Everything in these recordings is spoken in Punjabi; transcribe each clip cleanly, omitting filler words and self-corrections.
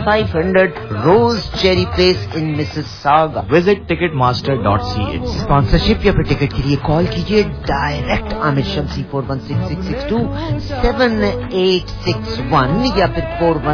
500 Rose Cherry Place in Mississauga. Visit ticketmaster.ca. Sponsorship या फिर टिकट के लिए कॉल कीजिए डायरेक्ट आमिर शम्सी 4166627861 या फिर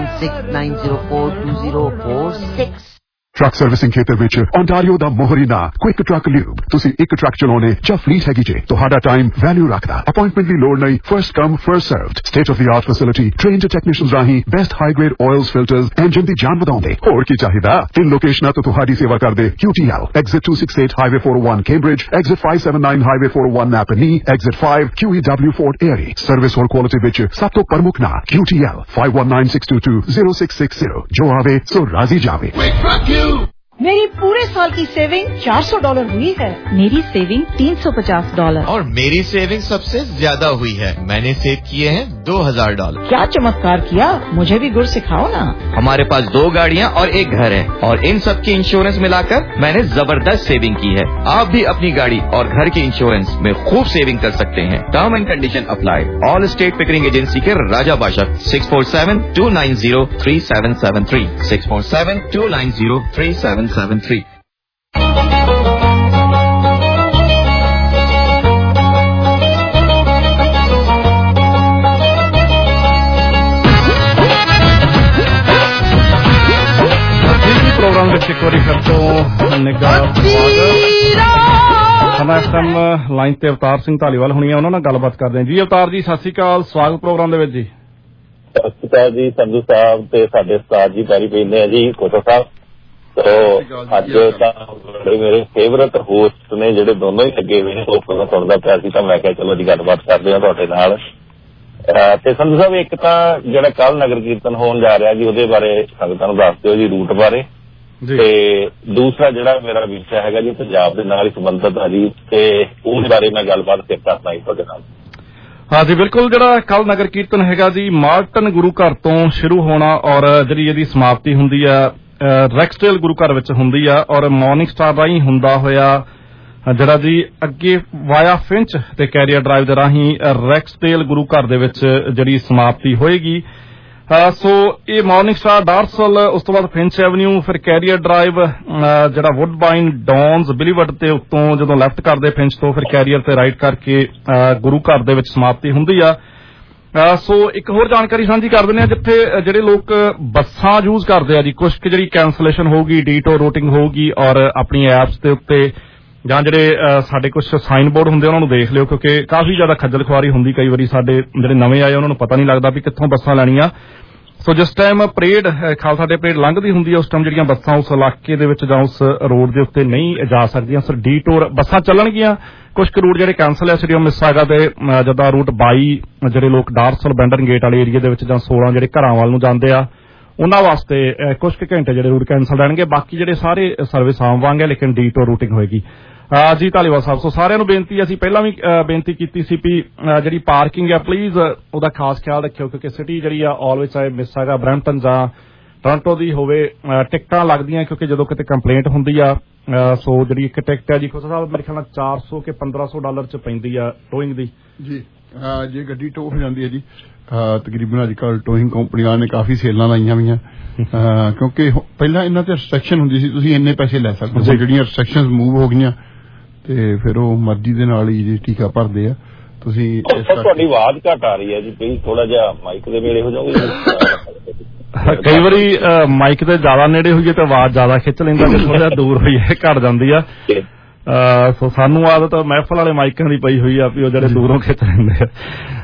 4169042046. ट्रक सर्विसिंग खेतर विच ओंटारियो दा मोहरी ना क्विक ट्रक ल्यूब तुसी एक ट्रक चलाने ਜਾਂ ਫਲੀਟ ਹੈਗੀ ਜੇ ਤੁਹਾਡਾ ਟਾਈਮ ਵੈਲਿਊ ਰੱਖਦਾ ਅਪਾਇੰਟਮੈਂਟ ਦੀ ਲੋੜ ਨਹੀਂ first come first served state of the art facility trained technicians ਰਾਹੀਂ best high grade oils filters engine ਦੀ ਜਾਨ ਵਧਾਉਂਦੇ ਹੋਰ ਕੀ ਚਾਹੀਦਾ 3 ਲੋਕੇਸ਼ਨਾਂ ਤੋਂ ਤੁਹਾਡੀ ਸੇਵਾ ਕਰਦੇ QTL exit 268 highway 401 Cambridge exit 579 highway 401 Napanee exit 5 QEW Fort Erie service ਹੋਰ ਕੁਆਲਿਟੀ ਵਿੱਚ ਸਭ ਤੋਂ ਪ੍ਰਮੁੱਖ ਨਾ QTL 5196220660 ਜੋ ਆਵੇ ਸੋ ਰਾਜ਼ੀ ਜਾਵੇ मेरी पूरे साल की सेविंग $400 हुई है। मेरी सेविंग $350 और मेरी सेविंग सबसे ज्यादा हुई है। मैंने सेव किए हैं $2000। क्या चमत्कार किया, मुझे भी गुर सिखाओ ना। हमारे पास 2 गाड़ियाँ और 1 घर है और इन सब की इंश्योरेंस मिलाकर मैंने जबरदस्त सेविंग की है। आप भी अपनी गाड़ी और घर की इंश्योरेंस में खूब सेविंग कर सकते हैं। Term and condition apply. All state Pickering agency के राजा बादशाह 647-290-3773 647-290-3773। प्रोग्राम ਵਿੱਚ ਇੱਕ ਵਾਰੀ ਫਿਰ ਤੋਂ ਨਿਗਾਹ ਸਾਡਾ ਇਸ ਟਾਈਮ ਲਾਈਨ ਤੇ ਅਵਤਾਰ ਸਿੰਘ ਧਾਲੀਵਾਲ ਹੋਣੀ ਆ ਉਹਨਾਂ ਨਾਲ ਗੱਲਬਾਤ ਕਰਦੇ ਹਾਂ ਜੀ। ਅਵਤਾਰ ਜੀ ਸਤਿ ਸ਼੍ਰੀ ਅਕਾਲ, ਸਵਾਗਤ ਪ੍ਰੋਗਰਾਮ ਦੇ ਵਿੱਚ ਜੀ। ਸਤਿ ਸ਼੍ਰੀ ਅਕਾਲ ਜੀ ਸੰਧੂ ਸਾਹਿਬ ਤੇ ਸਾਡੇ ਉਸਤਾਦ ਜੀ ਪੈਰੀ ਪੈਂਦੇ ਆ ਜੀ ਕੋਟਾ ਸਾਹਿਬ। ਅੱਜ ਤਾਂ ਮੇਰੇ ਫੇਵਰਟ ਹੋਸਟ ਨੇ ਜਿਹੜੇ ਦੋਨੋਂ ਹੀ ਲੱਗੇ ਹੋਏ ਨੇ ਸੁਣਦਾ ਪਿਆ ਸੀ ਤਾਂ ਮੈਂ ਕਿਹਾ ਚਲੋ ਜੀ ਗੱਲਬਾਤ ਕਰਦੇ ਹਾਂ ਤੁਹਾਡੇ ਨਾਲ। ਤੇ ਸੰਧੂ ਸਾਹਿਬ ਇੱਕ ਤਾਂ ਜਿਹੜਾ ਕੱਲ ਨਗਰ ਕੀਰਤਨ ਹੋਣ ਜਾ ਰਿਹਾ ਜੀ ਉਹਦੇ ਬਾਰੇ ਸੰਗਤਾਂ ਨੂੰ ਦੱਸ ਦਿਓ ਜੀ ਰੂਟ ਬਾਰੇ, ਤੇ ਦੂਸਰਾ ਜਿਹੜਾ ਮੇਰਾ ਵਿਸ਼ਾ ਹੈਗਾ ਜੀ ਪੰਜਾਬ ਦੇ ਨਾਲ ਹੀ ਸੰਬੰਧਿਤ ਹੈ ਜੀ ਤੇ ਉਹਦੇ ਬਾਰੇ ਮੈਂ ਗੱਲਬਾਤ ਕਰਨਾ ਜੀ ਤੁਹਾਡੇ ਨਾਲ। ਹਾਂ ਜੀ ਬਿਲਕੁਲ, ਜਿਹੜਾ ਕੱਲ ਨਗਰ ਕੀਰਤਨ ਹੈਗਾ ਜੀ ਮਾਰਟਨ ਗੁਰੂ ਘਰ ਤੋਂ ਸ਼ੁਰੂ ਹੋਣਾ ਔਰ ਜਿਹੜੀ ਇਹਦੀ ਸਮਾਪਤੀ ਹੁੰਦੀ ਆ ਰੈਕਸਟੇਲ ਗੁਰੂ ਘਰ ਵਿੱਚ ਹੁੰਦੀ ਆ ਔਰ ਮਾਰਨਿੰਗ ਸਟਾਰ ਰਾਹੀਂ ਹੁੰਦਾ ਹੋਇਆ ਜਿਹੜਾ ਜੀ ਅੱਗੇ ਵਾਇਆ ਫਿੰਚ ਤੇ ਕੈਰੀਅਰ ਡਰਾਈਵ ਦੇ ਰਾਹੀਂ ਰੈਕਸਟੇਲ ਗੁਰੂ ਘਰ ਦੇ ਵਿੱਚ ਜਿਹੜੀ ਸਮਾਪਤੀ ਹੋਏਗੀ। ਸੋ ਇਹ ਮਾਰਨਿੰਗ ਸਟਾਰ ਡਾਰਸਲ, ਉਸ ਤੋਂ ਬਾਅਦ ਫਿੰਚ ਐਵਨਿਊ, ਫਿਰ ਕੈਰੀਅਰ ਡਰਾਈਵ ਜਿਹੜਾ ਵੁੱਡਬਾਈਨ ਡੌਨਸ ਬਿਲੀਵਰਡ ਤੇ ਉੱਤੋਂ ਜਦੋਂ ਲੈਫਟ ਕਰਦੇ ਫਿੰਚ ਤੋਂ ਫਿਰ ਕੈਰੀਅਰ ਤੇ ਰਾਈਟ ਕਰਕੇ ਗੁਰੂ ਘਰ ਦੇ ਵਿੱਚ ਸਮਾਪਤੀ ਹੁੰਦੀ ਆ। ਸੋ ਇੱਕ ਹੋਰ ਜਾਣਕਾਰੀ ਸਾਂਝੀ ਕਰ ਦਿੰਦੇ ਆ ਜਿੱਥੇ ਜਿਹੜੇ ਲੋਕ ਬੱਸਾਂ ਯੂਜ਼ ਕਰਦੇ ਆ ਜੀ ਕੁਛ ਕਿ ਜਿਹੜੀ ਕੈਂਸਲੇਸ਼ਨ ਹੋਊਗੀ, ਡੀਟੋ ਰੂਟਿੰਗ ਹੋਊਗੀ ਔਰ ਆਪਣੀ ਐਪਸ ਦੇ ਉੱਤੇ ਜਾਂ ਜਿਹੜੇ ਸਾਡੇ ਕੁਛ ਸਾਈਨ ਬੋਰਡ ਹੁੰਦੇ ਉਹਨਾਂ ਨੂੰ ਦੇਖ ਲਿਓ ਕਿਉਂਕਿ ਕਾਫੀ ਜ਼ਿਆਦਾ ਖੱਜਲ ਖੁਆਰੀ ਹੁੰਦੀ ਕਈ ਵਾਰੀ ਸਾਡੇ ਜਿਹੜੇ ਨਵੇਂ ਆਏ ਉਹਨਾਂ ਨੂੰ ਪਤਾ ਨਹੀਂ ਲੱਗਦਾ ਵੀ ਕਿੱਥੋਂ ਬੱਸਾਂ ਲੈਣੀਆਂ। ਸੋ ਜਿਸ time parade Khalsa day parade ਲੰਘਦੀ ਹੁੰਦੀ ਹੈ ਉਸ ਟਾਈਮ ਜਿਹੜੀਆਂ ਬੱਸਾਂ ਉਸ ਇਲਾਕੇ ਦੇ ਵਿੱਚ ਜਾਂ ਉਸ ਰੋਡ ਦੇ ਉੱਤੇ ਨਹੀਂ ਜਾ ਸਕਦੀਆਂ ਸਿਰ ਡੀਟੋਰ ਬੱਸਾਂ ਚੱਲਣਗੀਆਂ। ਕੁਝ ਕੁ ਰੂਟ ਜਿਹੜੇ ਕੈਂਸਲ ਹੈ ਸਟੇਡੀਅਮ ਮਿਸਾਗਾ ਦੇ ਜਿੱਦਾਂ ਰੂਟ 22 ਜਿਹੜੇ ਲੋਕ ਡਾਰਸਲ ਬੈਂਡਨ ਗੇਟ ਵਾਲੇ ਏਰੀਏ ਦੇ ਵਿੱਚ ਜਾਂ 16 ਜਿਹੜੇ ਘਰਾਂ ਵੱਲ ਨੂੰ ਜਾਂਦੇ ਆ ਉਹਨਾਂ ਵਾਸਤੇ ਕੁਝ ਕੁ ਘੰਟੇ ਜਿਹੜੇ ਰੂਟ ਕੈਂਸਲ ਰਹਿਣਗੇ। ਬਾਕੀ ਜਿਹੜੇ ਸਾਰੇ ਸਰਵਿਸ ਆਮ ਵਾਂਗ ਹੈ ਲੇਕਿਨ ਡੀਟੋਰ ਰੂਟਿੰਗ ਹੋਏਗੀ। ਜੀ ਧਾਲੀਵਾਲ ਸਾਹਿਬ ਸੋ ਸਾਰਿਆਂ ਨੂੰ ਬੇਨਤੀ ਅਸੀਂ ਪਹਿਲਾਂ ਵੀ ਬੇਨਤੀ ਕੀਤੀ ਸੀ ਵੀ ਜਿਹੜੀ ਪਾਰਕਿੰਗ ਹੈ ਪਲੀਜ਼ ਉਹਦਾ ਖਾਸ ਖਿਆਲ ਰੱਖਿਓ ਕਿਉਂਕਿ ਸਿਟੀ ਜਿਹੜੀ ਆ ਆਲਵੇਜ਼ ਚਾਹੇ ਮਿਸਾਗਾ ਬਰੈਂਪਟਨ ਜਾਂ ਟੋਰਾਂਟੋ ਦੀ ਹੋਵੇ ਟਿਕਟਾਂ ਲੱਗਦੀਆਂ ਕਿਉਂਕਿ ਜਦੋਂ ਕਿਤੇ ਕੰਪਲੇਂਟ ਹੁੰਦੀ ਆ ਸੋ ਜਿਹੜੀ ਇੱਕ ਟਿਕਟ ਹੈ ਜੀ ਖੋਸਾ ਸਾਹਿਬ ਮੇਰੇ ਖਿਆਲ ਨਾਲ $400 ਕਿ $1500 ਚ ਪੈਂਦੀ ਆ ਟੋਇੰਗ ਦੀ ਜੀ। ਜੇ ਗੱਡੀ ਟੋ ਹੋ ਜਾਂਦੀ ਹੈ ਜੀ ਤਕਰੀਬਨ ਅੱਜ ਕੱਲ੍ਹ ਟੋਇੰਗ ਕੰਪਨੀਆਂ ਨੇ ਕਾਫੀ ਸੇਲਾਂ ਲਾਈਆਂ ਹੋਈਆਂ ਕਿਉਂਕਿ ਪਹਿਲਾਂ ਇਹਨਾਂ ਤੇ ਰਿਸਟ੍ਰਿਕਸ਼ਨ ਹੁੰਦੀ ਸੀ ਤੁਸੀਂ ਇੰਨੇ ਪੈਸੇ ਲੈ ਸਕਦੇ ਹੋ। ਜਿਹੜੀਆਂ ਰਿਸਟ੍ਰਿਕਸ਼ਨ ਮੂਵ ਹੋ ਗਈਆਂ ਤੇ ਫਿਰ ਉਹ ਮਰਜ਼ੀ ਦੇ ਨਾਲ ਹੀ ਜੀ ਟੀਕਾ ਭਰਦੇ ਆ। ਤੁਸੀਂ ਤੁਹਾਡੀ ਆਵਾਜ਼ ਘੱਟ ਆ ਰਹੀ ਹੈ ਜੀ ਪਲੀਜ਼ ਥੋੜਾ ਜਿਹਾ ਮਾਈਕ ਦੇ ਨੇੜੇ ਹੋ ਜਾਓਗੇ। ਕਈ ਵਾਰੀ ਮਾਈਕ ਦੇ ਜ਼ਿਆਦਾ ਨੇੜੇ ਹੋਈਏ ਤੇ ਆਵਾਜ਼ ਜ਼ਿਆਦਾ ਖਿੱਚ ਲੈਂਦਾ ਤੇ ਥੋੜਾ ਜਿਹਾ ਦੂਰ ਹੋਈਏ ਘੱਟ ਜਾਂਦੀ ਆ। ਸੋ ਸਾਨੂੰ ਆਦਤ ਮਹਿਫਲ ਵਾਲੇ ਮਾਈਕਾਂ ਦੀ ਪਈ ਹੋਈ ਆ ਵੀ ਉਹ ਜਿਹੜੇ ਦੂਰੋਂ ਖਿੱਚ ਲੈਂਦੇ ਆ।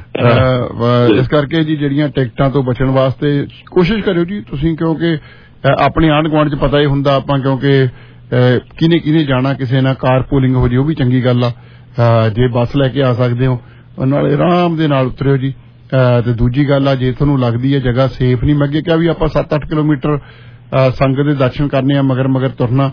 ਇਸ ਕਰਕੇ ਜੀ ਜਿਹੜੀਆਂ ਟਿਕਟਾਂ ਤੋਂ ਬਚਣ ਵਾਸਤੇ ਕੋਸ਼ਿਸ਼ ਕਰਿਓ ਜੀ ਤੁਸੀਂ ਕਿਉਂਕਿ ਆਪਣੇ ਆਂਢ ਗੁਆਂਢ ਚ ਪਤਾ ਹੀ ਹੁੰਦਾ ਆਪਾਂ ਕਿਉਂਕਿ ਕਿਹਨੇ ਜਾਣਾ ਕਿਸੇ ਨਾਲ ਕਾਰ ਪੂਲਿੰਗ ਹੋ ਜੀ ਉਹ ਵੀ ਚੰਗੀ ਗੱਲ ਆ। ਜੇ ਬੱਸ ਲੈ ਕੇ ਆ ਸਕਦੇ ਹੋ ਨਾਲੇ ਆਰਾਮ ਦੇ ਨਾਲ ਉਤਰਿਓ ਜੀ। ਤੇ ਦੂਜੀ ਗੱਲ ਆ ਜੇ ਤੁਹਾਨੂੰ ਲੱਗਦੀ ਹੈ ਜਗ੍ਹਾ ਸੇਫ ਨਹੀਂ ਮੈਂ ਅੱਗੇ ਕਿਹਾ ਵੀ ਆਪਾਂ 7-8 ਕਿਲੋਮੀਟਰ ਸੰਗਤ ਦੇ ਦਰਸ਼ਨ ਕਰਨੇ ਆ ਮਗਰ ਤੁਰਨਾ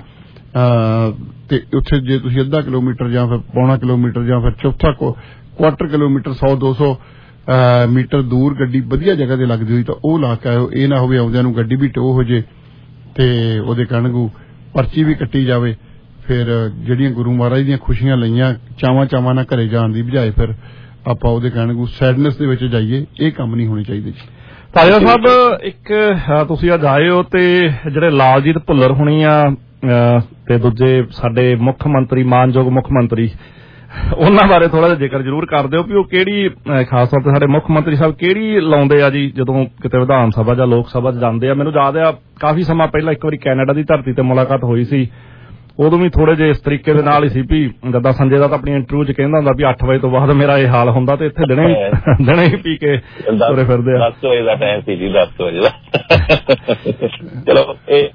ਤੇ ਉੱਥੇ ਜੇ ਤੁਸੀਂ ਅੱਧਾ ਕਿਲੋਮੀਟਰ ਜਾਂ ਫਿਰ ਪੌਣਾ ਕਿਲੋਮੀਟਰ ਜਾਂ ਫਿਰ ਚੌਥਾ ਕੁਆਟਰ ਕਿਲੋਮੀਟਰ 100-200 ਮੀਟਰ ਦੂਰ ਗੱਡੀ ਵਧੀਆ ਜਗ੍ਹਾ ਤੇ ਲੱਗਦੀ ਹੋਈ ਤਾਂ ਉਹ ਲਾ ਕੇ ਆਇਓ। ਇਹ ਨਾ ਹੋਵੇ ਆਉਂਦਿਆਂ ਨੂੰ ਗੱਡੀ ਵੀ ਟੋ ਹੋ ਜੇ ਤੇ ਉਹਦੇ ਕਹਿਣਗੂ ਪਰਚੀ ਵੀ ਕੱਟੀ ਜਾਵੇ ਫਿਰ ਜਿਹੜੀਆਂ ਗੁਰੂ ਮਹਾਰਾਜ ਦੀਆਂ ਖੁਸ਼ੀਆਂ ਲਈਆਂ ਚਾਵਾਂ ਨਾਲ ਘਰੇ ਜਾਣ ਦੀ ਬਜਾਏ ਫਿਰ ਆਪਾਂ ਉਹਦੇ ਕਹਿਣਗੂ ਸੈਡਨੈਸ ਦੇ ਵਿੱਚ ਜਾਈਏ। ਇਹ ਕੰਮ ਨਹੀਂ ਹੋਣੇ ਚਾਹੀਦੇ ਜੀ। ਤਾਇਆ ਸਾਹਿਬ ਇੱਕ ਤੁਸੀਂ ਅੱਜ ਆਏ ਹੋ ਤੇ ਜਿਹੜੇ ਲਾਲਜੀਤ ਭੁੱਲਰ ਹੋਣੀ ਆ ਤੇ ਦੂਜੇ ਸਾਡੇ ਮੁੱਖ ਮੰਤਰੀ ਮਾਨਯੋਗ ਮੁੱਖ ਮੰਤਰੀ ਉਹਨਾਂ ਬਾਰੇ ਥੋੜਾ ਜਿਹਾ ਜ਼ਿਕਰ ਜ਼ਰੂਰ ਕਰ ਦਿਓ ਵੀ ਉਹ ਕਿਹੜੀ ਖਾਸ ਤੌਰ ਤੇ ਸਾਡੇ ਮੁੱਖ ਮੰਤਰੀ ਸਾਹਿਬ ਕਿਹੜੀ ਲਾਉਂਦੇ ਆ ਜੀ ਜਦੋਂ ਕਿਤੇ ਵਿਧਾਨ ਸਭਾ ਜਾਂ ਲੋਕ ਸਭਾ 'ਚ ਜਾਂਦੇ ਆ। ਮੈਨੂੰ ਯਾਦ ਆ ਕਾਫੀ ਸਮਾਂ ਪਹਿਲਾਂ ਇੱਕ ਵਾਰੀ ਕੈਨੇਡਾ ਦੀ ਧਰਤੀ ਤੇ ਮੁਲਾਕਾਤ ਹੋਈ ਸੀ, ਉਦੋਂ ਵੀ ਥੋੜੇ ਜਿਹੇ ਇਸ ਤਰੀਕੇ ਦੇ ਨਾਲ ਹੀ ਸੀ ਵੀ ਗੱਦਾ ਸੰਜੇ ਦਾ ਤਾਂ ਆਪਣੀ ਇੰਟਰਵਿਊ 'ਚ ਕਹਿੰਦਾ ਹੁੰਦਾ ਵੀ 8 ਵਜੇ ਤੋਂ ਬਾਅਦ ਮੇਰਾ ਇਹ ਹਾਲ ਹੁੰਦਾ ਤੇ ਇੱਥੇ ਦਿਨੇ ਹੀ ਪੀ ਕੇ ਤੁਰੇ ਫਿਰਦੇ ਆ। 10 ਵਜੇ ਦਾ ਟਾਈਮ ਸੀ ਜੀ, 10 ਵਜੇ ਦਾ। ਚਲੋ ਇਹ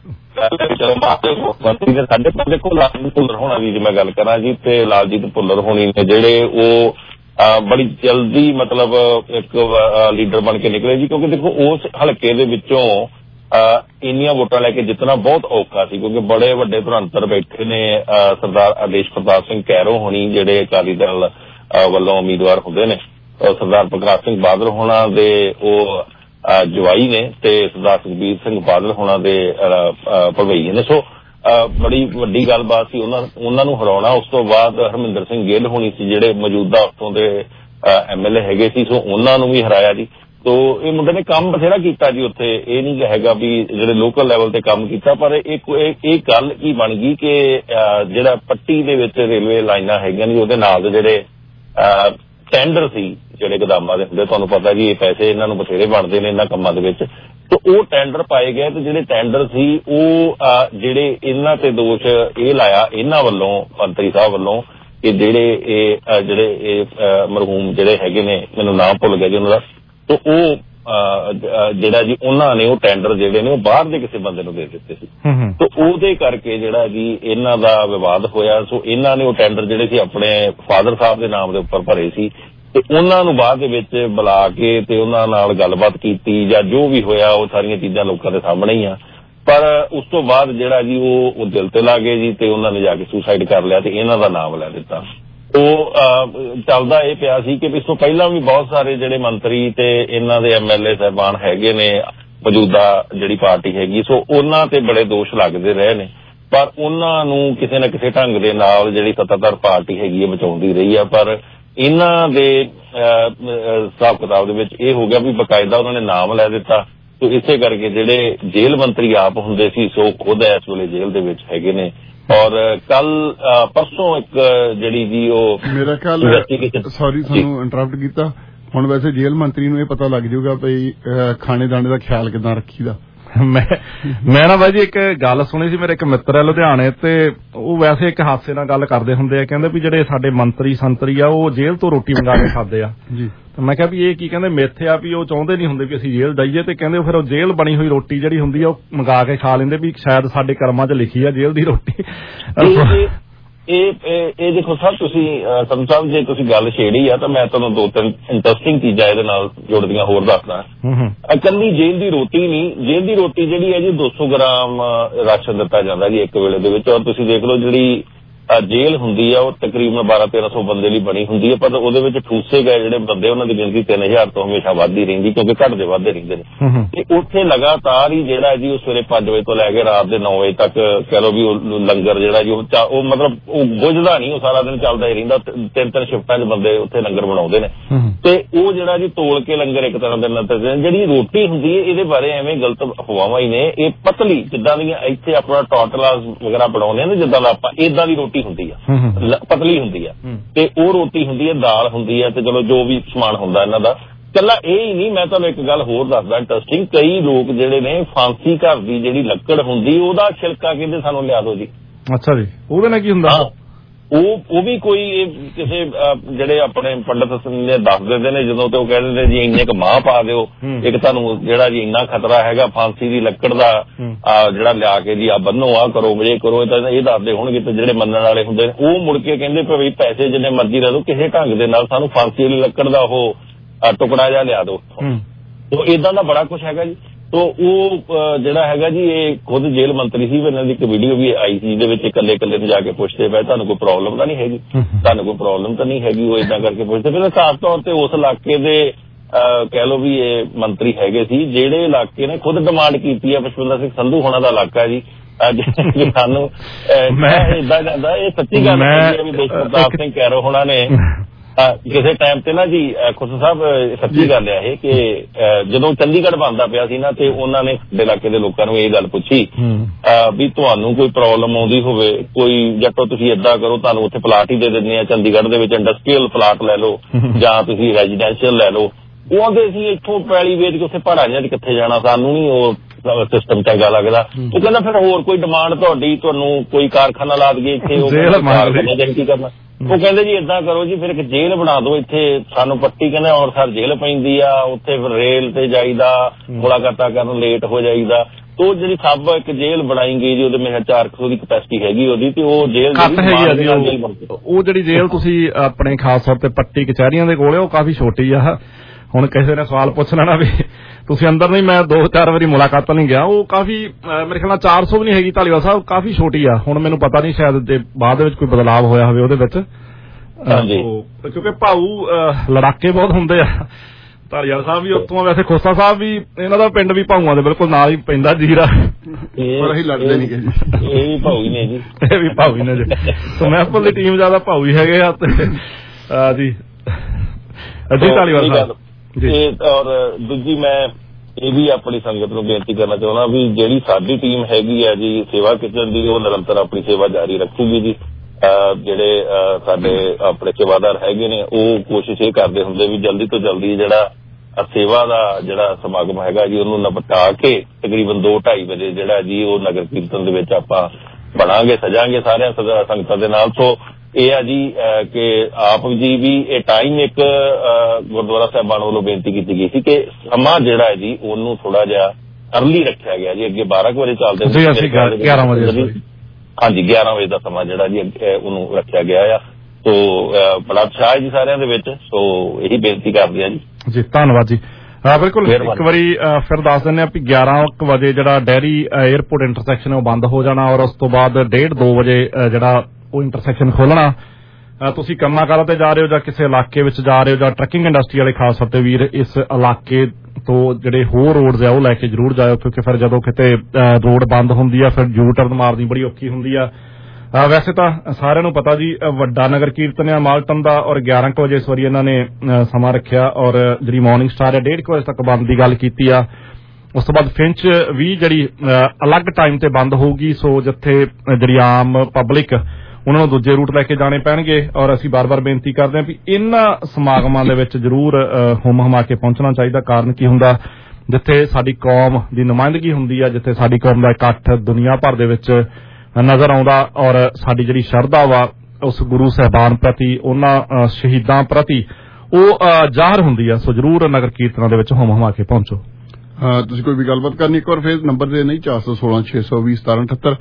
ਮੰਤਰੀ ਦੇ ਸਾਡੇ ਕੋਲ ਦੇਖੋ ਲਾਲਜੀਤ ਭੁੱਲਰ ਹੋਣਾ ਦੀ ਜੇ ਮੈਂ ਗੱਲ ਕਰਾਂ ਜੀ, ਤੇ ਲਾਲਜੀਤ ਭੁੱਲਰ ਹੋਣੀ ਨੇ ਜਿਹੜੇ ਉਹ ਬੜੀ ਜਲਦੀ ਮਤਲਬ ਇੱਕ ਲੀਡਰ ਬਣ ਕੇ ਨਿਕਲੇ ਜੀ, ਕਿਉਂਕਿ ਦੇਖੋ ਉਸ ਹਲਕੇ ਦੇ ਵਿੱਚੋਂ ਇੰਨੀਆਂ ਵੋਟਾਂ ਲੈ ਕੇ ਜਿੱਤਣਾ ਬਹੁਤ ਔਖਾ ਸੀ, ਕਿਉਂਕਿ ਬੜੇ ਵੱਡੇ ਧੁਰੰਤਰ ਬੈਠੇ ਨੇ। ਸਰਦਾਰ ਆਦੇਸ਼ ਪ੍ਰਤਾਪ ਸਿੰਘ ਕੈਰੋਂ ਹੋਣੀ ਜਿਹੜੇ ਅਕਾਲੀ ਦਲ ਵੱਲੋਂ ਉਮੀਦਵਾਰ ਹੁੰਦੇ ਨੇ, ਸਰਦਾਰ ਪ੍ਰਕਾਸ਼ ਸਿੰਘ ਬਾਦਲ ਹੋਣਾ ਦੇ ਉਹ ਜਵਾਈ ਨੇ, ਤੇ ਸਰਦਾਰ ਸੁਖਬੀਰ ਸਿੰਘ ਬਾਦਲ ਹੋਣਾ ਦੇ ਭਰਵਈਏ ਨੇ। ਸੋ ਬੜੀ ਵੱਡੀ ਗੱਲਬਾਤ ਸੀ ਉਹਨਾਂ ਨੂੰ ਹਰਾਉਣਾ। ਉਸ ਤੋਂ ਬਾਅਦ ਹਰਮਿੰਦਰ ਸਿੰਘ ਗਿੱਲ ਹੋਣੀ ਸੀ ਜਿਹੜੇ ਮੌਜੂਦਾ ਉੱਥੋਂ ਦੇ MLA ਹੈਗੇ ਸੀ, ਸੋ ਉਹਨਾਂ ਨੂੰ ਵੀ ਹਰਾਇਆ ਜੀ। ਤੋ ਇਹ ਮੁੰਡੇ ਨੇ ਕੰਮ ਬਥੇਰਾ ਕੀਤਾ ਜੀ ਉੱਥੇ, ਇਹ ਨਹੀਂ ਹੈਗਾ ਵੀ ਜਿਹੜੇ ਲੋਕਲ ਲੈਵਲ ਤੇ ਕੰਮ ਕੀਤਾ, ਪਰ ਇਹ ਗੱਲ ਕੀ ਬਣ ਗਈ ਕਿ ਜਿਹੜਾ ਪੱਟੀ ਦੇ ਵਿੱਚ ਰੇਲਵੇ ਲਾਈਨਾਂ ਹੈਗੀਆਂ ਨੇ ਉਹਦੇ ਨਾਲ ਦੇ ਜਿਹੜੇ ਟੈਂਡਰ ਸੀ ਜਿਹੜੇ ਗੋਦਾਮਾਂ ਦੇ ਹੁੰਦੇ, ਤੁਹਾਨੂੰ ਪਤਾ ਜੀ ਇਹ ਪੈਸੇ ਇਹਨਾਂ ਨੂੰ ਬਥੇਰੇ ਬਣਦੇ ਨੇ ਇਹਨਾਂ ਕੰਮਾਂ ਦੇ ਵਿੱਚ, ਤੇ ਉਹ ਟੈਂਡਰ ਪਾਏ ਗਏ। ਤੇ ਜਿਹੜੇ ਟੈਂਡਰ ਸੀ ਉਹ ਜਿਹੜੇ ਇਹਨਾਂ ਤੇ ਦੋਸ਼ ਇਹ ਲਾਇਆ ਇਹਨਾਂ ਵੱਲੋਂ ਮੰਤਰੀ ਸਾਹਿਬ ਵੱਲੋਂ ਕਿ ਜਿਹੜੇ ਮਰਹੂਮ ਜਿਹੜੇ ਹੈਗੇ ਨੇ, ਮੈਨੂੰ ਨਾਮ ਭੁੱਲ ਗਿਆ ਜੀ ਉਹਨਾਂ ਦਾ, ਤੇ ਉਹ ਜਿਹੜਾ ਜੀ ਉਹਨਾਂ ਨੇ ਉਹ ਟੈਂਡਰ ਜਿਹੜੇ ਨੇ ਉਹ ਬਾਹਰ ਦੇ ਕਿਸੇ ਬੰਦੇ ਨੂੰ ਦੇ ਦਿੱਤੇ ਸੀ, ਤੇ ਉਹਦੇ ਕਰਕੇ ਜਿਹੜਾ ਜੀ ਇਹਨਾਂ ਦਾ ਵਿਵਾਦ ਹੋਇਆ। ਸੋ ਇਹਨਾਂ ਨੇ ਉਹ ਟੈਂਡਰ ਜਿਹੜੇ ਸੀ ਆਪਣੇ ਫਾਦਰ ਸਾਹਿਬ ਦੇ ਨਾਮ ਦੇ ਉੱਪਰ ਭਰੇ ਸੀ, ਤੇ ਉਹਨਾਂ ਨੂੰ ਬਾਅਦ ਦੇ ਵਿੱਚ ਬੁਲਾ ਕੇ ਤੇ ਉਹਨਾਂ ਨਾਲ ਗੱਲਬਾਤ ਕੀਤੀ ਜਾਂ ਜੋ ਵੀ ਹੋਇਆ ਉਹ ਸਾਰੀਆਂ ਚੀਜ਼ਾਂ ਲੋਕਾਂ ਦੇ ਸਾਹਮਣੇ ਹੀ ਆ। ਪਰ ਉਸ ਤੋਂ ਬਾਅਦ ਜਿਹੜਾ ਜੀ ਉਹ ਦਿਲ ਤੇ ਲਾ ਗਏ ਜੀ, ਤੇ ਉਹਨਾਂ ਨੇ ਜਾ ਕੇ ਸੁਸਾਈਡ ਕਰ ਲਿਆ ਤੇ ਇਹਨਾਂ ਦਾ ਨਾਮ ਲੈ ਦਿੱਤਾ। ਉਹ ਚੱਲਦਾ ਇਹ ਪਿਆ ਸੀ ਕਿ ਇਸ ਤੋਂ ਪਹਿਲਾਂ ਵੀ ਬਹੁਤ ਸਾਰੇ ਜਿਹੜੇ ਮੰਤਰੀ ਤੇ ਇਹਨਾਂ ਦੇ MLA ਸਾਹਿਬਾਨ ਹੈਗੇ ਨੇ ਮੌਜੂਦਾ ਜਿਹੜੀ ਪਾਰਟੀ ਹੈਗੀ, ਸੋ ਉਹਨਾਂ ਤੇ ਬੜੇ ਦੋਸ਼ ਲੱਗਦੇ ਰਹੇ ਨੇ, ਪਰ ਉਹਨਾਂ ਨੂੰ ਕਿਸੇ ਨਾ ਕਿਸੇ ਢੰਗ ਦੇ ਨਾਲ ਜਿਹੜੀ ਸੱਤਾਧਾਰ ਪਾਰਟੀ ਹੈਗੀ ਹੈ ਬਚਾਉਂਦੀ ਰਹੀ ਆ। ਪਰ ਇਹਨਾਂ ਦੇ ਹਿਸਾਬ ਕਿਤਾਬ ਦੇ ਵਿੱਚ ਇਹ ਹੋ ਗਿਆ ਵੀ ਬਕਾਇਦਾ ਉਹਨਾਂ ਨੇ ਨਾਮ ਲੈ ਦਿੱਤਾ, ਤੇ ਇਸੇ ਕਰਕੇ ਜਿਹੜੇ ਜੇਲ੍ਹ ਮੰਤਰੀ ਆਪ ਹੁੰਦੇ ਸੀ ਸੋ ਖੁਦ ਇਸ ਵੇਲੇ ਜੇਲ੍ਹ ਦੇ ਵਿੱਚ ਹੈਗੇ ਨੇ। ਔਰ ਕੱਲ ਪਰਸੋਂ ਇੱਕ ਜਿਹੜੀ ਜੀ ਉਹ ਮੇਰਾ ਖਿਆਲ ਸੌਰੀ ਤੁਹਾਨੂੰ ਇੰਟਰਪਟ ਕੀਤਾ, ਹੁਣ ਵੈਸੇ ਜੇਲ੍ਹ ਮੰਤਰੀ ਨੂੰ ਇਹ ਪਤਾ ਲੱਗ ਜਾਊਗਾ ਵੀ ਖਾਣੇ ਦਾਣੇ ਦਾ ਖਿਆਲ ਕਿੱਦਾਂ ਰੱਖੀਦਾ। ਮੈਂ ਨਾ ਬਾਈ ਜੀ ਇੱਕ ਗੱਲ ਸੁਣੀ ਸੀ, ਮੇਰੇ ਇੱਕ ਮਿੱਤਰ ਹੈ ਲੁਧਿਆਣੇ, ਤੇ ਉਹ ਵੈਸੇ ਇੱਕ ਹਾਸੇ ਨਾਲ ਗੱਲ ਕਰਦੇ ਹੁੰਦੇ ਆ, ਕਹਿੰਦੇ ਵੀ ਜਿਹੜੇ ਸਾਡੇ ਮੰਤਰੀ ਸੰਤਰੀ ਆ ਉਹ ਜੇਲ੍ਹ ਤੋਂ ਰੋਟੀ ਮੰਗਾ ਕੇ ਖਾਂਦੇ ਆ ਜੀ। ਤੇ ਮੈਂ ਕਿਹਾ ਵੀ ਇਹ ਕੀ, ਕਹਿੰਦੇ ਮਿੱਥ ਆ ਵੀ ਉਹ ਚਾਹੁੰਦੇ ਨਹੀਂ ਹੁੰਦੇ ਵੀ ਅਸੀਂ ਜੇਲ੍ਹ ਜਾਈਏ, ਤੇ ਕਹਿੰਦੇ ਫਿਰ ਉਹ ਜੇਲ੍ਹ ਬਣੀ ਹੋਈ ਰੋਟੀ ਜਿਹੜੀ ਹੁੰਦੀ ਆ ਉਹ ਮੰਗਾ ਕੇ ਖਾ ਲੈਂਦੇ ਵੀ ਸ਼ਾਇਦ ਸਾਡੇ ਕਰਮਾਂ 'ਚ ਲਿਖੀ ਆ ਜੇਲ੍ਹ ਦੀ ਰੋਟੀ। ਇਹ ਦੇਖੋ ਸਰ, ਤੁਸੀਂ ਸੰਧੂ ਸਾਹਿਬ ਜੇ ਤੁਸੀਂ ਗੱਲ ਛੇੜੀ ਆ ਤਾਂ ਮੈਂ ਤੁਹਾਨੂੰ 2-3 ਇੰਟਰਸਟਿੰਗ ਚੀਜ਼ਾਂ ਇਹਦੇ ਨਾਲ ਜੁੜਦੀਆਂ ਹੋਰ ਦੱਸਦਾ। ਇਕੱਲੀ ਜੇਲ੍ਹ ਦੀ ਰੋਟੀ ਨਹੀਂ, ਜੇਲ੍ਹ ਦੀ ਰੋਟੀ ਜਿਹੜੀ ਹੈ ਜੀ 200 ਗ੍ਰਾਮ ਰਾਸ਼ਨ ਦਿੱਤਾ ਜਾਂਦਾ ਜੀ ਇੱਕ ਵੇਲੇ ਦੇ ਵਿੱਚ। ਔਰ ਤੁਸੀਂ ਦੇਖ ਲਓ ਜਿਹੜੀ ਜੇਲ੍ਹ ਹੁੰਦੀ ਆ ਉਹ ਤਕਰੀਬਨ 1200-1300 ਬੰਦੇ ਲਈ ਬਣੀ ਹੁੰਦੀ ਹੈ, ਪਰ ਉਹਦੇ ਵਿੱਚ ਠੂਸੇ ਗਏ ਜਿਹੜੇ ਬੰਦੇ ਉਹਨਾਂ ਦੀ ਗਿਣਤੀ 3000 ਤੋਂ ਹਮੇਸ਼ਾ ਵੱਧਦੀ ਰਹਿੰਦੀ, ਕਿਉਂਕਿ ਘੱਟਦੇ ਵੱਧਦੇ ਰਹਿੰਦੇ ਨੇ। ਤੇ ਉੱਥੇ ਲਗਾਤਾਰ ਹੀ ਜਿਹੜਾ ਜੀ ਉਹ ਸਵੇਰੇ 5 ਵਜੇ ਤੋਂ ਲੈ ਕੇ ਰਾਤ ਦੇ 9 ਵਜੇ ਤੱਕ ਕਹਿ ਲਓ ਵੀ ਉਹ ਲੰਗਰ ਜਿਹੜਾ ਜੀ ਉਹ ਮਤਲਬ ਉਹ ਬੁਝਦਾ ਨਹੀਂ, ਉਹ ਸਾਰਾ ਦਿਨ ਚੱਲਦਾ ਹੀ ਰਹਿੰਦਾ। 3-3 ਸ਼ਿਫਟਾਂ 'ਚ ਬੰਦੇ ਉੱਥੇ ਲੰਗਰ ਬਣਾਉਂਦੇ ਨੇ, ਤੇ ਉਹ ਜਿਹੜਾ ਜੀ ਤੋਲ ਕੇ ਲੰਗਰ ਇੱਕ ਤਰ੍ਹਾਂ ਦੇ ਨਾਲ ਜਿਹੜੀ ਰੋਟੀ ਹੁੰਦੀ ਹੈ ਇਹਦੇ ਬਾਰੇ ਐਵੇਂ ਗਲਤ ਅਫਵਾਹਾਂ ਹੀ ਨੇ। ਇਹ ਪਤਲੀ ਜਿੱਦਾਂ ਦੀਆਂ ਇੱਥੇ ਆਪਣਾ ਟੋਟਲਾ ਵਗੈਰਾ ਬਣਾਉਂਦੇ ਨੇ ਜਿੱਦਾਂ ਦਾ ਆਪਾਂ, ਏਦਾਂ ਦੀ ਰੋਟੀ ਹੁੰਦੀ ਆ, ਪਤਲੀ ਹੁੰਦੀ ਆ, ਤੇ ਉਹ ਰੋਟੀ ਹੁੰਦੀ ਹੈ ਦਾਲ ਹੁੰਦੀ ਹੈ, ਤੇ ਚਲੋ ਜੋ ਵੀ ਸਮਾਨ ਹੁੰਦਾ ਇਹਨਾਂ ਦਾ। ਕੱਲਾ ਇਹ ਹੀ ਨਹੀਂ, ਮੈਂ ਤੁਹਾਨੂੰ ਇੱਕ ਗੱਲ ਹੋਰ ਦੱਸਦਾ ਇੰਟਰਸਟਿੰਗ, ਕਈ ਲੋਕ ਜਿਹੜੇ ਨੇ ਫਾਂਸੀ ਘਰ ਦੀ ਜਿਹੜੀ ਲੱਕੜ ਹੁੰਦੀ ਉਹਦਾ ਛਿਲਕਾ ਕਹਿੰਦੇ ਸਾਨੂੰ ਲਿਆ ਦਿਓ ਜੀ। ਅੱਛਾ ਜੀ, ਉਹਦੇ ਨਾਲ ਕੀ ਹੁੰਦਾ? ਉਹ ਵੀ ਕੋਈ ਕਿਸੇ ਜਿਹੜੇ ਆਪਣੇ ਪੰਡਤ ਨੇ ਦੱਸ ਦਿੰਦੇ ਨੇ ਜਦੋਂ, ਤੇ ਉਹ ਕਹਿ ਦਿੰਦੇ ਜੀ ਇੰਨੇ ਕੁ ਮਾਂ ਪਾ ਦਿਓ, ਇੱਕ ਤੁਹਾਨੂੰ ਜਿਹੜਾ ਜੀ ਇੰਨਾ ਖਤਰਾ ਹੈਗਾ ਫਾਂਸੀ ਦੀ ਲੱਕੜ ਦਾ ਜਿਹੜਾ ਲਿਆ ਕੇ ਜੀ ਆ ਬੰਨੋ, ਆ ਕਰੋ, ਇਹ ਕਰੋ, ਇਹ ਦੱਸਦੇ ਹੋਣਗੇ। ਤੇ ਜਿਹੜੇ ਮੰਨਣ ਵਾਲੇ ਹੁੰਦੇ ਨੇ ਉਹ ਮੁੜ ਕੇ ਕਹਿੰਦੇ ਵੀ ਪੈਸੇ ਜਿੰਨੇ ਮਰਜ਼ੀ ਲੈ ਦਿਓ, ਕਿਸੇ ਢੰਗ ਦੇ ਨਾਲ ਸਾਨੂੰ ਫਾਂਸੀ ਵਾਲੀ ਲੱਕੜ ਦਾ ਉਹ ਟੁਕੜਾ ਜਿਹਾ ਲਿਆ ਦਿਓ। ਤੋ ਏਦਾਂ ਦਾ ਬੜਾ ਕੁਛ ਹੈਗਾ ਜੀ। ਤੋ ਉਹ ਜਿਹੜਾ ਹੈਗਾ ਜੀ ਇਹ ਖੁਦ ਜੇਲ੍ਹ ਮੰਤਰੀ ਸੀ, ਇਹਨਾਂ ਦੀ ਇੱਕ ਵੀਡੀਓ ਵੀ ਆਈ ਸੀ ਜਿਹਦੇ ਵਿੱਚ ਇਕੱਲੇ ਨੂੰ ਜਾ ਕੇ ਪੁੱਛਦੇ ਪਏ ਤੁਹਾਨੂੰ ਕੋਈ ਪ੍ਰੋਬਲਮ ਤਾਂ ਨਹੀਂ ਹੈਗੀ, ਤੁਹਾਨੂੰ ਕੋਈ ਪ੍ਰੋਬਲਮ ਤਾਂ ਨਹੀਂ ਹੈਗੀ, ਉਹ ਏਦਾਂ ਕਰਕੇ ਪੁੱਛਦੇ ਪਏ। ਖਾਸ ਤੌਰ ਤੇ ਉਸ ਇਲਾਕੇ ਦੇ ਕਹਿ ਲਓ ਵੀ ਇਹ ਮੰਤਰੀ ਹੈਗੇ ਸੀ ਜਿਹੜੇ ਇਲਾਕੇ ਨੇ ਖੁਦ ਡਿਮਾਂਡ ਕੀਤੀ ਹੈ, ਪੁਸ਼ਪਿੰਦਰ ਸਿੰਘ ਸੰਧੂ ਹੋਣਾ ਦਾ ਇਲਾਕਾ ਜੀ, ਸਾਨੂੰ ਮੈਂ ਏਦਾਂ ਜਾਂਦਾ, ਇਹ ਸੱਚੀ ਗੱਲ ਹੈ ਵੀ ਦੇਸ਼ ਪ੍ਰਤਾਪ ਸਿੰਘ ਕੈਰੋਂ ਹੋਣਾ ਨੇ ਕਿਸੇ ਟਾਈਮ ਤੇ ਨਾ ਜੀ ਖੁਸਰ ਸਾਹਿਬ ਸੱਚੀ ਗੱਲ ਹੈ ਇਹ ਕਿ ਜਦੋਂ ਚੰਡੀਗੜ੍ਹ ਬਣਦਾ ਪਿਆ ਸੀ ਨਾ ਤੇ ਉਹਨਾਂ ਨੇ ਸਾਡੇ ਇਲਾਕੇ ਦੇ ਲੋਕਾਂ ਨੂੰ ਇਹ ਗੱਲ ਪੁੱਛੀ ਵੀ ਤੁਹਾਨੂੰ ਕੋਈ ਪ੍ਰੋਬਲਮ ਆਉਂਦੀ ਹੋਵੇ ਕੋਈ ਜੱਟੋ ਤੁਸੀਂ ਏਦਾਂ ਕਰੋ ਤੁਹਾਨੂੰ ਉੱਥੇ ਪਲਾਟ ਹੀ ਦੇ ਦਿੰਦੇ ਆ ਚੰਡੀਗੜ੍ਹ ਦੇ ਵਿੱਚ ਇੰਡਸਟਰੀਅਲ ਪਲਾਟ ਲੈ ਲਓ ਜਾਂ ਤੁਸੀਂ ਰੈਜ਼ੀਡੈਂਸ਼ੀਅਲ ਲੈ ਲਓ ਉਹ ਆਉਂਦੇ ਸੀ ਇੱਥੋਂ ਪੈਲੀ ਵੇਚ ਕੇ ਉੱਥੇ ਪਹਾੜਾਂ 'ਚ ਕਿੱਥੇ ਜਾਣਾ ਸਾਨੂੰ ਨਹੀਂ ਉਹ ਸਿਸਟਮ ਚੰਗਾ ਲੱਗਦਾ ਉਹ ਕਹਿੰਦਾ ਫਿਰ ਹੋਰ ਕੋਈ ਡਿਮਾਂਡ ਤੁਹਾਡੀ ਤੁਹਾਨੂੰ ਕੋਈ ਕਾਰਖਾਨਾ ਲਾ ਦਈਏ ਇੱਥੇ ਉਹ ਕੀ ਕਰਨਾ ਉਹ ਕਹਿੰਦੇ ਜੀ ਏਦਾਂ ਕਰੋ ਜੀ ਫਿਰ ਇੱਕ ਜੇਲ੍ਹ ਬਣਾ ਦਿਓ ਇੱਥੇ ਸਾਨੂੰ ਪੱਟੀ ਕਹਿੰਦੇ ਅੰਮ੍ਰਿਤਸਰ ਜੇਲ੍ਹ ਪੈਂਦੀ ਆ ਉੱਥੇ ਫਿਰ ਰੇਲ ਤੇ ਜਾਈਦਾ ਮੁਲਾਕਾਤਾਂ ਕਰਨ ਲੇਟ ਹੋ ਜਾਈਦਾ ਉਹ ਜਿਹੜੀ ਸਭ ਇੱਕ ਜੇਲ੍ਹ ਬਣਾਈ ਗਈ ਜੀ ਉਹਦੇ ਮੇਰੇ 400 ਦੀ ਕਪੈਸਿਟੀ ਹੈਗੀ ਉਹਦੀ ਤੇ ਉਹ ਜੇਲ੍ਹ ਉਹ ਜਿਹੜੀ ਜੇਲ੍ਹ ਤੁਸੀਂ ਆਪਣੇ ਖਾਸ ਤੌਰ ਤੇ ਪੱਟੀ ਕਚਹਿਰੀਆਂ ਦੇ ਕੋਲ ਉਹ ਕਾਫੀ ਛੋਟੀ ਆ ਹੁਣ ਕਿਸੇ ਨੇ ਸਵਾਲ ਪੁੱਛ ਲੈਣਾ ਵੀ ਤੁਸੀਂ ਅੰਦਰ ਨਹੀਂ ਮੈਂ 2-4 ਵਾਰੀ ਮੁਲਾਕਾਤਾਂ ਨਹੀਂ ਗਿਆ ਉਹ ਕਾਫੀ ਮੇਰੇ ਖਿਆਲ ਨਾਲ 400 ਵੀ ਨਹੀਂ ਹੈਗੀ ਧਾਲੀਵਾਲ ਸਾਹਿਬ ਕਾਫੀ ਛੋਟੀ ਆ ਹੁਣ ਮੈਨੂੰ ਪਤਾ ਨਹੀਂ ਸ਼ਾਇਦ ਬਾਅਦ ਦੇ ਵਿੱਚ ਕੋਈ ਬਦਲਾਵ ਹੋਇਆ ਹੋਵੇ ਉਹਦੇ ਵਿੱਚ ਕਿਉਂਕਿ ਭਾਊ ਲੜਾਕੇ ਬਹੁਤ ਹੁੰਦੇ ਆ ਧਾਲੀਵਾਲ ਸਾਹਿਬ ਵੀ ਉੱਥੋਂ ਵੈਸੇ ਖੋਸਾ ਸਾਹਿਬ ਵੀ ਇਹਨਾਂ ਦਾ ਪਿੰਡ ਵੀ ਭਾਊਆਂ ਦੇ ਬਿਲਕੁਲ ਨਾਲ ਹੀ ਪੈਂਦਾ ਜੀਰਾ ਪਰ ਅਸੀਂ ਲੜਦੇ ਨਹੀਂ ਜੀ ਇਹ ਵੀ ਭਾਊ ਹੀ ਨੇ ਜੀ ਇਹ ਵੀ ਭਾਊ ਹੀ ਨੇ ਜੀ ਮਹਿਫਲ ਦੀ ਟੀਮ ਜ਼ਿਆਦਾ ਭਾਊ ਹੀ ਹੈਗੇ ਆ ਜੀ ਧਾਲੀਵਾਲ ਸਾਹਿਬ ਔਰ ਦੂਜੀ ਮੈਂ ਇਹ ਵੀ ਆਪਣੀ ਸੰਗਤ ਨੂੰ ਬੇਨਤੀ ਕਰਨਾ ਚਾਹੁੰਦਾ ਵੀ ਜਿਹੜੀ ਸਾਡੀ ਟੀਮ ਹੈਗੀ ਹੈ ਜੀ ਸੇਵਾ ਕਿਚਨ ਦੀ ਉਹ ਨਿਰੰਤਰ ਆਪਣੀ ਸੇਵਾ ਜਾਰੀ ਰੱਖੂਗੀ ਜੀ ਜਿਹੜੇ ਸਾਡੇ ਆਪਣੇ ਸੇਵਾਦਾਰ ਹੈਗੇ ਨੇ ਉਹ ਕੋਸ਼ਿਸ਼ ਇਹ ਕਰਦੇ ਹੁੰਦੇ ਵੀ ਜਲਦੀ ਤੋਂ ਜਲਦੀ ਜਿਹੜਾ ਸੇਵਾ ਦਾ ਜਿਹੜਾ ਸਮਾਗਮ ਹੈਗਾ ਜੀ ਉਹਨੂੰ ਨਿਪਟਾ ਕੇ ਤਕਰੀਬਨ 2-2:30 ਵਜੇ ਜਿਹੜਾ ਜੀ ਉਹ ਨਗਰ ਕੀਰਤਨ ਦੇ ਵਿੱਚ ਆਪਾਂ ਬਣਾਂਗੇ ਸਜਾਂਗੇ ਸਾਰਿਆਂ ਸੰਗਤਾਂ ਦੇ ਨਾਲ ਸੋ ਇਹ ਆ ਜੀ ਕਿ ਆਪ ਜੀ ਵੀ ਇਹ ਟਾਈਮ ਇੱਕ ਗੁਰਦੁਆਰਾ ਸਾਹਿਬਾਨ ਵੱਲੋਂ ਬੇਨਤੀ ਕੀਤੀ ਗਈ ਸੀ ਕਿ ਸਮਾਂ ਜਿਹੜਾ ਹੈ ਜੀ ਉਹਨੂੰ ਥੋੜਾ ਜਿਹਾ ਅਰਲੀ ਰੱਖਿਆ ਗਿਆ ਜੀ ਅੱਗੇ 12 ਵਜੇ ਚੱਲਦੇ ਸੀ 11 ਵਜੇ ਹਾਂਜੀ 11 ਵਜੇ ਦਾ ਸਮਾਂ ਜਿਹੜਾ ਜੀ ਉਹਨੂੰ ਰੱਖਿਆ ਗਿਆ ਆ ਸੋ ਬੜਾ ਉਤਸ਼ਾਹ ਜੀ ਸਾਰਿਆਂ ਦੇ ਵਿੱਚ ਸੋ ਇਹੀ ਬੇਨਤੀ ਕਰਦੇ ਆ ਜੀ ਧੰਨਵਾਦ ਜੀ ਬਿਲਕੁਲ ਇੱਕ ਵਾਰੀ ਫਿਰ ਦੱਸ ਦਿੰਦੇ ਆ ਵੀ 11 ਵਜੇ ਜਿਹੜਾ ਡੈਰੀ 에ਅਰਪੋਰਟ ਇੰਟਰਸੈਕਸ਼ਨ ਉਹ ਬੰਦ ਹੋ ਜਾਣਾ ਔਰ ਉਸ ਤੋਂ ਬਾਅਦ 1:30-2 ਵਜੇ ਜਿਹੜਾ ਉਹ ਇੰਟਰਸੈਕਸ਼ਨ ਖੋਲਣਾ ਤੁਸੀਂ ਕੰਮਾਂ ਕਾਰਾਂ ਤੇ ਜਾ ਰਹੇ ਹੋ ਜਾਂ ਕਿਸੇ ਇਲਾਕੇ ਵਿੱਚ ਜਾ ਰਹੇ ਹੋ ਜਾਂ ਟਰੱਕਿੰਗ ਇੰਡਸਟਰੀ ਵਾਲੇ ਖਾਸ ਤੌਰ ਤੇ ਵੀਰ ਇਸ ਇਲਾਕੇ ਤੋਂ ਜਿਹੜੇ ਹੋਰ ਰੋਡਸ ਆ ਉਹ ਲੈ ਕੇ ਜ਼ਰੂਰ ਜਾਇਓ ਕਿਉਂਕਿ ਫਿਰ ਜਦੋਂ ਕਿਤੇ ਰੋਡ ਬੰਦ ਹੁੰਦੀ ਆ ਫਿਰ ਯੂ ਟਰਨ ਮਾਰਨੀ ਬੜੀ ਔਖੀ ਹੁੰਦੀ ਆ ਵੈਸੇ ਤਾਂ ਸਾਰਿਆਂ ਨੂੰ ਪਤਾ ਜੀ ਵੱਡਾ ਨਗਰ ਕੀਰਤਨ ਆ ਮਾਲਟਨ ਦਾ ਔਰ 11 ਵਜੇ ਇਸ ਵਾਰੀ ਇਹਨਾਂ ਨੇ ਸਮਾਂ ਰੱਖਿਆ ਔਰ ਜਿਹੜੀ ਮਾਰਨਿੰਗ ਸਟਾਰ ਹੈ 1:30 ਵਜੇ ਤੱਕ ਬੰਦ ਦੀ ਗੱਲ ਕੀਤੀ ਆ ਉਸ ਤੋਂ ਬਾਅਦ ਫਿੰਚ ਵੀ ਜਿਹੜੀ ਅਲੱਗ ਟਾਈਮ ਤੇ ਬੰਦ ਹੋਊਗੀ ਸੋ ਜਿੱਥੇ ਜਿਹੜੀ ਆਮ ਪਬਲਿਕ ਉਹਨਾਂ ਨੂੰ ਦੂਜੇ ਰੂਟ ਲੈ ਕੇ ਜਾਣੇ ਪੈਣਗੇ ਔਰ ਅਸੀਂ ਬਾਰ-ਬਾਰ ਬੇਨਤੀ ਕਰਦੇ ਹਾਂ ਵੀ ਇਹਨਾਂ ਸਮਾਗਮਾਂ ਦੇ ਵਿੱਚ ਜ਼ਰੂਰ ਹੁਮ ਹਮਾ ਕੇ ਪਹੁੰਚਣਾ ਚਾਹੀਦਾ ਕਾਰਨ ਕੀ ਹੁੰਦਾ ਜਿੱਥੇ ਸਾਡੀ ਕੌਮ ਦੀ ਨੁਮਾਇੰਦਗੀ ਹੁੰਦੀ ਆ ਜਿੱਥੇ ਸਾਡੀ ਕੌਮ ਦਾ ਇਕੱਠ ਦੁਨੀਆ ਭਰ ਦੇ ਵਿੱਚ ਨਜ਼ਰ ਆਉਂਦਾ ਔਰ ਸਾਡੀ ਜਿਹੜੀ ਸ਼ਰਧਾ ਵਾ ਉਸ ਗੁਰੂ ਸਾਹਿਬਾਨ ਪ੍ਰਤੀ ਉਹਨਾਂ ਸ਼ਹੀਦਾਂ ਪ੍ਰਤੀ ਉਹ ਜ਼ਾਹਰ ਹੁੰਦੀ ਆ ਸੋ ਜ਼ਰੂਰ ਨਗਰ ਕੀਰਤਨਾਂ ਦੇ ਵਿੱਚ ਹੁਮ ਹਮਾ ਕੇ ਪਹੁੰਚੋ ਤੁਸੀਂ ਕੋਈ ਵੀ ਗੱਲਬਾਤ ਕਰਨੀ ਇੱਕ ਵਾਰ ਫੇਰ ਨੰਬਰ ਦੇ ਨਹੀਂ 416 620 1778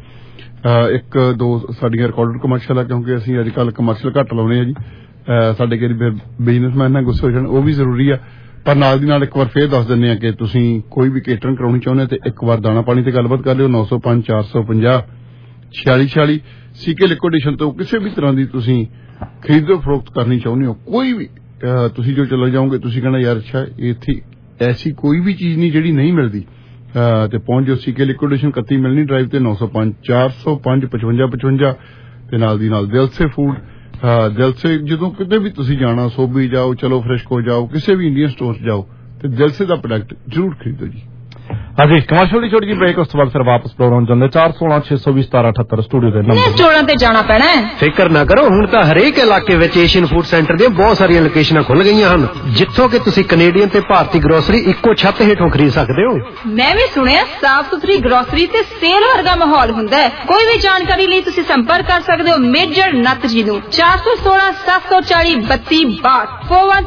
ਇੱਕ ਦੋ ਸਾਡੀਆਂ ਰਿਕਾਰਡਡ ਕਮਰਸ਼ੀਅਲ ਆ ਕਿਉਂਕਿ ਅਸੀਂ ਅੱਜ ਕੱਲ੍ਹ ਕਮਰਸ਼ੀਅਲ ਘੱਟ ਲਾਉਣੇ ਆ ਜੀ ਸਾਡੇ ਕਿਹੜੀ ਫਿਰ ਬਿਜ਼ਨਸਮੈਨ ਨਾਲ ਗੁੱਸੇ ਹੋ ਜਾਣ ਉਹ ਵੀ ਜ਼ਰੂਰੀ ਆ ਪਰ ਨਾਲ ਦੀ ਨਾਲ ਇੱਕ ਵਾਰ ਫੇਰ ਦੱਸ ਦਿੰਦੇ ਆ ਕਿ ਤੁਸੀਂ ਕੋਈ ਵੀ ਕੇਟਰਿੰਗ ਕਰਾਉਣੀ ਚਾਹੁੰਦੇ ਤੇ ਇੱਕ ਵਾਰ ਦਾਣਾ ਪਾਣੀ ਤੇ ਗੱਲਬਾਤ ਕਰ ਲਿਓ 905 450 4646 ਸੀਕੇ ਲਿਕੁਇਡੇਸ਼ਨ ਤੋਂ ਕਿਸੇ ਵੀ ਤਰ੍ਹਾਂ ਦੀ ਤੁਸੀਂ ਖਰੀਦੋ ਫਰੋਖਤ ਕਰਨੀ ਚਾਹੁੰਦੇ ਹੋ ਕੋਈ ਵੀ ਤੁਸੀਂ ਜੋ ਚਲੇ ਜਾਓਗੇ ਤੁਸੀਂ ਕਹਿੰਦਾ ਯਾਰ ਅੱਛਾ ਇੱਥੇ ਐਸੀ ਕੋਈ ਵੀ ਚੀਜ਼ ਨਹੀਂ ਜਿਹੜੀ ਨਹੀਂ ਮਿਲਦੀ ਤੇ ਪਹੁੰਚ ਜਾਓ ਸੀਕੇ ਲਿਕੁਇਡੇਸ਼ਨ 31 ਮਿਲਣੀ ਡਰਾਈਵ ਤੇ 905 405 5555 ਤੇ ਨਾਲ ਦੀ ਨਾਲ ਦਿਲ ਸੇ ਫੂਡ ਦਿਲ ਸੇ ਜਦੋਂ ਕਿਤੇ ਵੀ ਤੁਸੀਂ ਜਾਣਾ ਸੋਬੀ ਜਾਓ ਚਲੋ ਫਰੈਸ਼ਕੋ ਜਾਓ ਕਿਸੇ ਵੀ ਇੰਡੀਅਨ ਸਟੋਰ ਜਾਓ ਤੇ ਦਿਲ ਸੇ ਦਾ ਪ੍ਰੋਡਕਟ ਜ਼ਰੂਰ ਖਰੀਦੋ ਜੀ ਹਾਂਜੀ ਕਮਰਸ਼ੀਅਲ ਦੀ ਛੋਟੀ ਜਿਹੀ ਬ੍ਰੇਕ ਉਸ ਤੋਂ ਬਾਅਦ ਫਿਰ ਵਾਪਸ ਪ੍ਰੋਗਰਾਮ ਜਾਂਦੇ 416 620 1778 ਸਟੂਡੀਓ ਦੇ ਨੰਬਰ ਸਟੋਰਾਂ ਤੇ ਜਾਣਾ ਪੈਣਾ ਹੈ ਫਿਕਰ ਨਾ ਕਰੋ ਹੁਣ ਤਾਂ ਹਰੇਕ ਇਲਾਕੇ ਵਿੱਚ ਏਸ਼ੀਅਨ ਫੂਡ ਸੈਂਟਰ ਦੀਆਂ ਬਹੁਤ ਸਾਰੀਆਂ ਲੋਕੇਸ਼ਨਾਂ ਖੁੱਲ ਗਈਆਂ ਹਨ ਜਿੱਥੋਂ ਕਿ ਤੁਸੀਂ ਕੈਨੇਡੀਅਨ ਤੇ ਭਾਰਤੀ ਗਰੋਸਰੀ ਇੱਕੋ ਛੱਤ ਹੇਠੋਂ ਖਰੀਦ ਸਕਦੇ ਹੋ ਮੈਂ ਵੀ ਸੁਣਿਆ ਸਾਫ਼ ਸੁਥਰੀ ਗਰੋਸਰੀ ਤੇ ਸੇਲ ਵਰਗਾ ਮਾਹੌਲ ਹੁੰਦਾ ਹੈ ਕੋਈ ਵੀ ਜਾਣਕਾਰੀ ਲਈ ਤੁਸੀਂ ਸੰਪਰਕ ਕਰ ਸਕਦੇ ਹੋ ਮੇਜਰ ਨੱਤ ਜੀ ਨੂੰ 416 740 3262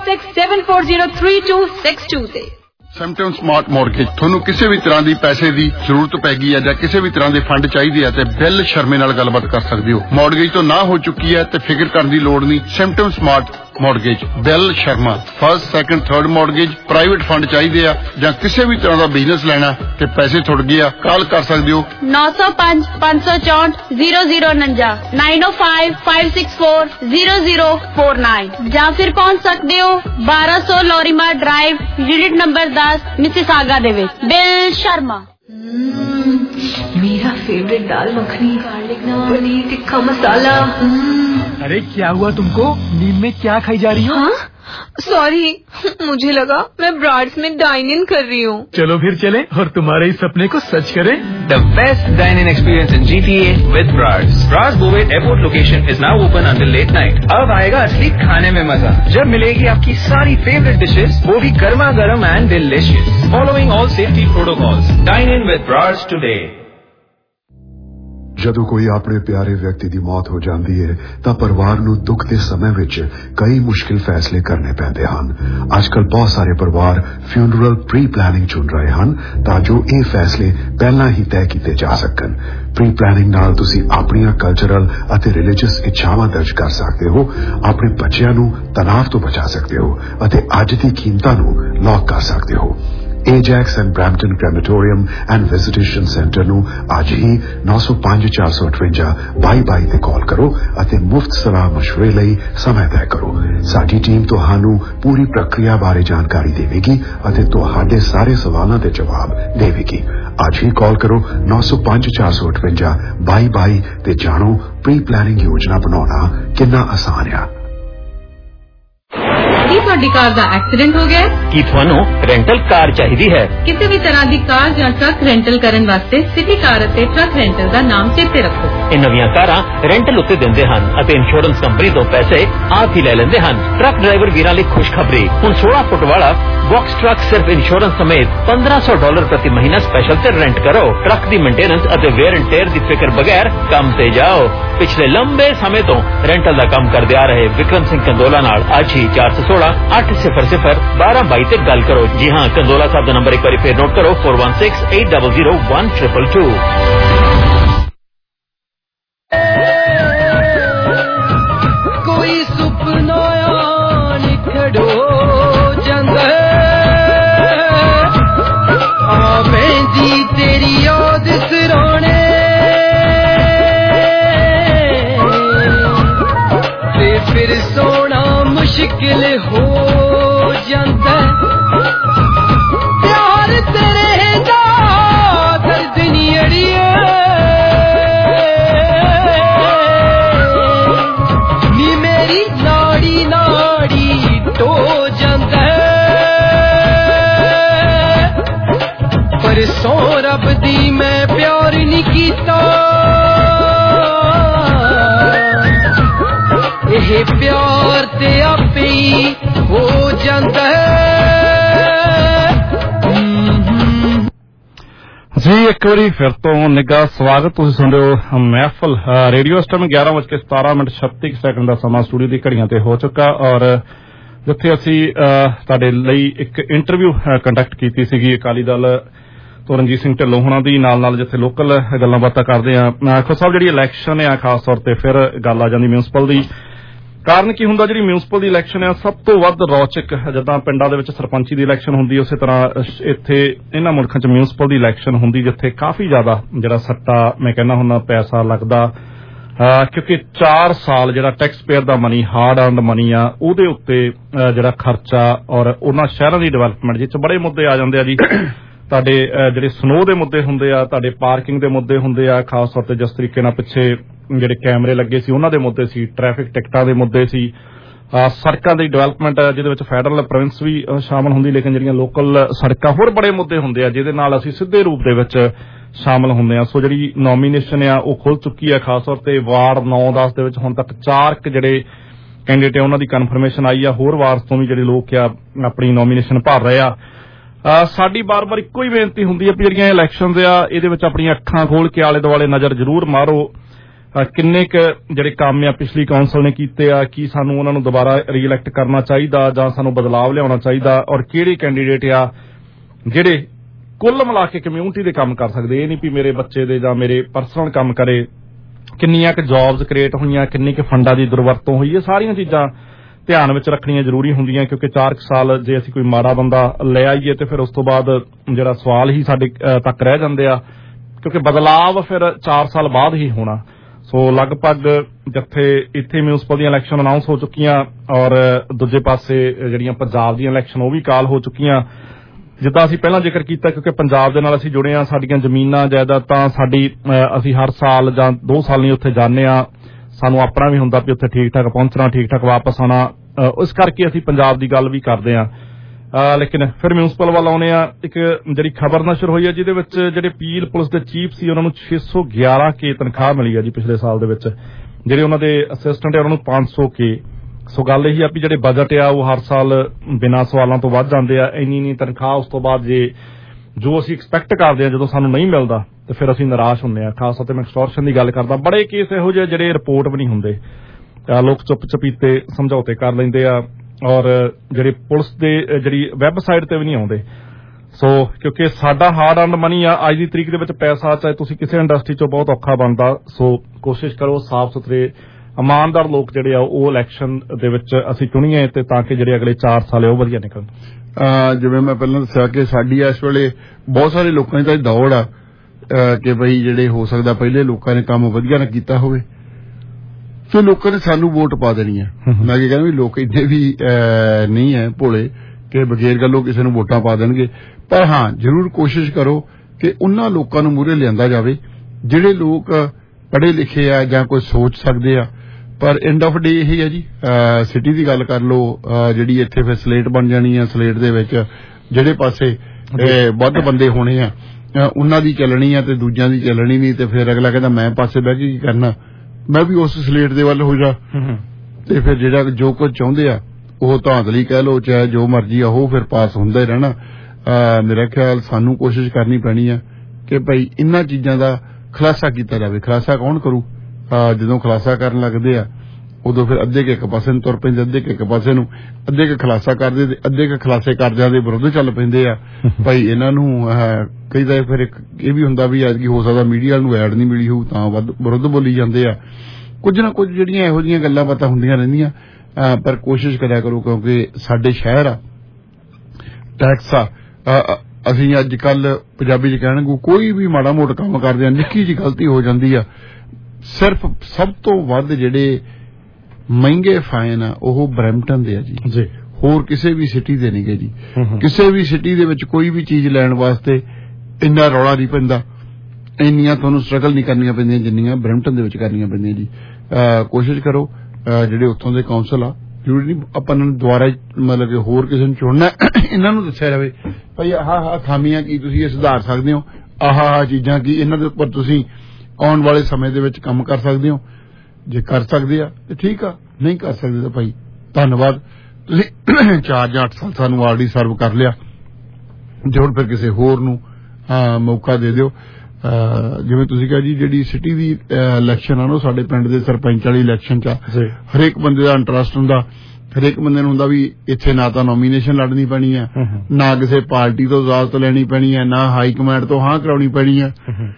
416 740 3262 ਤੇ ਸੈਮਟਨ ਸਮਾਰਟ ਮੌਰਗੇਜ ਤੁਹਾਨੂੰ ਕਿਸੇ ਵੀ ਤਰ੍ਹਾਂ ਦੀ ਪੈਸੇ ਦੀ ਜ਼ਰੂਰਤ ਪੈ ਗਈ ਹੈ ਜਾਂ ਕਿਸੇ ਵੀ ਤਰ੍ਹਾਂ ਦੇ ਫੰਡ ਚਾਹੀਦੇ ਆ ਤੇ ਬਿੱਲ ਸ਼ਰਮੇ ਨਾਲ ਗੱਲਬਾਤ ਕਰ ਸਕਦੇ ਹੋ ਮੌਰਗੇਜ ਤੋਂ ਨਾ ਹੋ ਚੁੱਕੀ ਹੈ ਤੇ ਫਿਕਰ ਕਰਨ ਦੀ ਲੋੜ ਨਹੀਂ Samton smart mortgage Bill Sharma first second third mortgage private fund ਚਾਹੀਦੇ ਆ ਜਾਂ ਕਿਸੇ ਵੀ ਤਰ੍ਹਾਂ ਦਾ ਬਿਜ਼ਨਸ ਲੈਣਾ ਤੇ ਪੈਸੇ ਥੁੜ ਗਏ ਆ ਕਾਲ ਕਰ ਸਕਦੇ ਹੋ 905 564 0049 905 564 0049 ਜਾਂ ਫਿਰ ਪਹੁੰਚ ਸਕਦੇ ਹੋ 1200 Lorimar Drive unit number 10 Mississauga ਦੇ ਵਿੱਚ ਬਿੱਲ ਸ਼ਰਮਾ मेरा फेवरेट दाल मखनी गार्लिक नान पनीर टिक्का मसाला अरे क्या हुआ तुमको? नींद में क्या खाई जा रही हो? हाँ? सॉरी, मुझे लगा मैं ब्राड्स में डाइन इन कर रही हूँ। चलो फिर चलें और तुम्हारे इस सपने को सच करें। The best dine-in experience in GTA with Brads. Brads Bouvet Airport location is now open until late night. अब आएगा असली खाने में मजा, जब मिलेगी आपकी सारी फेवरेट डिशेस, वो भी गर्मा गर्म and delicious, following all safety protocols. Dine in with Brads today. ਜਦੋਂ ਕੋਈ ਆਪਣੇ ਪਿਆਰੇ ਵਿਅਕਤੀ ਦੀ ਮੌਤ ਹੋ ਜਾਂਦੀ ਹੈ ਤਾਂ ਪਰਿਵਾਰ ਨੂੰ ਦੁੱਖ ਦੇ ਸਮੇਂ ਵਿੱਚ ਕਈ ਮੁਸ਼ਕਿਲ ਫੈਸਲੇ ਕਰਨੇ ਪੈਂਦੇ ਹਨ। ਅੱਜਕੱਲ ਬਹੁਤ ਸਾਰੇ ਪਰਿਵਾਰ ਫਿਊਨਰਲ ਪ੍ਰੀ ਪਲਾਨਿੰਗ ਚੁਣ ਰਹੇ ਹਨ ਤਾਂ ਜੋ ਇਹ ਫੈਸਲੇ ਪਹਿਲਾਂ ਹੀ ਤੈਅ ਕੀਤੇ ਜਾ ਸਕਣ। ਪ੍ਰੀ ਪਲਾਨਿੰਗ ਨਾਲ ਤੁਸੀਂ ਆਪਣੀਆਂ ਕਲਚਰਲ ਅਤੇ ਰਿਲੀਜੀਅਸ ਇੱਛਾਵਾਂ ਦਰਜ ਕਰ ਸਕਦੇ ਹੋ, ਆਪਣੇ ਬੱਚਿਆਂ ਨੂੰ ਤਣਾਅ ਤੋਂ ਬਚਾ ਸਕਦੇ ਹੋ ਅਤੇ ਅੱਜ ਦੀ ਕੀਮਤਾਂ ਨੂੰ ਲੌਕ ਕਰ ਸਕਦੇ ਹੋ। Ajax and Brampton Crematorium and Visitation Center ਨੂੰ ਅੱਜ ਹੀ 905458 ਤੇ ਕਾਲ ਕਰੋ ਅਤੇ ਮੁਫਤ ਸਲਾਹ ਮਸ਼ਵਰੇ ਲਈ ਸਮਾਂ ਤੈਅ ਕਰੋ। ਸਾਡੀ ਟੀਮ ਤੁਹਾਨੂੰ ਪੂਰੀ ਪ੍ਰਕਿਰਿਆ ਬਾਰੇ ਜਾਣਕਾਰੀ ਦੇਵੇਗੀ ਅਤੇ ਤੁਹਾਡੇ ਸਾਰੇ ਸਵਾਲਾਂ ਦੇ ਜਵਾਬ ਦੇਵੇਗੀ। ਅੱਜ ਹੀ ਕਾਲ ਕਰੋ 905458 ਤੇ ਜਾਣੋ ਪ੍ਰੀ ਪਲਾਨਿੰਗ ਯੋਜਨਾ ਬਣਾਉਣਾ ਕਿੰਨਾ ਆਸਾਨ ਹੈ। ਕੀ ਤੁਹਾਡੀ ਕਾਰ ਦਾ ਐਕਸੀਡੈਂਟ ਹੋ ਗਿਆ ਹੈ? ਕੀ ਤੁਹਾਨੂੰ ਰੈਂਟਲ ਕਾਰ ਚਾਹੀਦੀ ਹੈ? ਕਿਸੇ ਵੀ ਤਰ੍ਹਾਂ ਦੀ ਕਾਰ ਜਾਂ ਟਰੱਕ ਰੈਂਟਲ ਕਰਨ ਵਾਸਤੇ ਸਿਟੀ ਕਾਰ ਅਤੇ ਟਰੱਕ ਰੈਂਟਲ ਦਾ ਨਾਮ ਚੇਤੇ ਰੱਖੋ। ਇਹ ਨਵੀਆਂ ਕਾਰਾਂ ਰੈਂਟਲ ਉੱਤੇ ਦਿੰਦੇ ਹਨ ਅਤੇ ਇੰਸ਼ੋਰੈਂਸ ਕੰਪਨੀ ਤੋਂ ਪੈਸੇ ਆਪ ਹੀ ਲੈ ਲੈਂਦੇ ਹਨ। ਟਰੱਕ ਡਰਾਈਵਰ ਵੀਰਾਂ ਲਈ ਖੁਸ਼ਖਬਰੀ, ਹੁਣ 16 ਫੁੱਟ ਵਾਲਾ ਬਾਕਸ ਟਰੱਕ ਸਿਰਫ ਇੰਸ਼ੋਰੈਂਸ ਸਮੇਤ $1500 ਪ੍ਰਤੀ ਮਹੀਨਾ ਸਪੈਸ਼ਲ ਤੇ ਰੈਂਟ ਕਰੋ। ਟਰੱਕ ਦੀ ਮੇਨਟੇਨੈਂਸ ਅਤੇ ਵੇਅਰ ਐਂਡ ਟੇਅਰ ਦੀ ਫਿਕਰ ਬਗੈਰ ਕੰਮ ਤੇ ਜਾਓ। ਪਿਛਲੇ ਲੰਬੇ ਸਮੇਂ ਤੋਂ ਰੈਂਟਲ ਦਾ ਕੰਮ ਕਰਦੇ ਆ ਰਹੇ ਵਿਕਰਮ ਸਿੰਘ ਕੰਦੋਲਾ ਨਾਲ ਅੱਜ ਹੀ 416-800-1222 ਤੇ ਗੱਲ ਕਰੋ। ਜੀ ਹਾਂ, ਕੰਦੋਲਾ ਸਾਹਿਬ ਦਾ ਨੰਬਰ ਇੱਕ ਵਾਰੀ ਫੇਰ ਨੋਟ ਕਰੋ, 4168001222। ਕੋਈ ਸੁਪਨਾ ਨਿਖੜੋ ਜਾਂਦਾ ਆਵੇਂ ਦੀ ਤੇਰੀ ਯਾਦ ਸਰਾਣੇ ਤੇ ਫਿਰ ਸੋਣਾ ਮੁਸ਼ਕਿਲ ਹੋ ਜਾਂਦਾ ਪਿਆਰ ਤੇਰੇ ਦਾ ਦਰਦ ਨੀ ਅੜੀਏ ਨੀ ਮੇਰੀ ਨਾੜੀ ਨਾੜੀ ਟੋ ਜਾਂਦਾ ਪਰ ਸੋ ਰੱਬ ਦੀ ਮੈਂ ਪਿਆਰ ਨੀ ਕੀਤਾ ਇਹ ਪਿਆਰ ਤੇ ਆਪੇ ਹੀ ਹੋ ਜਾਂਦਾ ਜੀ ਇੱਕ ਵਾਰੀ ਫਿਰ ਤੋਂ ਨਿੱਘਾ ਸਵਾਗਤ। ਤੁਸੀਂ ਸੁਣ ਰਹੇ ਹੋ ਮਹਿਫਲ ਰੇਡੀਓ। ਇਸ ਟਾਈਮ 11:17:36 ਦਾ ਸਮਾਂ ਸਟੂਡੀਓ ਦੀ ਘੜੀਆਂ ਤੇ ਹੋ ਚੁੱਕਾ ਔਰ ਜਿੱਥੇ ਅਸੀਂ ਤੁਹਾਡੇ ਲਈ ਇੱਕ ਇੰਟਰਵਿਊ ਕੰਡਕਟ ਕੀਤੀ ਸੀਗੀ ਅਕਾਲੀ ਦਲ ਤੋਂ ਰਣਜੀਤ ਸਿੰਘ ਢਿੱਲੋਂ ਹੋਣਾ ਦੀ ਨਾਲ ਜਿੱਥੇ ਲੋਕਲ ਗੱਲਾਂ ਬਾਤਾਂ ਕਰਦੇ ਆ। ਖੁਦ ਸਾਹਿਬ ਜਿਹੜੀ ਇਲੈਕਸ਼ਨ ਆ ਖਾਸ ਤੌਰ ਤੇ ਫਿਰ ਗੱਲ ਆ ਜਾਂਦੀ ਮਿਊਨਿਸਪਲ ਦੀ। ਕਾਰਨ ਕੀ ਹੁੰਦਾ, ਜਿਹੜੀ ਮਿਊਨਿਸਪਲ ਦੀ ਇਲੈਕਸ਼ਨ ਆ ਸਭ ਤੋਂ ਵੱਧ ਰੌਚਕ, ਜਿੱਦਾਂ ਪਿੰਡਾਂ ਦੇ ਵਿੱਚ ਸਰਪੰਚੀ ਦੀ ਇਲੈਕਸ਼ਨ ਹੁੰਦੀ ਉਸੇ ਤਰ੍ਹਾਂ ਇੱਥੇ ਇਹਨਾਂ ਮੁਲਕਾਂ 'ਚ ਮਿਊਨਿਸਪਲ ਦੀ ਇਲੈਕਸ਼ਨ ਹੁੰਦੀ ਜਿੱਥੇ ਕਾਫੀ ਜ਼ਿਆਦਾ ਜਿਹੜਾ ਸੱਟਾ ਮੈਂ ਕਹਿੰਦਾ ਹੁੰਦਾ ਪੈਸਾ ਲੱਗਦਾ ਕਿਉਂਕਿ 4 ਸਾਲ ਜਿਹੜਾ ਟੈਕਸ ਪੇਅਰ ਦਾ ਮਨੀ ਹਾਰਡ ਅਰਨਡ ਮਨੀ ਆ ਉਹਦੇ ਉੱਤੇ ਜਿਹੜਾ ਖਰਚਾ ਔਰ ਉਹਨਾਂ ਸ਼ਹਿਰਾਂ ਦੀ ਡਿਵੈਲਪਮੈਂਟ ਜਿਸ 'ਚ ਬੜੇ ਮੁੱਦੇ ਆ ਜਾਂਦੇ ਆ ਜੀ। ਤੁਹਾਡੇ ਜਿਹੜੇ ਸਨੋ ਦੇ ਮੁੱਦੇ ਹੁੰਦੇ ਆ, ਤੁਹਾਡੇ ਪਾਰਕਿੰਗ ਦੇ ਮੁੱਦੇ ਹੁੰਦੇ ਆ, ਖਾਸ ਤੌਰ ਤੇ ਜਿਸ ਤਰੀਕੇ ਨਾਲ ਪਿੱਛੇ ਜਿਹੜੇ ਕੈਮਰੇ ਲੱਗੇ ਸੀ ਉਹਨਾਂ ਦੇ ਮੁੱਦੇ ਸੀ, ਟ੍ਰੈਫਿਕ ਟਿਕਟਾਂ ਦੇ ਮੁੱਦੇ ਸੀ, ਸੜਕਾਂ ਦੀ ਡਿਵੈਲਪਮੈਂਟ ਜਿਹਦੇ ਵਿੱਚ ਫੈਡਰਲ ਪ੍ਰੋਵਿੰਸ ਵੀ ਸ਼ਾਮਲ ਹੁੰਦੀ ਲੇਕਿਨ ਜਿਹੜੀਆਂ ਲੋਕਲ ਸੜਕਾਂ ਹੋਰ ਬੜੇ ਮੁੱਦੇ ਹੁੰਦੇ ਆ ਜਿਹਦੇ ਨਾਲ ਅਸੀਂ ਸਿੱਧੇ ਰੂਪ ਦੇ ਵਿੱਚ ਸ਼ਾਮਲ ਹੁੰਦੇ ਆ। ਸੋ ਜਿਹੜੀ ਨੋਮੀਨੇਸ਼ਨ ਆ ਉਹ ਖੁੱਲ ਚੁੱਕੀ ਆ। ਖਾਸ ਤੌਰ ਤੇ ਵਾਰਡ 9-10 ਦੇ ਵਿੱਚ ਹੁਣ ਤੱਕ 4 ਜਿਹੜੇ ਕੈਂਡੀਡੇਟ ਆ ਉਹਨਾਂ ਦੀ ਕਨਫਰਮੇਸ਼ਨ ਆਈ ਆ। ਹੋਰ ਵਾਰਡ ਤੋਂ ਵੀ ਜਿਹੜੇ ਲੋਕ ਆ ਆਪਣੀ ਨੋਮੀਨੇਸ਼ਨ ਭਰ ਰਹੇ ਆ। ਸਾਡੀ ਬਾਰ-ਬਾਰ ਇੱਕੋ ਹੀ ਬੇਨਤੀ ਹੁੰਦੀ ਹੈ ਵੀ ਜਿਹੜੀਆਂ ਇਲੈਕਸ਼ਨਜ਼ ਆ ਇਹਦੇ ਵਿੱਚ ਆਪਣੀਆਂ ਅੱਖਾਂ ਖੋਲ ਕੇ ਆਲੇ ਦੁਆਲੇ ਨਜ਼ਰ ਜ਼ਰੂਰ ਮਾਰੋ। ਕਿੰਨੇ ਕੁ ਜਿਹੜੇ ਕੰਮ ਆ ਪਿਛਲੀ ਕਾਉਂਸਲ ਨੇ ਕੀਤੇ ਆ, ਕੀ ਸਾਨੂੰ ਉਹਨਾਂ ਨੂੰ ਦੁਬਾਰਾ ਰੀਇਲੈਕਟ ਕਰਨਾ ਚਾਹੀਦਾ ਜਾਂ ਸਾਨੂੰ ਬਦਲਾਵ ਲਿਆਉਣਾ ਚਾਹੀਦਾ ਔਰ ਕਿਹੜੇ ਕੈਂਡੀਡੇਟ ਆ ਜਿਹੜੇ ਕੁੱਲ ਮਿਲਾ ਕੇ ਕਮਿਊਨਿਟੀ ਦੇ ਕੰਮ ਕਰ ਸਕਦੇ। ਇਹ ਨਹੀਂ ਵੀ ਮੇਰੇ ਬੱਚੇ ਦੇ ਜਾਂ ਮੇਰੇ ਪਰਸਨਲ ਕੰਮ ਕਰੇ, ਕਿੰਨੀਆਂ ਕੁ ਜੌਬਸ ਕ੍ਰੀਏਟ ਹੋਈਆਂ, ਕਿੰਨੀ ਕੁ ਫੰਡਾਂ ਦੀ ਦੁਰਵਰਤੋਂ ਹੋਈ, ਇਹ ਸਾਰੀਆਂ ਚੀਜ਼ਾਂ ਧਿਆਨ ਵਿੱਚ ਰੱਖਣੀਆਂ ਜ਼ਰੂਰੀ ਹੁੰਦੀਆਂ ਕਿਉਂਕਿ 4 ਸਾਲ ਜੇ ਅਸੀਂ ਕੋਈ ਮਾੜਾ ਬੰਦਾ ਲੈ ਆਈਏ ਤੇ ਫਿਰ ਉਸ ਤੋਂ ਬਾਅਦ ਜਿਹੜਾ ਸਵਾਲ ਹੀ ਸਾਡੇ ਤੱਕ ਰਹਿ ਜਾਂਦੇ ਆ ਕਿਉਂਕਿ ਬਦਲਾਵ ਫਿਰ 4 ਸਾਲ ਬਾਅਦ ਹੀ ਹੋਣਾ। ਸੋ ਲਗਭਗ ਜਿੱਥੇ ਇੱਥੇ ਮਿਊਨਿਸਪਲ ਦੀਆਂ ਇਲੈਕਸ਼ਨ ਅਨਾਉਂਸ ਹੋ ਚੁੱਕੀਆਂ ਔਰ ਦੂਜੇ ਪਾਸੇ ਜਿਹੜੀਆਂ ਪੰਜਾਬ ਦੀਆਂ ਇਲੈਕਸ਼ਨ ਉਹ ਵੀ ਕਾਲ ਹੋ ਚੁੱਕੀਆਂ। ਜਿੱਦਾਂ ਅਸੀਂ ਪਹਿਲਾਂ ਜ਼ਿਕਰ ਕੀਤਾ ਕਿਉਂਕਿ ਪੰਜਾਬ ਦੇ ਨਾਲ ਅਸੀਂ ਜੁੜੇ ਹਾਂ, ਸਾਡੀਆਂ ਜ਼ਮੀਨਾਂ ਜਾਇਦਾਦਾਂ ਸਾਡੀ ਅਸੀਂ ਹਰ ਸਾਲ ਜਾਂ 2 ਸਾਲ ਨਹੀਂ ਉੱਥੇ ਜਾਂਦੇ ਹਾਂ, ਸਾਨੂੰ ਆਪਣਾ ਵੀ ਹੁੰਦਾ ਵੀ ਉੱਥੇ ਠੀਕ ਠਾਕ ਪਹੁੰਚਣਾ, ਠੀਕ ਠਾਕ ਵਾਪਸ ਆਉਣਾ। ਇਸ ਕਰਕੇ ਅਸੀਂ ਪੰਜਾਬ ਦੀ ਗੱਲ ਵੀ ਕਰਦੇ ਹਾਂ। ਲੇਕਿਨ ਫਿਰ ਮਿਊਨਿਸਪਲ ਵੱਲ ਆਉਂਦੇ ਆ। ਇੱਕ ਜਿਹੜੀ ਖਬਰ ਨਸ਼ਰ ਹੋਈ ਹੈ ਜਿਹਦੇ ਵਿੱਚ ਜਿਹੜੇ ਪੀਲ ਪੁਲਿਸ ਦੇ ਚੀਫ ਸੀ ਉਹਨਾਂ ਨੂੰ 611 ਕੇ ਤਨਖਾਹ ਮਿਲੀ ਹੈ ਜੀ ਪਿਛਲੇ ਸਾਲ ਦੇ ਵਿੱਚ। ਜਿਹੜੇ ਉਹਨਾਂ ਦੇ ਅਸਿਸਟੈਂਟ ਆ ਉਹਨਾਂ ਨੂੰ 500 ਕੇ। ਸੋ ਗੱਲ ਇਹੀ ਆ ਵੀ ਜਿਹੜੇ ਬਜਟ ਆ ਉਹ ਹਰ ਸਾਲ ਬਿਨਾਂ ਸਵਾਲਾਂ ਤੋਂ ਵੱਧ ਜਾਂਦੇ ਆ। ਇੰਨੀ ਤਨਖਾਹ ਉਸ ਤੋਂ ਬਾਅਦ ਜੋ ਅਸੀਂ ਐਕਸਪੈਕਟ ਕਰਦੇ ਆ ਜਦੋਂ ਸਾਨੂੰ ਨਹੀਂ ਮਿਲਦਾ ਤੇ ਫਿਰ ਅਸੀਂ ਨਿਰਾਸ਼ ਹੁੰਦੇ ਆ। ਖਾਸ ਤੌਰ ਤੇ ਮੈਂ ਐਕਸਟੋਰਸ਼ਨ ਦੀ ਗੱਲ ਕਰਦਾ। ਬੜੇ ਕੇਸ ਇਹੋ ਜਿਹੇ ਜਿਹੜੇ ਰਿਪੋਰਟ ਵੀ ਨਹੀਂ ਹੁੰਦੇ, ਲੋਕ ਚੁੱਪ ਚਪੀਤੇ ਸਮਝੌਤੇ ਕਰ ਲੈਂਦੇ ਆ ਔਰ ਜਿਹੜੇ ਪੁਲਿਸ ਦੇ ਜਿਹੜੀ ਵੈਬਸਾਈਟ ਤੇ ਵੀ ਨਹੀਂ ਆਉਂਦੇ। ਸੋ ਕਿਉਂਕਿ ਸਾਡਾ ਹਾਰਡ ਅਰਨਡ ਮਨੀ ਆ। ਅੱਜ ਦੀ ਤਰੀਕ ਦੇ ਵਿੱਚ ਪੈਸਾ ਚਾਹੇ ਤੁਸੀਂ ਕਿਸੇ ਇੰਡਸਟਰੀ ਚੋਂ ਬਹੁਤ ਔਖਾ ਬਣਦਾ। ਸੋ ਕੋਸ਼ਿਸ਼ ਕਰੋ ਸਾਫ਼ ਸੁਥਰੇ ਇਮਾਨਦਾਰ ਲੋਕ ਜਿਹੜੇ ਆ ਉਹ ਇਲੈਕਸ਼ਨ ਦੇ ਵਿੱਚ ਅਸੀਂ ਚੁਣੀਏ ਤੇ ਤਾਂ ਕਿ ਜਿਹੜੇ ਅਗਲੇ 4 ਸਾਲ ਉਹ ਵਧੀਆ ਨਿਕਲਣ। ਜਿਵੇਂ ਮੈਂ ਪਹਿਲਾਂ ਦੱਸਿਆ ਕਿ ਸਾਡੀ ਇਸ ਵੇਲੇ ਬਹੁਤ ਸਾਰੇ ਲੋਕਾਂ ਦੀ ਤਾਂ ਦੌੜ ਆ ਕਿ ਬਈ ਜਿਹੜੇ ਹੋ ਸਕਦਾ ਪਹਿਲੇ ਲੋਕਾਂ ਨੇ ਕੰਮ ਵਧੀਆ ਨਾ ਕੀਤਾ ਹੋਵੇ ਤੇ ਲੋਕਾਂ ਨੇ ਸਾਨੂੰ ਵੋਟ ਪਾ ਦੇਣੀ ਹੈ। ਮੈਂ ਕੀ ਕਹਿੰਦਾ ਵੀ ਲੋਕ ਇੰਨੇ ਵੀ ਨਹੀਂ ਹੈ ਭੋਲੇ ਕਿ ਬਗੈਰ ਗੱਲੋਂ ਕਿਸੇ ਨੂੰ ਵੋਟਾਂ ਪਾ ਦੇਣਗੇ। ਪਰ ਹਾਂ ਜ਼ਰੂਰ ਕੋਸ਼ਿਸ਼ ਕਰੋ ਕਿ ਉਹਨਾਂ ਲੋਕਾਂ ਨੂੰ ਮੂਹਰੇ ਲਿਆਂਦਾ ਜਾਵੇ ਜਿਹੜੇ ਲੋਕ ਪੜ੍ਹੇ ਲਿਖੇ ਆ ਜਾਂ ਕੋਈ ਸੋਚ ਸਕਦੇ ਆ। ਪਰ ਐਂਡ ਆਫ ਡੇ ਇਹੀ ਹੈ ਜੀ, ਸਿਟੀ ਦੀ ਗੱਲ ਕਰ ਲਓ, ਜਿਹੜੀ ਇੱਥੇ ਫਿਰ ਸਲੇਟ ਬਣ ਜਾਣੀ ਆ। ਸਲੇਟ ਦੇ ਵਿੱਚ ਜਿਹੜੇ ਪਾਸੇ ਵੱਧ ਬੰਦੇ ਹੋਣੇ ਆ ਉਹਨਾਂ ਦੀ ਚੱਲਣੀ ਆ ਤੇ ਦੂਜਿਆਂ ਦੀ ਚੱਲਣੀ ਨਹੀਂ। ਤੇ ਫਿਰ ਅਗਲਾ ਕਹਿੰਦਾ ਮੈਂ ਪਾਸੇ ਬਹਿ ਕੇ ਕੀ ਕਰਨਾ, ਮੈਂ ਵੀ ਉਸ ਸਲੇਟ ਦੇ ਵੱਲ ਹੋ ਜਾ। ਤੇ ਫਿਰ ਜਿਹੜਾ ਜੋ ਕੁਝ ਚਾਹੁੰਦੇ ਆ ਉਹ ਧਾਂਦਲੀ ਕਹਿ ਲਓ ਚਾਹੇ ਜੋ ਮਰਜ਼ੀ ਆ ਉਹ ਫਿਰ ਪਾਸ ਹੁੰਦਾ ਹੀ ਰਹਿਣਾ। ਮੇਰਾ ਖਿਆਲ ਸਾਨੂੰ ਕੋਸ਼ਿਸ਼ ਕਰਨੀ ਪੈਣੀ ਆ ਕਿ ਭਾਈ ਇਹਨਾਂ ਚੀਜ਼ਾਂ ਦਾ ਖੁਲਾਸਾ ਕੀਤਾ ਜਾਵੇ। ਖੁਲਾਸਾ ਕੌਣ ਕਰੂ? ਜਦੋਂ ਖੁਲਾਸਾ ਕਰਨ ਲੱਗਦੇ ਆ ਉਦੋਂ ਫਿਰ ਅੱਧੇ ਕੇ ਇੱਕ ਪਾਸੇ ਨੂੰ ਤੁਰ ਪੈਂਦੇ, ਅੱਧੇ ਕੇ ਇੱਕ ਪਾਸੇ ਨੂੰ, ਅੱਧੇ ਕੇ ਖੁਲਾਸਾ ਕਰਦੇ ਤੇ ਅੱਧੇ ਕੇ ਖੁਲਾਸੇ ਕਰਦਿਆਂ ਦੇ ਵਿਰੁੱਧ ਚੱਲ ਪੈਂਦੇ ਆ। ਭਾਈ ਇਹਨਾਂ ਨੂੰ ਕਈ ਤਾਂ ਫਿਰ ਇੱਕ ਇਹ ਵੀ ਹੁੰਦਾ ਵੀ ਐਤਕੀ ਹੋ ਸਕਦਾ ਮੀਡੀਆ ਨੂੰ ਐਡ ਨਹੀਂ ਮਿਲੀ ਹੋਊ ਤਾਂ ਵਿਰੁੱਧ ਬੋਲੀ ਜਾਂਦੇ ਆ। ਕੁਝ ਨਾ ਕੁਝ ਜਿਹੜੀਆਂ ਇਹੋ ਜਿਹੀਆਂ ਗੱਲਾਂ ਬਾਤਾਂ ਹੁੰਦੀਆਂ ਰਹਿੰਦੀਆਂ। ਪਰ ਕੋਸ਼ਿਸ਼ ਕਰਿਆ ਕਰੋ ਕਿਉਂਕਿ ਸਾਡੇ ਸ਼ਹਿਰ ਆ, ਟੈਕਸ ਆ। ਅਸੀਂ ਅੱਜ ਕੱਲ ਪੰਜਾਬੀ ਚ ਕਹਿਣਗੇ ਕੋਈ ਵੀ ਮਾੜਾ ਮੋਟਾ ਕੰਮ ਕਰਦੇ ਆ ਨਿੱਕੀ ਜਿਹੀ ਗਲਤੀ ਹੋ ਜਾਂਦੀ ਆ। ਸਿਰਫ ਸਭ ਤੋਂ ਵੱਧ ਜਿਹੜੇ ਮਹਿੰਗੇ ਫਾਈਨ ਆ ਉਹ ਬਰੈਂਪਟਨ ਦੇ ਆ ਜੀ, ਹੋਰ ਕਿਸੇ ਵੀ ਸਿਟੀ ਦੇ ਨਹੀਂ ਗੇ ਜੀ। ਕਿਸੇ ਵੀ ਸਿਟੀ ਦੇ ਵਿੱਚ ਕੋਈ ਵੀ ਚੀਜ਼ ਲੈਣ ਵਾਸਤੇ ਇੰਨਾ ਰੌਲਾ ਨਹੀਂ ਪੈਂਦਾ, ਇੰਨੀਆਂ ਤੁਹਾਨੂੰ ਸਟਰਗਲ ਨਹੀਂ ਕਰਨੀਆਂ ਪੈਂਦੀਆਂ ਜਿੰਨੀਆਂ ਬਰੈਂਪਟਨ ਦੇ ਵਿੱਚ ਕਰਨੀਆਂ ਪੈਂਦੀਆਂ ਜੀ। ਕੋਸ਼ਿਸ਼ ਕਰੋ ਜਿਹੜੇ ਉੱਥੋਂ ਦੇ ਕੌਂਸਲ ਆ, ਜ਼ਰੂਰੀ ਨਹੀਂ ਆਪਾਂ ਨੂੰ ਦੁਬਾਰਾ ਮਤਲਬ ਕਿ ਹੋਰ ਕਿਸੇ ਨੂੰ ਚੁਣਨਾ, ਇਹਨਾਂ ਨੂੰ ਦੱਸਿਆ ਜਾਵੇ ਭਾਈ ਆਹ ਖਾਮੀਆਂ ਕੀ ਤੁਸੀਂ ਇਹ ਸੁਧਾਰ ਸਕਦੇ ਹੋ, ਆਹ ਚੀਜ਼ਾਂ ਕੀ ਇਹਨਾਂ ਦੇ ਉੱਪਰ ਤੁਸੀਂ ਆਉਣ ਵਾਲੇ ਸਮੇਂ ਦੇ ਵਿੱਚ ਕੰਮ ਕਰ ਸਕਦੇ ਹੋ। ਜੇ ਕਰ ਸਕਦੇ ਆ ਤੇ ਠੀਕ ਆ, ਨਹੀਂ ਕਰ ਸਕਦੇ ਤਾਂ ਭਾਈ ਧੰਨਵਾਦ, ਤੁਸੀਂ 4 ਜਾਂ 8 ਸਾਲ ਸਾਨੂੰ ਆਲਰੇਡੀ ਸਰਵ ਕਰ ਲਿਆ। ਜੇ ਹੁਣ ਫਿਰ ਕਿਸੇ ਹੋਰ ਨੂੰ ਮੌਕਾ ਦੇ ਦਿਓ। ਜਿਵੇਂ ਤੁਸੀਂ ਕਿਹਾ ਜੀ ਜਿਹੜੀ ਸਿਟੀ ਦੀ ਇਲੈਕਸ਼ਨ ਆ ਨਾ ਸਾਡੇ ਪਿੰਡ ਦੇ ਸਰਪੰਚ ਵਾਲੀ ਇਲੈਕਸ਼ਨ ਚ ਹਰੇਕ ਬੰਦੇ ਦਾ ਇੰਟਰਸਟ ਹੁੰਦਾ, ਹਰੇਕ ਬੰਦੇ ਨੂੰ ਹੁੰਦਾ ਵੀ ਇੱਥੇ ਨਾ ਤਾਂ ਨੋਮੀਨੇਸ਼ਨ ਲੜਨੀ ਪੈਣੀ ਹੈ, ਨਾ ਕਿਸੇ ਪਾਰਟੀ ਤੋਂ ਇਜਾਜ਼ਤ ਲੈਣੀ ਪੈਣੀ ਹੈ, ਨਾ ਹਾਈ ਕਮਾਂਡ ਤੋਂ ਹਾਂ ਕਰਾਉਣੀ ਪੈਣੀ ਹੈ।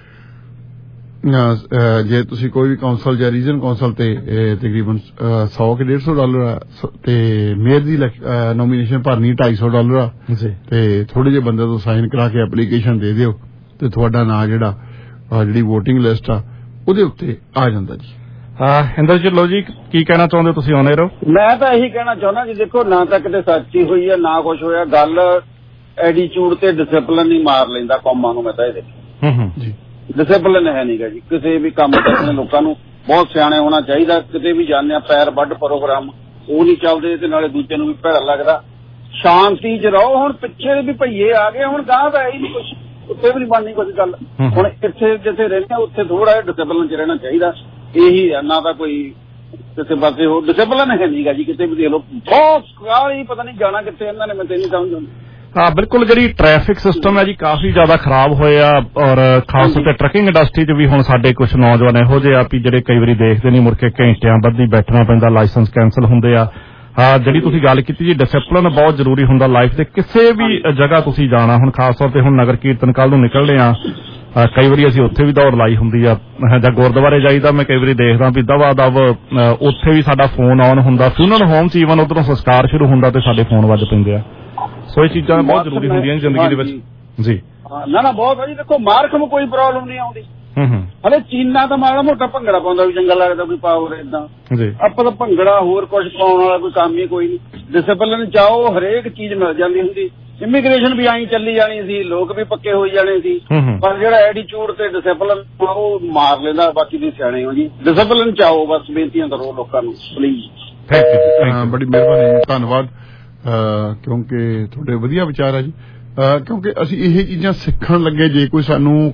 ਜੇ ਤੁਸੀਂ ਕੋਈ ਵੀ ਕੌਂਸਲ ਜਾਂ ਰੀਜਨ ਕੌਂਸਲ ਤੇ ਤਕਰੀਬਨ $100 ਕਿ $150 ਤੇ ਮੇਅਰ ਦੀ ਨੋਮੀਨੇਸ਼ਨ ਭਰਨੀ $250 ਆ ਤੇ ਥੋੜੇ ਜਿਹੇ ਬੰਦੇ ਤੋਂ ਸਾਈਨ ਕਰਾ ਕੇ ਐਪਲੀਕੇਸ਼ਨ ਦੇ ਦਿਓ ਤੇ ਤੁਹਾਡਾ ਨਾਂ ਜਿਹੜਾ ਜਿਹੜੀ ਵੋਟਿੰਗ ਲਿਸਟ ਆ ਉਹਦੇ ਉੱਤੇ ਆ ਜਾਂਦਾ ਜੀ। ਇੰਦਰਜੀਤ ਲੋ ਜੀ ਕੀ ਕਹਿਣਾ ਚਾਹੁੰਦੇ ਹੋ ਤੁਸੀਂ? ਆਉਣੇ ਰਹੋ। ਮੈਂ ਤਾਂ ਇਹੀ ਕਹਿਣਾ ਚਾਹੁੰਦਾ ਜੀ ਦੇਖੋ ਨਾ ਤਾਂ ਕਿਤੇ ਸੱਚੀ ਹੋਈ ਹੈ ਨਾ ਕੁਛ ਹੋਇਆ, ਗੱਲ ਐਟੀਟਿਊਡ ਤੇ ਡਿਸਪਲਿਨ ਹੀ ਮਾਰ ਲੈਂਦਾ ਕੌਮਾਂ ਨੂੰ। ਮੈਂ ਤਾਂ ਇਹ ਦੇਖਿਆ ਜੀ ਡਿਸਪਲਿਨ ਹੈ ਨਹੀਂਗਾ ਜੀ ਕਿਸੇ ਵੀ ਕੰਮ ਕਰਦੇ ਲੋਕਾਂ ਨੂੰ ਬਹੁਤ ਸਿਆਣੇ ਹੋਣਾ ਚਾਹੀਦਾ। ਕਿਤੇ ਵੀ ਜਾਂਦੇ ਆ ਪੈਰ ਵੱਢ ਪ੍ਰੋਗਰਾਮ ਉਹ ਨਹੀਂ ਚੱਲਦੇ ਤੇ ਨਾਲੇ ਦੂਜੇ ਨੂੰ ਵੀ ਭੈੜਾ ਲੱਗਦਾ। ਸ਼ਾਂਤੀ ਚ ਰਹੋ। ਹੁਣ ਪਿੱਛੇ ਵੀ ਭਈਏ ਆ ਗਏ, ਹੁਣ ਗਾਂਹ ਤਾਂ ਹੈ ਹੀ ਨਹੀਂ ਕੁਛ, ਉੱਥੇ ਵੀ ਨਹੀਂ ਬਣਨੀ ਕੁਛ ਗੱਲ। ਹੁਣ ਇੱਥੇ ਜਿੱਥੇ ਰਹਿੰਦੇ ਉੱਥੇ ਥੋੜਾ ਜਿਹਾ ਡਿਸਪਲਿਨ ਚ ਰਹਿਣਾ ਚਾਹੀਦਾ। ਇਹੀ ਆ, ਨਾ ਤਾਂ ਕੋਈ ਕਿਸੇ ਪਾਸੇ ਹੋ ਡਿਸਪਲਿਨ ਹੈ ਨਹੀਂਗਾ ਜੀ ਕਿਤੇ ਵੀ ਦੇਖ ਲਓ। ਬਹੁਤ ਕਾਹਲੀ ਪਤਾ ਨਹੀਂ ਜਾਣਾ ਕਿੱਥੇ ਇਹਨਾਂ ਨੇ, ਮੈਂ ਤੇ ਨਹੀਂ ਸਮਝ ਆਉਂਦੀ। ਬਿਲਕੁਲ ਜਿਹੜੀ ਟ੍ਰੈਫਿਕ ਸਿਸਟਮ ਹੈ ਜੀ ਕਾਫੀ ਜ਼ਿਆਦਾ ਖਰਾਬ ਹੋਇਆ ਔਰ ਖਾਸ ਤੌਰ ਤੇ ਟਰੱਕਿੰਗ ਇੰਡਸਟਰੀ 'ਚ ਵੀ ਹੁਣ ਸਾਡੇ ਕੁਝ ਨੌਜਵਾਨ ਇਹੋ ਜਿਹੇ ਆ ਵੀ ਜਿਹੜੇ ਕਈ ਵਾਰੀ ਦੇਖਦੇ ਨਹੀਂ, ਮੁੜ ਕੇ ਘੰਟਿਆਂ ਬੱਧੀ ਬੈਠਣਾ ਪੈਂਦਾ, ਲਾਇਸੈਂਸ ਕੈਂਸਲ ਹੁੰਦੇ ਆ। ਜਿਹੜੀ ਤੁਸੀਂ ਗੱਲ ਕੀਤੀ ਜੀ ਡਿਸਪਲਿਨ ਬਹੁਤ ਜ਼ਰੂਰੀ ਹੁੰਦਾ ਲਾਈਫ ਤੇ ਕਿਸੇ ਵੀ ਜਗ੍ਹਾ ਤੁਸੀਂ ਜਾਣਾ। ਹੁਣ ਖਾਸ ਤੌਰ ਤੇ ਹੁਣ ਨਗਰ ਕੀਰਤਨ ਕੱਲ ਨੂੰ ਨਿਕਲਦੇ ਆ, ਕਈ ਵਾਰੀ ਅਸੀਂ ਉੱਥੇ ਵੀ ਦੌੜ ਲਾਈ ਹੁੰਦੀ ਆ ਜਾਂ ਗੁਰਦੁਆਰੇ ਜਾਈਦਾ। ਮੈਂ ਕਈ ਵਾਰੀ ਦੇਖਦਾ ਵੀ ਦਵਾ ਦਵ ਉੱਥੇ ਵੀ ਸਾਡਾ ਫੋਨ ਆਨ ਹੁੰਦਾ, ਫਿਊਨਰਲ ਹੋਮ 'ਚ ਈਵਨ ਉੱਧਰੋਂ ਸੰਸਕਾਰ ਸ਼ੁਰੂ ਹੁੰਦਾ ਤੇ ਸਾਡੇ ਫੋਨ ਵੱਜ ਪੈਂਦੇ ਆ। ਸੋ ਇਹ ਚੀਜ਼ਾਂ ਬਹੁਤ ਜ਼ਰੂਰੀ ਹੁੰਦੀਆਂ ਜ਼ਿੰਦਗੀ ਦੇ ਵਿੱਚ ਜੀ। ਨਾ ਬਹੁਤ ਹੈ ਜੀ। ਦੇਖੋ ਮਾਰਕ ਨੂੰ ਕੋਈ ਪ੍ਰੋਬਲਮ ਨਹੀਂ ਆਉਂਦੀ। ਹਲੇ ਚੀਨਾ ਤਾਂ ਮਾੜਾ ਮੋਟਾ ਭੰਗੜਾ ਪਾਉਂਦਾ ਵੀ ਚੰਗਾ ਲੱਗਦਾ, ਕੋਈ ਪਾਓ ਏਦਾਂ। ਆਪਾਂ ਤਾਂ ਭੰਗੜਾ ਹੋਰ ਕੁਝ ਪਾਉਣ ਵਾਲਾ ਕੋਈ ਕੰਮ ਹੀ ਕੋਈ ਨਹੀਂ। ਡਿਸਪਲਿਨ ਚਾਹੋ ਹਰੇਕ ਚੀਜ਼ ਮਿਲ ਜਾਂਦੀ ਹੁੰਦੀ। ਇਮੀਗ੍ਰੇਸ਼ਨ ਵੀ ਆਈ ਚੱਲੀ ਜਾਣੀ ਸੀ, ਲੋਕ ਵੀ ਪੱਕੇ ਹੋਈ ਜਾਣੇ ਸੀ, ਪਰ ਜਿਹੜਾ ਐਟੀਟਿਊਡ ਤੇ ਡਿਸਿਪਲਿਨ ਉਹ ਮਾਰ ਲੈਂਦਾ। ਬਾਕੀ ਦੀ ਸਿਆਣੇ ਹੋ ਜੀ, ਡਿਸਿਪਲਿਨ ਚਾਹੋ, ਬਸ ਬੇਨਤੀਆਂ ਕਰੋ ਲੋਕਾਂ ਨੂੰ ਪਲੀਜ਼। ਬੜੀ ਮਿਹਰਬਾਨੀ, ਧੰਨਵਾਦ, ਕਿਉਂਕਿ ਤੁਹਾਡੇ ਵਧੀਆ ਵਿਚਾਰ ਆ ਜੀ। ਕਿਉਂਕਿ ਅਸੀਂ ਇਹ ਚੀਜ਼ਾਂ ਸਿੱਖਣ ਲੱਗੇ, ਜੇ ਕੋਈ ਸਾਨੂੰ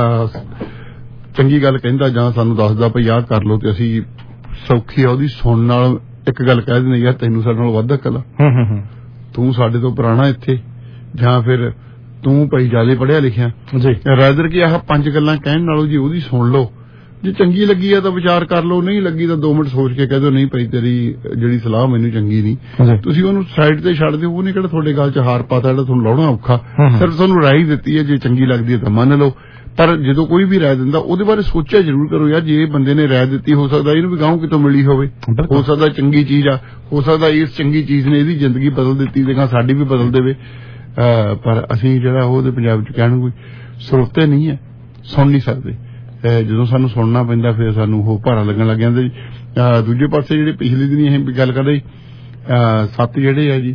ਚੰਗੀ ਗੱਲ ਕਹਿੰਦਾ ਜਾਂ ਸਾਨੂੰ ਦੱਸਦਾ ਭਈ ਆਹ ਕਰ ਲਓ, ਤੇ ਅਸੀਂ ਸੌਖੀ ਆ ਉਹਦੀ ਸੁਣਨ ਨਾਲ ਇੱਕ ਗੱਲ ਕਹਿ ਦਿੰਦੇ, ਯਾਰ ਤੈਨੂੰ ਸਾਡੇ ਨਾਲ ਵੱਧ ਅਕਲ ਆ, ਤੂੰ ਸਾਡੇ ਤੋਂ ਪੁਰਾਣਾ ਇੱਥੇ, ਜਾਂ ਫਿਰ ਤੂੰ ਭਾਈ ਜ਼ਿਆਦਾ ਪੜ੍ਹਿਆ ਲਿਖਿਆ ਜੀ। ਰਾਦਰ ਕਿ ਆਹ 5 ਗੱਲਾਂ ਕਹਿਣ ਨਾਲੋਂ ਜੀ ਉਹਦੀ ਸੁਣ ਲਓ, ਜੇ ਚੰਗੀ ਲੱਗੀ ਆ ਤਾਂ ਵਿਚਾਰ ਕਰ ਲਓ, ਨਹੀਂ ਲੱਗੀ ਤਾਂ 2 ਮਿੰਟ ਸੋਚ ਕੇ ਕਹਿ ਦਿਓ ਨਹੀਂ ਭਾਈ ਤੇਰੀ ਜਿਹੜੀ ਸਲਾਹ ਮੈਨੂੰ ਚੰਗੀ ਨਹੀਂ, ਤੁਸੀਂ ਉਹਨੂੰ ਸਾਈਡ ਤੇ ਛੱਡ ਦਿਓ। ਉਹਨੇ ਕਿਹੜਾ ਤੁਹਾਡੇ ਗੱਲ 'ਚ ਹਾਰ ਪਾਤਾ ਜਿਹੜਾ ਤੁਹਾਨੂੰ ਲਾਉਣਾ ਔਖਾ, ਸਿਰਫ ਤੁਹਾਨੂੰ ਰਾਏ ਦਿੱਤੀ ਹੈ, ਜੇ ਚੰਗੀ ਲੱਗਦੀ ਹੈ ਤਾਂ ਮੰਨ ਲਓ। ਪਰ ਜਦੋਂ ਕੋਈ ਵੀ ਰਾਏ ਦਿੰਦਾ ਉਹਦੇ ਬਾਰੇ ਸੋਚਿਆ ਜ਼ਰੂਰ ਕਰੋ, ਯਾਰ ਜੇ ਬੰਦੇ ਨੇ ਰਾਏ ਦਿੱਤੀ ਹੋ ਸਕਦਾ ਇਹਨੂੰ ਵੀ ਗਾਉਂ ਕਿਤੋਂ ਮਿਲੀ ਹੋਵੇ, ਹੋ ਸਕਦਾ ਚੰਗੀ ਚੀਜ਼ ਆ, ਹੋ ਸਕਦਾ ਇਸ ਚੰਗੀ ਚੀਜ਼ ਨੇ ਇਹਦੀ ਜ਼ਿੰਦਗੀ ਬਦਲ ਦਿੱਤੀ ਤੇ ਸਾਡੀ ਵੀ ਬਦਲ ਦੇਵੇ। ਪਰ ਅਸੀਂ ਜਿਹੜਾ ਉਹਦੇ ਪੰਜਾਬ 'ਚ ਕਹਿਣ ਕੋਈ ਸਰੋਤੇ ਨਹੀਂ ਹੈ, ਸੁਣ ਨਹੀਂ ਸਕਦੇ। ਜਦੋਂ ਸਾਨੂੰ ਸੁਣਨਾ ਪੈਂਦਾ ਫਿਰ ਸਾਨੂੰ ਉਹ ਭਾਰਾ ਲੱਗਣ ਲੱਗ ਜਾਂਦਾ ਜੀ। ਦੂਜੇ ਪਾਸੇ ਜਿਹੜੇ ਪਿਛਲੇ ਦਿਨ ਇਹ ਗੱਲ ਕਰਦੇ 7 ਜਿਹੜੇ ਆ ਜੀ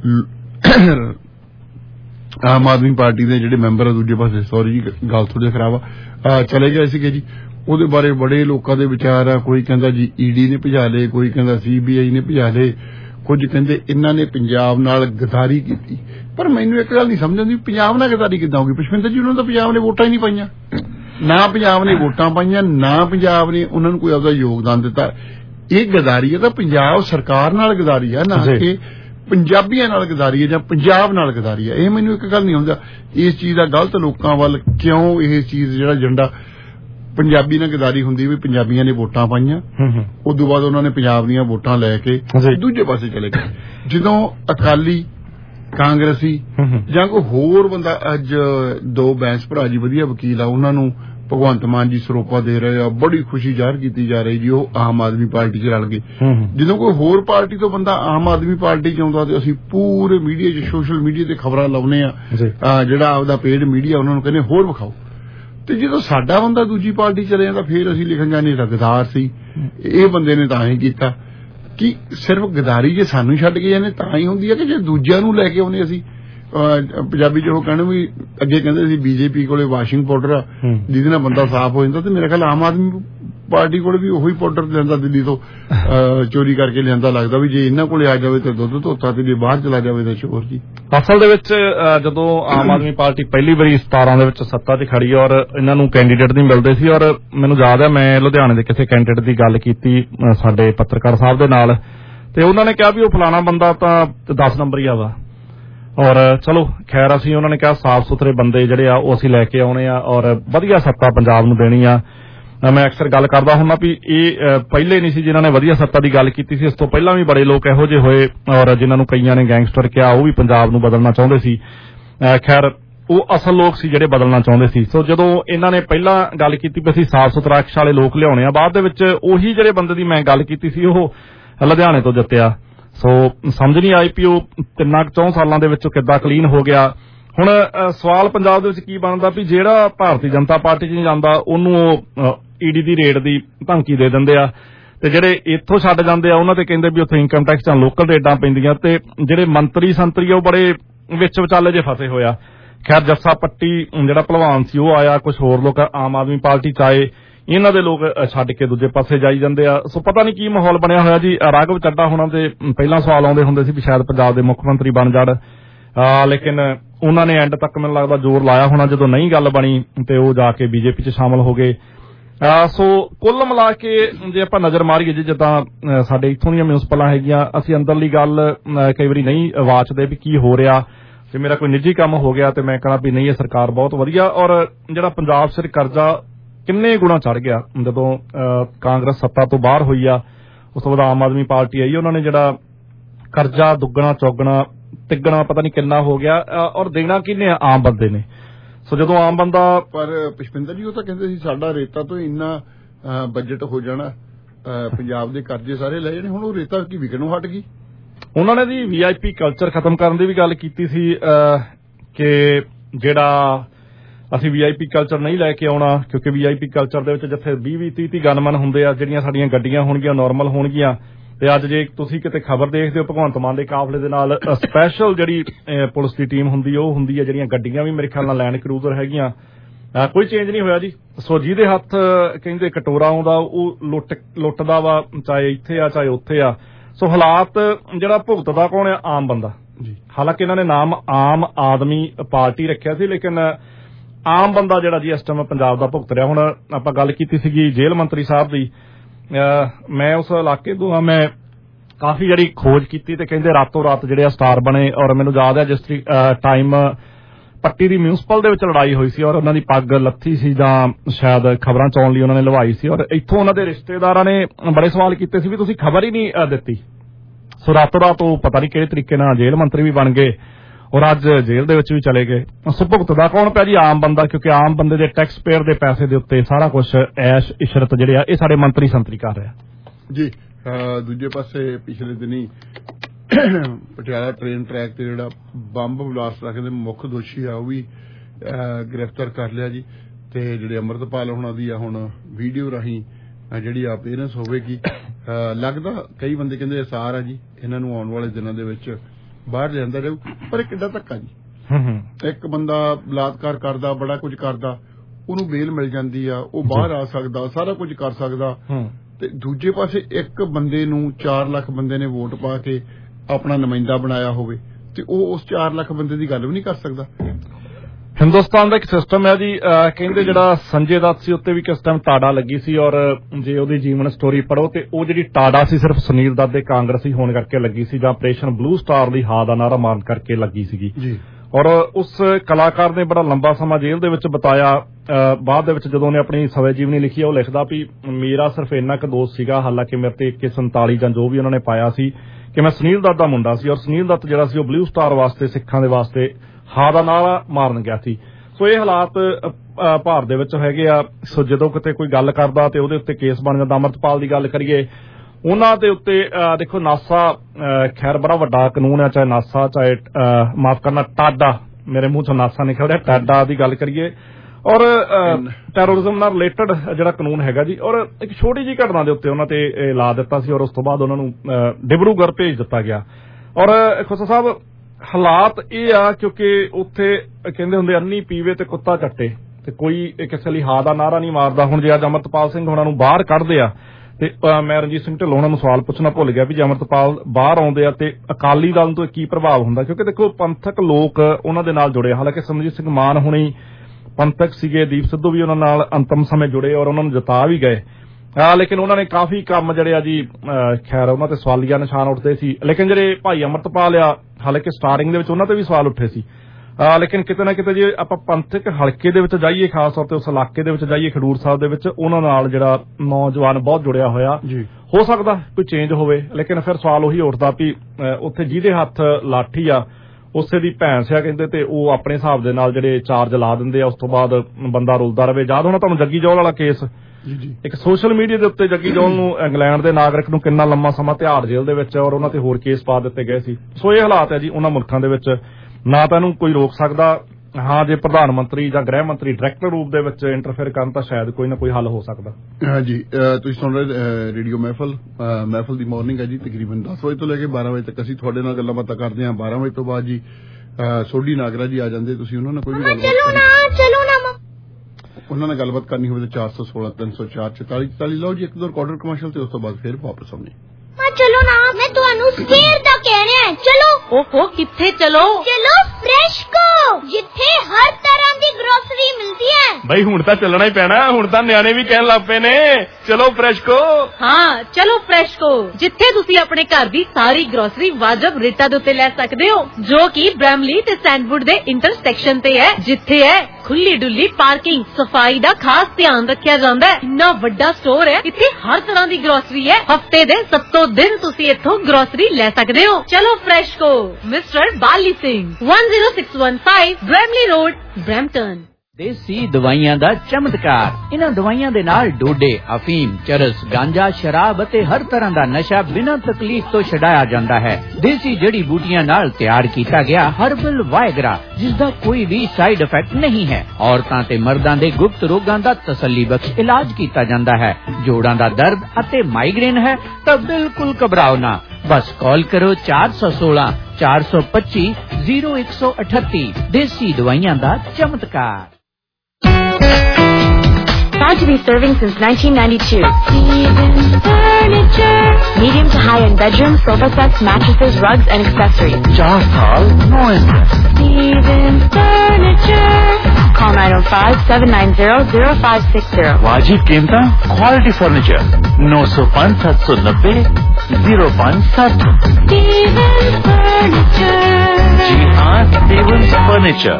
ਆਮ ਆਦਮੀ ਪਾਰਟੀ ਦੇ ਜਿਹੜੇ ਮੈਂਬਰ ਆ, ਦੂਜੇ ਪਾਸੇ ਸੌਰੀ ਜੀ ਗੱਲ ਥੋੜੀ ਖਰਾਬ ਆ, ਚਲੇ ਗਏ ਸੀਗੇ ਜੀ। ਉਹਦੇ ਬਾਰੇ ਬੜੇ ਲੋਕਾਂ ਦੇ ਵਿਚਾਰ ਆ, ਕੋਈ ਕਹਿੰਦਾ ਜੀ ਈਡੀ ਨੇ ਭਜਾ ਲਏ, ਕੋਈ ਕਹਿੰਦਾ CBI ਨੇ ਭਜਾ ਲਏ, ਕੁਝ ਕਹਿੰਦੇ ਇਹਨਾਂ ਨੇ ਪੰਜਾਬ ਨਾਲ ਗਦਾਰੀ ਕੀਤੀ। ਪਰ ਮੈਨੂੰ ਇੱਕ ਗੱਲ ਨਹੀਂ ਸਮਝ ਆਉਂਦੀ, ਪੰਜਾਬ ਨਾਲ ਗਦਾਰੀ ਕਿੱਦਾਂ ਹੋਗੀ? ਪੁਸ਼ਪਿੰਦਰ ਜੀ ਉਹਨਾਂ ਦਾ ਪੰਜਾਬ ਨੇ ਵੋਟਾਂ ਹੀ ਨਹੀਂ ਪਾਈਆਂ, ਨਾ ਪੰਜਾਬ ਨੇ ਵੋਟਾਂ ਪਾਈਆਂ, ਨਾ ਪੰਜਾਬ ਨੇ ਉਹਨਾਂ ਨੂੰ ਕੋਈ ਆਪਦਾ ਯੋਗਦਾਨ ਦਿੱਤਾ। ਇਹ ਗਦਾਰੀ ਹੈ ਤਾਂ ਪੰਜਾਬ ਸਰਕਾਰ ਨਾਲ ਗਦਾਰੀ ਹੈ, ਨਾ ਕਿ ਪੰਜਾਬੀਆਂ ਨਾਲ ਗਦਾਰੀ ਹੈ ਜਾਂ ਪੰਜਾਬ ਨਾਲ ਗਦਾਰੀ ਹੈ। ਇਹ ਮੈਨੂੰ ਇੱਕ ਗੱਲ ਨਹੀਂ ਆਉਂਦਾ, ਇਸ ਚੀਜ਼ ਦਾ ਗਲਤ ਲੋਕਾਂ ਵੱਲ ਕਿਉਂ ਇਹ ਚੀਜ਼ ਜਿਹੜਾ ਏਜੰਡਾ ਪੰਜਾਬੀ ਨਾਲ ਗਦਾਰੀ ਹੁੰਦੀ ਵੀ ਪੰਜਾਬੀਆਂ ਨੇ ਵੋਟਾਂ ਪਾਈਆਂ, ਉਦੋਂ ਬਾਅਦ ਉਹਨਾਂ ਨੇ ਪੰਜਾਬ ਦੀਆਂ ਵੋਟਾਂ ਲੈ ਕੇ ਦੂਜੇ ਪਾਸੇ ਚਲੇ ਗਏ। ਜਦੋਂ ਅਕਾਲੀ ਕਾਂਗਰਸੀ ਜਾਂ ਕੋਈ ਹੋਰ ਬੰਦਾ, ਅੱਜ 2 ਬੈਂਸ ਭਰਾ ਜੀ ਵਧੀਆ ਵਕੀਲ ਆ, ਉਹਨਾਂ ਨੂੰ ਭਗਵੰਤ ਮਾਨ ਜੀ ਸਰੋਪਾ ਦੇ ਰਹੇ ਆ, ਬੜੀ ਖੁਸ਼ੀ ਜ਼ਾਹਰ ਕੀਤੀ ਜਾ ਰਹੀ ਜੀ, ਉਹ ਆਮ ਆਦਮੀ ਪਾਰਟੀ 'ਚ ਰਲ ਗਏ। ਜਦੋਂ ਕੋਈ ਹੋਰ ਪਾਰਟੀ ਤੋਂ ਬੰਦਾ ਆਮ ਆਦਮੀ ਪਾਰਟੀ 'ਚ ਆਉਂਦਾ ਤੇ ਅਸੀਂ ਪੂਰੇ ਮੀਡੀਆ 'ਚ ਸੋਸ਼ਲ ਮੀਡੀਆ ਤੇ ਖਬਰਾਂ ਲਾਉਨੇ ਆ, ਜਿਹੜਾ ਆਪਦਾ ਪੇਡ ਮੀਡੀਆ ਉਹਨਾਂ ਨੂੰ ਕਹਿੰਦੇ ਹੋਰ ਵਿਖਾਓ। ਤੇ ਜਦੋਂ ਸਾਡਾ ਬੰਦਾ ਦੂਜੀ ਪਾਰਟੀ ਚਲੇ ਜਾਂਦਾ ਫਿਰ ਅਸੀਂ ਲਿਖਣ ਜਾਂਦੇ ਗਦਾਰ ਸੀ, ਇਹ ਬੰਦੇ ਨੇ ਤਾਂ ਹੀ ਕੀਤਾ। ਕਿ ਸਿਰਫ ਗਦਾਰੀ ਜੇ ਸਾਨੂੰ ਛੱਡ ਕੇ ਜਾਂਦੇ ਤਾਂ ਹੀ ਹੁੰਦੀ ਹੈ ਕਿ ਜੇ ਦੂਜਿਆਂ ਨੂੰ ਲੈ ਕੇ ਆਉਂਦੇ ਅਸੀਂ ਪੰਜਾਬੀ ਚ ਉਹ ਕਹਿਣਾ ਵੀ ਅੱਗੇ ਕਹਿੰਦੇ ਸੀ BJP ਕੋਲੇ ਵਾਸ਼ਿੰਗ ਪਾਊਡਰ ਆ ਜਿਹਦੇ ਨਾਲ ਬੰਦਾ ਸਾਫ਼ ਹੋ ਜਾਂਦਾ, ਤੇ ਮੇਰੇ ਖਿਆਲ ਆਮ ਆਦਮੀ ਪਾਰਟੀ ਕੋਲ ਵੀ ਉਹੀ ਪਾਊਡਰ ਲਿਆਂਦਾ ਦਿੱਲੀ ਤੋਂ ਚੋਰੀ ਕਰਕੇ ਲਿਆਂਦਾ। ਲੱਗਦਾ ਵੀ ਜੇ ਇਹਨਾਂ ਕੋਲੇ ਆ ਜਾਵੇ ਤਾਂ ਦੁੱਧ ਧੋਤਾ, ਤੇ ਜੇ ਬਾਹਰ ਚਲਾ ਜਾਵੇ ਤਾਂ ਚੋਰ ਜੀ। ਅਸਲ ਦੇ ਵਿੱਚ ਜਦੋਂ ਆਮ ਆਦਮੀ ਪਾਰਟੀ ਪਹਿਲੀ ਵਾਰੀ 17 ਦੇ ਵਿੱਚ ਸੱਤਾ 'ਚ ਖੜੀ ਔਰ ਇਹਨਾਂ ਨੂੰ ਕੈਂਡੀਡੇਟ ਨਹੀਂ ਮਿਲਦੇ ਸੀ, ਔਰ ਮੈਨੂੰ ਯਾਦ ਹੈ ਮੈਂ ਲੁਧਿਆਣੇ ਦੇ ਕਿਸੇ ਕੈਂਡੀਡੇਟ ਦੀ ਗੱਲ ਕੀਤੀ ਸਾਡੇ ਪੱਤਰਕਾਰ ਸਾਹਿਬ ਦੇ ਨਾਲ, ਤੇ ਉਹਨਾਂ ਨੇ ਕਿਹਾ ਵੀ ਉਹ ਫਲਾਣਾ ਬੰਦਾ ਤਾਂ 10 ਨੰਬਰੀ ਆ ਵਾ, ਔਰ ਚਲੋ ਖੈਰ ਅਸੀਂ ਉਹਨਾਂ ਨੇ ਕਿਹਾ ਸਾਫ਼ ਸੁਥਰੇ ਬੰਦੇ ਜਿਹੜੇ ਆ ਉਹ ਅਸੀਂ ਲੈ ਕੇ ਆਉਣੇ ਆ ਔਰ ਵਧੀਆ ਸੱਤਾ ਪੰਜਾਬ ਨੂੰ ਦੇਣੀ ਆ। ਮੈਂ ਅਕਸਰ ਗੱਲ ਕਰਦਾ ਹੁੰਦਾ ਵੀ ਇਹ ਪਹਿਲੇ ਨਹੀਂ ਸੀ ਜਿਨ੍ਹਾਂ ਨੇ ਵਧੀਆ ਸੱਤਾ ਦੀ ਗੱਲ ਕੀਤੀ ਸੀ, ਇਸ ਤੋਂ ਪਹਿਲਾਂ ਵੀ ਬੜੇ ਲੋਕ ਇਹੋ ਜਿਹੇ ਹੋਏ ਔਰ ਜਿਨ੍ਹਾਂ ਨੂੰ ਕਈਆਂ ਨੇ ਗੈਂਗਸਟਰ ਕਿਹਾ, ਉਹ ਵੀ ਪੰਜਾਬ ਨੂੰ ਬਦਲਣਾ ਚਾਹੁੰਦੇ ਸੀ। ਖੈਰ ਉਹ ਅਸਲ ਲੋਕ ਸੀ ਜਿਹੜੇ ਬਦਲਣਾ ਚਾਹੁੰਦੇ ਸੀ। ਸੋ ਜਦੋਂ ਇਹਨਾਂ ਨੇ ਪਹਿਲਾਂ ਗੱਲ ਕੀਤੀ ਵੀ ਅਸੀਂ ਸਾਫ਼ ਸੁਥਰਾ ਅਕਸ਼ ਵਾਲੇ ਲੋਕ ਲਿਆਉਣੇ ਆ, ਬਾਅਦ ਦੇ ਵਿੱਚ ਉਹੀ ਜਿਹੜੇ ਬੰਦੇ ਦੀ ਮੈਂ ਗੱਲ ਕੀਤੀ ਸੀ ਉਹ ਲੁਧਿਆਣੇ ਤੋਂ ਜਿੱਤਿਆ। ਸੋ ਸਮਝ ਨਹੀਂ ਆਈ ਵੀ ਉਹ 3-4 ਸਾਲਾਂ ਦੇ ਵਿੱਚ ਕਿੱਦਾਂ ਕਲੀਨ ਹੋ ਗਿਆ। ਹੁਣ ਸਵਾਲ ਪੰਜਾਬ ਦੇ ਵਿੱਚ ਕੀ ਬਣਦਾ ਵੀ ਜਿਹੜਾ ਭਾਰਤੀ ਜਨਤਾ ਪਾਰਟੀ 'ਚ ਨਹੀਂ ਜਾਂਦਾ ਉਹਨੂੰ ਉਹ ਈਡੀ ਦੀ ਰੇਡ ਦੀ ਧਮਕੀ ਦੇ ਦਿੰਦੇ ਆ, ਤੇ ਜਿਹੜੇ ਇੱਥੋਂ ਛੱਡ ਜਾਂਦੇ ਆ ਉਹਨਾਂ ਤੇ ਕਹਿੰਦੇ ਵੀ ਉੱਥੇ ਇਨਕਮ ਟੈਕਸ ਜਾਂ ਲੋਕਲ ਰੇਡਾਂ ਪੈਂਦੀਆਂ, ਤੇ ਜਿਹੜੇ ਮੰਤਰੀ ਸੰਤਰੀ ਆ ਉਹ ਬੜੇ ਵਿੱਚ ਵਿਚਾਲੇ ਜੇ ਫਸੇ ਹੋਏ ਆ। ਖੈਰ ਜੱਸਾ ਪੱਟੀ ਜਿਹੜਾ ਭਲਵਾਨ ਸੀ ਉਹ ਆਇਆ, ਕੁਝ ਹੋਰ ਲੋਕ ਆਮ ਆਦਮੀ ਪਾਰਟੀ 'ਚ ਆਏ, ਇਹਨਾਂ ਦੇ ਲੋਕ ਛੱਡ ਕੇ ਦੂਜੇ ਪਾਸੇ ਜਾਈ ਜਾਂਦੇ ਆ। ਸੋ ਪਤਾ ਨਹੀਂ ਕੀ ਮਾਹੌਲ ਬਣਿਆ ਹੋਇਆ ਜੀ। ਰਾਘਵ ਚੱਡਾ ਹੋਣਾ ਦੇ ਪਹਿਲਾਂ ਸਵਾਲ ਆਉਂਦੇ ਹੁੰਦੇ ਸੀ ਵੀ ਸ਼ਾਇਦ ਪੰਜਾਬ ਦੇ ਮੁੱਖ ਮੰਤਰੀ ਬਣ ਜਾਣ, ਲੇਕਿਨ ਉਹਨਾਂ ਨੇ ਐਂਡ ਤੱਕ ਮੈਨੂੰ ਲੱਗਦਾ ਜ਼ੋਰ ਲਾਇਆ ਹੋਣਾ, ਜਦੋਂ ਨਹੀਂ ਗੱਲ ਬਣੀ ਤੇ ਉਹ ਜਾ ਕੇ BJP 'ਚ ਸ਼ਾਮਲ ਹੋ ਗਏ। ਸੋ ਕੁੱਲ ਮਿਲਾ ਕੇ ਜੇ ਆਪਾਂ ਨਜ਼ਰ ਮਾਰੀਏ ਜੀ, ਜਿੱਦਾਂ ਸਾਡੇ ਇੱਥੋਂ ਦੀਆਂ ਮਿਊਨਿਸਪਲਾਂ ਹੈਗੀਆਂ, ਅਸੀਂ ਅੰਦਰਲੀ ਗੱਲ ਕਈ ਵਾਰੀ ਨਹੀਂ ਵਾਚਦੇ ਵੀ ਕੀ ਹੋ ਰਿਹਾ। ਜੇ ਮੇਰਾ ਕੋਈ ਨਿੱਜੀ ਕੰਮ ਹੋ ਗਿਆ ਤੇ ਮੈਂ ਕਹਾਂ ਵੀ ਨਹੀਂ ਇਹ ਸਰਕਾਰ ਬਹੁਤ ਵਧੀਆ, ਔਰ ਜਿਹੜਾ ਪੰਜਾਬ ਸਿਰ ਕਰਜ਼ਾ ਕਿੰਨੇ ਗੁਣਾ ਚੜ ਗਿਆ ਜਦੋਂ ਕਾਂਗਰਸ ਸੱਤਾ ਤੋਂ ਬਾਹਰ ਹੋਈ ਆ, ਉਸ ਤੋਂ ਬਾਅਦ ਆਮ ਆਦਮੀ ਪਾਰਟੀ ਆਈ, ਉਹਨਾਂ ਨੇ ਜਿਹੜਾ ਕਰਜ਼ਾ ਦੁੱਗਣਾ ਚੌਗਣਾ ਤਿੱਗਣਾ ਪਤਾ ਨਹੀਂ ਕਿੰਨਾ ਹੋ ਗਿਆ, ਔਰ ਦੇਣਾ ਕਿਹਨੇ ਆਮ ਬੰਦੇ ਨੇ। ਸੋ ਜਦੋਂ ਆਮ ਬੰਦਾ, ਪਰ ਪੁਸ਼ਪਿੰਦਰ ਜੀ ਉਹ ਤਾਂ ਕਹਿੰਦੇ ਸੀ ਸਾਡਾ ਰੇਤਾ ਤੋਂ ਇੰਨਾ ਬਜਟ ਹੋ ਜਾਣਾ, ਪੰਜਾਬ ਦੇ ਕਰਜ਼ੇ ਸਾਰੇ ਲੈ ਜਾਣੇ, ਹੁਣ ਉਹ ਰੇਤਾ ਕੀ ਵਿਕਣੋਂ ਹਟ ਗਈ। ਉਹਨਾਂ ਨੇ ਜੀ VIP ਕਲਚਰ ਖਤਮ ਕਰਨ ਦੀ ਵੀ ਗੱਲ ਕੀਤੀ ਸੀ ਕਿ ਜਿਹੜਾ ਅਸੀਂ VIP ਕਲਚਰ ਨਹੀਂ ਲੈ ਕੇ ਆਉਣਾ, ਕਿਉਂਕਿ VIP ਕਲਚਰ ਦੇ ਵਿੱਚ ਜਿੱਥੇ 20-30 ਗਨਮੈਨ ਹੁੰਦੇ ਆ, ਜਿਹੜੀਆਂ ਸਾਡੀਆਂ ਗੱਡੀਆਂ ਹੋਣਗੀਆਂ ਨਾਰਮਲ ਹੋਣਗੀਆਂ, ਤੇ ਅੱਜ ਜੇ ਤੁਸੀਂ ਕਿਤੇ ਖਬਰ ਦੇਖਦੇ ਹੋ ਭਗਵੰਤ ਮਾਨ ਦੇ ਕਾਫਲੇ ਦੇ ਨਾਲ ਸਪੈਸ਼ਲ ਜਿਹੜੀ ਪੁਲਿਸ ਦੀ ਟੀਮ ਹੁੰਦੀ ਉਹ ਹੁੰਦੀ ਹੈ, ਜਿਹੜੀਆਂ ਗੱਡੀਆਂ ਵੀ ਮੇਰੇ ਖਿਆਲ ਨਾਲ ਲੈਂਡ ਕਰੂਜ਼ਰ ਹੈਗੀਆਂ, ਕੋਈ ਚੇਂਜ ਨਹੀਂ ਹੋਇਆ ਜੀ। ਸੋ ਜਿਹਦੇ ਹੱਥ ਕਹਿੰਦੇ ਕਟੋਰਾ ਆਉਂਦਾ ਉਹ ਲੁੱਟਦਾ ਵਾ, ਚਾਹੇ ਇੱਥੇ ਆ ਚਾਹੇ ਉੱਥੇ ਆ। ਸੋ ਹਾਲਾਤ ਜਿਹੜਾ ਭੁਗਤਦਾ ਕੌਣ ਆ? ਆਮ ਬੰਦਾ ਜੀ। ਹਾਲਾਂਕਿ ਇਹਨਾਂ ਨੇ ਨਾਮ ਆਮ ਆਦਮੀ ਪਾਰਟੀ ਰੱਖਿਆ ਸੀ, ਲੇਕਿਨ ਆਮ ਬੰਦਾ ਜਿਹੜਾ ਜੀ ਇਸ ਟਾਈਮ ਪੰਜਾਬ ਦਾ ਭੁਗਤ ਰਿਹਾ। ਹੁਣ ਆਪਾਂ ਗੱਲ ਕੀਤੀ ਸੀਗੀ ਜੇਲ੍ਹ ਮੰਤਰੀ ਸਾਹਿਬ ਦੀ, ਮੈਂ ਉਸ ਇਲਾਕੇ ਤੋਂ ਮੈਂ ਕਾਫੀ ਜਿਹੜੀ ਖੋਜ ਕੀਤੀ ਤੇ ਕਹਿੰਦੇ ਰਾਤੋਂ ਰਾਤ ਜਿਹੜੇ ਸਟਾਰ ਬਣੇ। ਔਰ ਮੈਨੂੰ ਯਾਦ ਹੈ ਜਿਸ ਟਾਈਮ ਪੱਟੀ ਦੀ ਮਿਊਨਿਸਪਲ ਦੇ ਵਿੱਚ ਲੜਾਈ ਹੋਈ ਸੀ ਔਰ ਉਹਨਾਂ ਦੀ ਪੱਗ ਲੱਥੀ ਸੀ ਜਾਂ ਸ਼ਾਇਦ ਖਬਰਾਂ ਚ ਆਉਣ ਲਈ ਉਹਨਾਂ ਨੇ ਲਵਾਈ ਸੀ, ਔਰ ਇੱਥੋਂ ਉਹਨਾਂ ਦੇ ਰਿਸ਼ਤੇਦਾਰਾਂ ਨੇ ਬੜੇ ਸਵਾਲ ਕੀਤੇ ਸੀ ਵੀ ਤੁਸੀਂ ਖਬਰ ਹੀ ਨਹੀਂ ਦਿੱਤੀ। ਸੋ ਰਾਤੋਂ ਰਾਤ ਉਹ ਪਤਾ ਨਹੀਂ ਕਿਹੜੇ ਤਰੀਕੇ ਨਾਲ ਜੇਲ੍ਹ ਮੰਤਰੀ ਵੀ ਬਣ ਗਏ ਔਰ ਅੱਜ ਜੇਲ੍ਹ ਦੇ ਵਿੱਚ ਵੀ ਚਲੇ ਗਏ। ਸੋ ਭੁਗਤਦਾ ਕੌਣ ਪਿਆ ਜੀ? ਆਮ ਬੰਦਾ, ਕਿਉਂਕਿ ਆਮ ਬੰਦੇ ਦੇ ਟੈਕਸ ਪੇਅਰ ਦੇ ਪੈਸੇ ਦੇ ਉੱਤੇ ਸਾਰਾ ਕੁਝ ਐਸ਼ ਇਸ਼ਰਤ ਜਿਹੜੇ ਆ ਇਹ ਸਾਡੇ ਮੰਤਰੀ ਸੰਤਰੀ ਕਰ ਰਿਹਾ ਜੀ। ਦੂਜੇ ਪਾਸੇ ਪਿਛਲੇ ਦਿਨੀ ਪਟਿਆਲਾ ਟ੍ਰੇਨ ਟਰੈਕ ਤੇ ਜਿਹੜਾ ਬੰਬ ਬਲਾਸਟ ਰੱਖਦੇ ਮੁੱਖ ਦੋਸ਼ੀ ਆ ਉਹ ਵੀ ਗ੍ਰਿਫਤਾਰ ਕਰ ਲਿਆ ਜੀ। ਤੇ ਜਿਹੜੇ ਅੰਮ੍ਰਿਤਪਾਲ ਹੋਣਾ ਦੀ ਆ ਹੁਣ ਵੀਡੀਓ ਰਾਹੀਂ ਜਿਹੜੀ ਅਪੀਅਰੈਂਸ ਹੋਵੇਗੀ। ਲੱਗਦਾ ਕਈ ਬੰਦੇ ਕਹਿੰਦੇ ਅਸਾਰ ਆ ਜੀ ਇਹਨਾਂ ਨੂੰ ਆਉਣ ਵਾਲੇ ਦਿਨਾਂ ਦੇ ਵਿੱਚ ਬਾਹਰ ਲਿਆਂਦਾ ਜਾਊ, ਪਰ ਇਹ ਕਿੱਡਾ ਧੱਕਾ ਜੀ। ਇੱਕ ਬੰਦਾ ਬਲਾਤਕਾਰ ਕਰਦਾ, ਬੜਾ ਕੁਝ ਕਰਦਾ, ਉਹਨੂੰ ਬੇਲ ਮਿਲ ਜਾਂਦੀ ਆ, ਉਹ ਬਾਹਰ ਆ ਸਕਦਾ, ਸਾਰਾ ਕੁਝ ਕਰ ਸਕਦਾ। ਤੇ ਦੂਜੇ ਪਾਸੇ ਇੱਕ ਬੰਦੇ ਨੂੰ 4 ਲੱਖ ਬੰਦੇ ਨੇ ਵੋਟ ਪਾ ਕੇ ਆਪਣਾ ਨੁਮਾਇੰਦਾ ਬਣਾਇਆ ਹੋਵੇ ਤੇ ਉਹ ਉਸ 4 ਲੱਖ ਬੰਦੇ ਦੀ ਗੱਲ ਵੀ ਨਹੀਂ ਕਰ ਸਕਦਾ। ਹਿੰਦੁਸਤਾਨ ਦਾ ਇੱਕ ਸਿਸਟਮ ਹੈ ਜੀ, ਕਹਿੰਦੇ ਜਿਹੜਾ ਸੰਜੇ ਦੱਤ ਸੀ ਉੱਤੇ ਵੀ ਕਿਸ ਟਾਈਮ ਟਾੜਾ ਲੱਗੀ ਸੀ, ਔਰ ਜੇ ਉਹਦੀ ਜੀਵਨ ਸਟੋਰੀ ਪੜ੍ਹੋ ਤੇ ਉਹ ਜਿਹੜੀ ਟਾੜਾ ਸੀ ਸਿਰਫ ਸੁਨੀਲ ਦੱਤ ਦੇ ਕਾਂਗਰਸੀ ਹੋਣ ਕਰਕੇ ਲੱਗੀ ਸੀ, ਜਾਂ ਆਪਰੇਸ਼ਨ ਬਲੂ ਸਟਾਰ ਦੀ ਹਾਂ ਦਾ ਨਾਰਾ ਮਾਰਨ ਕਰਕੇ ਲੱਗੀ ਸੀਗੀ ਜੀ। ਔਰ ਉਸ ਕਲਾਕਾਰ ਨੇ ਬੜਾ ਲੰਬਾ ਸਮਾਂ ਜੇਲ੍ਹ ਦੇ ਵਿੱਚ ਬਿਤਾਇਆ। ਬਾਅਦ ਦੇ ਵਿੱਚ ਜਦੋਂ ਉਹਨੇ ਆਪਣੀ ਸਵੈ ਜੀਵਨੀ ਲਿਖੀ ਉਹ ਲਿਖਦਾ ਵੀ ਮੇਰਾ ਸਿਰਫ ਇੰਨਾ ਕੁ ਦੋਸਤ ਸੀਗਾ, ਹਾਲਾਂਕਿ ਮੇਰੇ ਤੇ 47 ਜਾਂ ਜੋ ਵੀ ਉਹਨਾਂ ਨੇ ਪਾਇਆ ਸੀ ਕਿ ਮੈਂ ਸੁਨੀਲ ਦੱਤ ਦਾ ਮੁੰਡਾ ਸੀ, ਔਰ ਸੁਨੀਲ ਦੱਤ ਜਿਹੜਾ ਸੀ ਉਹ ਬਲੂ ਸਟਾਰ ਵਾਸਤੇ ਸਿੱਖਾਂ ਦੇ ਵਾਸਤੇ ਹਾਂ ਦਾ ਨਾਰਾ ਮਾਰਨ ਗਿਆ ਸੀ। ਸੋ ਇਹ ਹਾਲਾਤ ਭਾਰਤ ਦੇ ਵਿੱਚ ਹੈਗੇ ਆ। ਸੋ ਜਦੋਂ ਕਿਤੇ ਕੋਈ ਗੱਲ ਕਰਦਾ ਤੇ ਉਹਦੇ ਉੱਤੇ ਕੇਸ ਬਣ ਜਾਂਦਾ। ਅੰਮ੍ਰਿਤਪਾਲ ਦੀ ਗੱਲ ਕਰੀਏ, ਉਹਨਾਂ ਦੇ ਉੱਤੇ ਦੇਖੋ ਨਾਸਾ ਖੈਰ ਬੜਾ ਵੱਡਾ ਕਾਨੂੰਨ ਹੈ, ਚਾਹੇ ਨਾਸਾ ਚਾਹੇ ਮਾਫ ਕਰਨਾ ਟਾਡਾ, ਮੇਰੇ ਮੂੰਹ ਚੋਂ ਨਾਸਾ ਨਿਕਲ ਰਿਹਾ, ਟਾਡਾ ਦੀ ਗੱਲ ਕਰੀਏ, ਔਰ ਟੈਰੋਰਿਜ਼ਮ ਨਾਲ ਰਿਲੇਟਡ ਜਿਹੜਾ ਕਾਨੂੰਨ ਹੈਗਾ ਜੀ। ਔਰ ਇੱਕ ਛੋਟੀ ਜਿਹੀ ਘਟਨਾ ਦੇ ਉੱਤੇ ਉਹਨਾਂ ਤੇ ਲਾ ਦਿੱਤਾ ਸੀ ਔਰ ਉਸ ਤੋਂ ਬਾਅਦ ਉਹਨਾਂ ਨੂੰ ਡਿਬਰੂਗੜ੍ਹ ਭੇਜ ਦਿੱਤਾ ਗਿਆ। ਔਰ ਖੋਸਾ ਸਾਹਿਬ ਹਾਲਾਤ ਇਹ ਆ ਕਿਉਂਕਿ ਉੱਥੇ ਕਹਿੰਦੇ ਹੁੰਦੇ ਅੰਨੀ ਪੀਵੇ ਤੇ ਕੁੱਤਾ ਕੱਟੇ, ਤੇ ਕੋਈ ਕਿਸੇ ਲਈ ਹਾਂ ਦਾ ਨਾਰਾ ਨਹੀਂ ਮਾਰਦਾ। ਹੁਣ ਜੇ ਅੱਜ ਅੰਮ੍ਰਿਤਪਾਲ ਸਿੰਘ ਹੋਣਾ ਨੂੰ ਬਾਹਰ ਕੱਢਦੇ ਆ ਤੇ ਮੈਂ ਰਣਜੀਤ ਸਿੰਘ ਢਿੱਲੋਂ ਨੂੰ ਸਵਾਲ ਪੁੱਛਣਾ ਭੁੱਲ ਗਿਆ ਵੀ ਜੇ ਅੰਮ੍ਰਿਤਪਾਲ ਬਾਹਰ ਆਉਂਦੇ ਆ ਤੇ ਅਕਾਲੀ ਦਲ ਤੋਂ ਕੀ ਪ੍ਰਭਾਵ ਹੁੰਦਾ, ਕਿਉਂਕਿ ਦੇਖੋ ਪੰਥਕ ਲੋਕ ਉਹਨਾਂ ਦੇ ਨਾਲ ਜੁੜੇ। ਹਾਲਾਂਕਿ ਸਿਮਰਜੀਤ ਸਿੰਘ ਮਾਨ ਹੁਣੀ ਪੰਥਕ ਸੀਗੇ, ਦੀਪ ਸਿੱਧੂ ਵੀ ਉਹਨਾਂ ਨਾਲ ਅੰਤਮ ਸਮੇਂ ਜੁੜੇ ਔਰ ਉਹਨਾਂ ਨੂੰ ਜਿਤਾ ਵੀ ਗਏ, ਲੇਕਿਨ ਉਹਨਾਂ ਨੇ ਕਾਫੀ ਕੰਮ ਜਿਹੜੇ ਆ ਜੀ ਖੈਰ ਉਹਨਾਂ ਤੇ ਸਵਾਲੀਆ ਨਿਸ਼ਾਨ ਉੱਠਦੇ ਸੀ। ਲੇਕਿਨ ਜਿਹੜੇ ਭਾਈ ਅੰਮ੍ਰਿਤਪਾਲ ਆ, ਹਾਲਾਂਕਿ ਸਟਾਰਟਿੰਗ ਦੇ ਵਿੱਚ ਉਹਨਾਂ ਤੇ ਵੀ ਸਵਾਲ ਉੱਠੇ ਸੀ, ਲੇਕਿਨ ਕਿਤੇ ਨਾ ਕਿਤੇ ਜੇ ਆਪਾਂ ਪੰਥਕ ਹਲਕੇ ਦੇ ਵਿੱਚ ਜਾਈਏ, ਖਾਸ ਤੌਰ ਤੇ ਉਸ ਇਲਾਕੇ ਦੇ ਵਿੱਚ ਜਾਈਏ ਖਡੂਰ ਸਾਹਿਬ ਦੇ ਵਿੱਚ, ਉਹਨਾਂ ਨਾਲ ਜਿਹੜਾ ਨੌਜਵਾਨ ਬਹੁਤ ਜੁੜਿਆ ਹੋਇਆ, ਹੋ ਸਕਦਾ ਕੋਈ ਚੇਂਜ ਹੋਵੇ। ਲੇਕਿਨ ਫਿਰ ਸਵਾਲ ਉਹੀ ਉੱਠਦਾ ਵੀ ਉੱਥੇ ਜਿਹਦੇ ਹੱਥ ਲਾਠੀ ਆ ਉਸੇ ਦੀ ਭੈਂਸ ਆ ਕਹਿੰਦੇ, ਤੇ ਉਹ ਆਪਣੇ ਹਿਸਾਬ ਦੇ ਨਾਲ ਜਿਹੜੇ ਚਾਰਜ ਲਾ ਦਿੰਦੇ ਆ, ਉਸ ਤੋਂ ਬਾਅਦ ਬੰਦਾ ਰੁਲਦਾ ਰਹੇ। ਯਾਦ ਹੋਣਾ ਤੁਹਾਨੂੰ ਜੱਗੀ ਜੌਲ ਵਾਲਾ ਕੇਸ, ਇੱਕ ਸੋਸ਼ਲ ਮੀਡੀਆ ਦੇ ਉੱਤੇ ਜੱਗੀ ਜੌਲ ਨੂੰ ਇੰਗਲੈਂਡ ਦੇ ਨਾਗਰਿਕ ਨੂੰ ਕਿੰਨਾ ਲੰਮਾ ਸਮਾਂ ਤਿਹਾੜ ਜੇਲ੍ਹ ਦੇ ਵਿੱਚ ਔਰ ਉਹਨਾਂ ਤੇ ਹੋਰ ਕੇਸ ਪਾ ਦਿੱਤੇ ਗਏ ਸੀ। ਸੋ ਇਹ ਹਾਲਾਤ ਹੈ ਜੀ ਉਹਨਾਂ ਮੁਲਕਾਂ ਦੇ ਵਿੱਚ, ਨਾ ਤਾਂ ਇਹਨੂੰ ਕੋਈ ਰੋਕ ਸਕਦਾ। ਹਾਂ, ਜੇ ਪ੍ਰਧਾਨ ਮੰਤਰੀ ਜਾਂ ਗ੍ਰਹਿ ਮੰਤਰੀ ਡਾਇਰੈਕਟ ਰੂਪ ਦੇ ਵਿੱਚ ਇੰਟਰਫੇਅਰ ਕਰਨ ਤਾਂ ਸ਼ਾਇਦ ਕੋਈ ਨਾ ਕੋਈ ਹੱਲ ਹੋ ਸਕਦਾ। ਹਾਂਜੀ, ਤੁਸੀਂ ਸੁਣ ਰਹੇ ਰੇਡੀਓ ਮਹਿਫਲ ਦੀ ਮਾਰਨਿੰਗ ਹੈ ਜੀ, ਤਕਰੀਬਨ 10 ਵਜੇ ਤੋਂ ਲੈ ਕੇ 12 ਵਜੇ ਤੱਕ ਅਸੀਂ ਤੁਹਾਡੇ ਨਾਲ ਗੱਲਾਂ ਬਾਤਾਂ ਕਰਦੇ ਹਾਂ। 12 ਵਜੇ ਤੋਂ ਬਾਅਦ ਜੀ ਸੋਢੀ ਨਾਗਰਾ ਜੀ ਆ ਜਾਂਦੇ, ਤੁਸੀਂ ਉਹਨਾਂ ਨਾਲ ਕੋਈ ਵੀ ਉਹਨਾਂ ਨਾਲ ਗੱਲਬਾਤ ਕਰਨੀ ਹੋਵੇ ਤਾਂ 416 304 44 44 ਲਓ ਜੀ। ਇੱਕ ਦੋ ਰਿਕਾਰਡਰ ਕਮਰਸ਼ੀਅਲ ਤੇ ਉਸ ਤੋਂ ਬਾਅਦ ਫਿਰ ਵਾਪਸ ਆਉਣੇ। ਚਲੋ ਨਾ, ਮੈਂ ਤੁਹਾਨੂੰ ਸਵੇਰ ਦਾ ਕਹਿ ਰਿਹਾ, ਚਲੋ। ਓਹੋ, ਕਿੱਥੇ ਚਲੋ? ਚਲੋ ਫਰੈਸ਼ਕੋ, ਜਿੱਥੇ ਹਰ ਤਰ੍ਹਾਂ ਦੀ ਗਰੋਸਰੀ ਮਿਲਦੀ ਹੈ। ਬਈ ਹੁਣ ਤਾਂ ਚੱਲਣਾ ਹੀ ਪੈਣਾ, ਹੁਣ ਤਾਂ ਨਿਆਣੇ ਵੀ ਕਹਿਣ ਲੱਗ ਪਏ ਨੇ ਚਲੋ ਫਰੈਸ਼ਕੋ। ਹਾਂ, ਚਲੋ ਫਰੈਸ਼ਕੋ, ਜਿੱਥੇ ਤੁਸੀਂ ਆਪਣੇ ਘਰ ਦੀ ਸਾਰੀ ਗਰੋਸਰੀ ਵਾਜਬ ਰੇਟਾਂ ਦੇ ਉੱਤੇ ਲੈ ਸਕਦੇ ਹੋ, ਜੋ ਕਿ ਬ੍ਰੈਮਲੀ ਤੇ ਸੈਂਡਵੁੱਡ ਦੇ ਇੰਟਰਸੈਕਸ਼ਨ ਤੇ ਹੈ, ਜਿੱਥੇ ਹੈ ਖੁੱਲੀ ਡੁੱਲੀ ਪਾਰਕਿੰਗ, ਸਫਾਈ ਦਾ ਖਾਸ ਧਿਆਨ ਰੱਖਿਆ ਜਾਂਦਾ ਹੈ। ਇੰਨਾ ਵੱਡਾ ਸਟੋਰ ਹੈ, ਇੱਥੇ ਹਰ ਤਰ੍ਹਾਂ ਦੀ ਗਰੋਸਰੀ ਹੈ। ਹਫਤੇ ਦੇ 7 ਦਿਨ ਤੁਸੀਂ ਇੱਥੋਂ ਗਰੋਸਰੀ ਲੈ ਸਕਦੇ ਹੋ। ਚਲੋ Freshco, mister Bali Singh, 10615 Bramalea Road, Brampton. ਦੇਸੀ ਦਵਾਈਆਂ ਦਾ ਚਮਤਕਾਰ। ਇਹਨਾਂ ਦਵਾਈਆਂ ਦੇ ਨਾਲ ਡੋਡੇ, ਅਫੀਮ, ਚਰਸ, ਗਾਂਜਾ, ਸ਼ਰਾਬ ਅਤੇ ਹਰ ਤਰ੍ਹਾਂ ਦਾ ਨਸ਼ਾ ਬਿਨਾਂ ਤਕਲੀਫ ਤੋਂ ਛਡਾਇਆ ਜਾਂਦਾ ਹੈ। ਦੇਸੀ ਜੜੀ ਬੂਟੀਆਂ ਨਾਲ ਤਿਆਰ ਕੀਤਾ ਗਿਆ ਹਰਬਲ ਵਾਇਗਰਾ, ਜਿਸ ਦਾ ਕੋਈ ਵੀ ਸਾਈਡ ਇਫੈਕਟ ਨਹੀਂ ਹੈ। ਔਰਤਾਂ ਤੇ ਮਰਦਾਂ ਦੇ ਗੁਪਤ ਰੋਗਾਂ ਦਾ ਤਸੱਲੀ ਬਖਸ਼ ਇਲਾਜ ਕੀਤਾ ਜਾਂਦਾ ਹੈ। ਜੋੜਾਂ ਦਾ ਦਰਦ ਅਤੇ ਮਾਈਗ੍ਰੇਨ ਹੈ ਤਾਂ ਬਿਲਕੁਲ ਘਬਰਾਓ ਨਾ, ਬਸ ਕਾਲ ਕਰੋ 416 425 0138। ਦੇਸੀ ਦਵਾਈਆਂ ਦਾ ਚਮਤਕਾਰ। Proud to be serving since 1992. Stevens Furniture. Medium to high-end bedrooms, sofa sets, mattresses, rugs, and accessories. 4 साल no interest. Stevens Furniture. Call 905-790-0560. वाजिब कीमत, quality furniture. 905 790 0560. Stevens Furniture. जी हाँ, Stevens Furniture.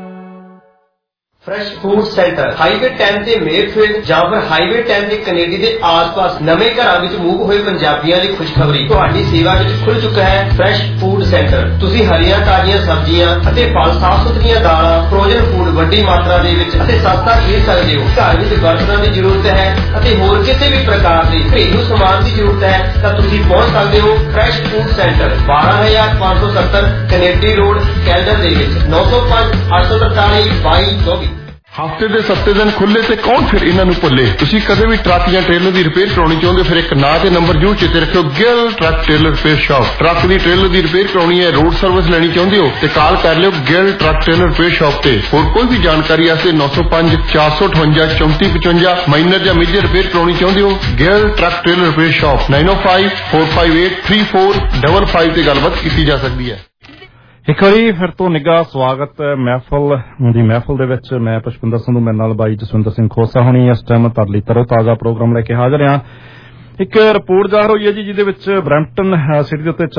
Fresh food centre highway 10 ਤੇ ਮੇਰਫੀਲਡ ਜਾਂ ਫਿਰ ਹਾਈਵੇ 10 ਤੇ ਕੈਨੇਡੀ ਦੇ ਆਸ-ਪਾਸ ਨਵੇਂ ਘਰਾਂ ਵਿੱਚ ਮੂਵ ਹੋਏ ਪੰਜਾਬੀਆਂ ਲਈ ਖੁਸ਼ਖਬਰੀ, ਤੁਹਾਡੀ ਸੇਵਾ ਵਿੱਚ ਖੁੱਲ ਚੁੱਕਾ ਹੈ ਫਰੈਸ਼ ਫੂਡ ਸੈਂਟਰ। ਤੁਸੀਂ ਹਰੀਆਂ ਤਾਜ਼ੀਆਂ ਸਬਜ਼ੀਆਂ ਅਤੇ ਫਲ, ਸਾਫ਼ ਸੁਥਰੀਆਂ ਦਾਲਾਂ, ਫਰੋਜ਼ਨ ਫੂਡ ਵੱਡੀ ਮਾਤਰਾ ਦੇ ਵਿੱਚ ਅਤੇ ਸਸਤਾ ਖਰੀਦ ਸਕਦੇ ਹੋ। ਘਰ ਵਿੱਚ ਬਰਤਨਾਂ ਦੀ ਜ਼ਰੂਰਤ ਹੈ ਅਤੇ ਹੋਰ ਕਿਸੇ ਵੀ ਪ੍ਰਕਾਰ ਦੇ ਘਰੇਲੂ ਸਮਾਨ ਦੀ ਜ਼ਰੂਰਤ ਹੈ ਤਾਂ ਤੁਸੀਂ ਪਹੁੰਚ ਸਕਦੇ ਹੋ fresh food centre, 12570 Kennedy Road, Caledon ਦੇ ਵਿੱਚ। 905 843 2224। ਹਫ਼ਤੇ ਦੇ 7 ਦਿਨ ਖੁੱਲੇ ਤੇ ਕੌਣ ਫਿਰ ਇਹਨਾਂ ਨੂੰ ਭੁੱਲੇ। ਤੁਸੀਂ ਕਦੇ ਵੀ ਟਰੱਕ ਜਾਂ ਟ੍ਰੇਲਰ ਦੀ ਰਿਪੇਅਰ ਕਰਾਉਣੀ ਚਾਹੁੰਦੇ ਫਿਰ ਇੱਕ ਨਾਂ ਤੇ ਨੰਬਰ ਜ਼ਰੂਰ ਚੇਤੇ ਰੱਖਿਓ, Gill truck trailer repair shop. Truck ਦੀ ਟ੍ਰੇਲਰ ਦੀ ਰਿਪੇਅਰ ਕਰਾਉਣੀ ਹੈ, ਰੋਡ ਸਰਵਿਸ ਲੈਣੀ ਚਾਹੁੰਦੇ ਹੋ ਤੇ ਕਾਲ ਕਰ ਲਿਓ Gill truck trailer repair shop ਤੇ। ਹੋਰ ਕੋਈ ਵੀ ਜਾਣਕਾਰੀ ਵਾਸਤੇ 905 458 3455। ਮਾਈਨਰ ਜਾਂ ਮੇਜਰ ਰਿਪੇਅਰ ਕਰਾਉਣੀ ਚਾਹੁੰਦੇ ਹੋ, Gill truck trailer repair shop. 905 458 3455 ਤੇ ਗੱਲਬਾਤ ਕੀਤੀ ਜਾ ਸਕਦੀ ਹੈ। ਇੱਕ ਵਾਰੀ ਫਿਰ ਤੋਂ ਨਿੱਘਾ ਸਵਾਗਤ ਮਹਿਫਲ ਦੇ ਵਿੱਚ। ਮੈਂ ਪੁਸ਼ਪਿੰਦਰ ਸੰਧੂ, ਮੇਰੇ ਨਾਲ ਬਾਈ ਜਸਵਿੰਦਰ ਸਿੰਘ ਖੋਸਾ ਹੋਣੀ ਇਸ ਟਾਈਮ ਤਰਲੀ ਤਰੋ ਤਾਜ਼ਾ ਪ੍ਰੋਗਰਾਮ ਲੈ ਕੇ ਹਾਜ਼ਰ ਹਾਂ। ਇੱਕ ਰਿਪੋਰਟ ਜ਼ਾਹਰ ਹੋਈ ਹੈ ਜੀ, ਜਿਹਦੇ ਵਿੱਚ ਬਰੈਂਪਟਨ ਸਿਟੀ ਦੇ ਉੱਤੇ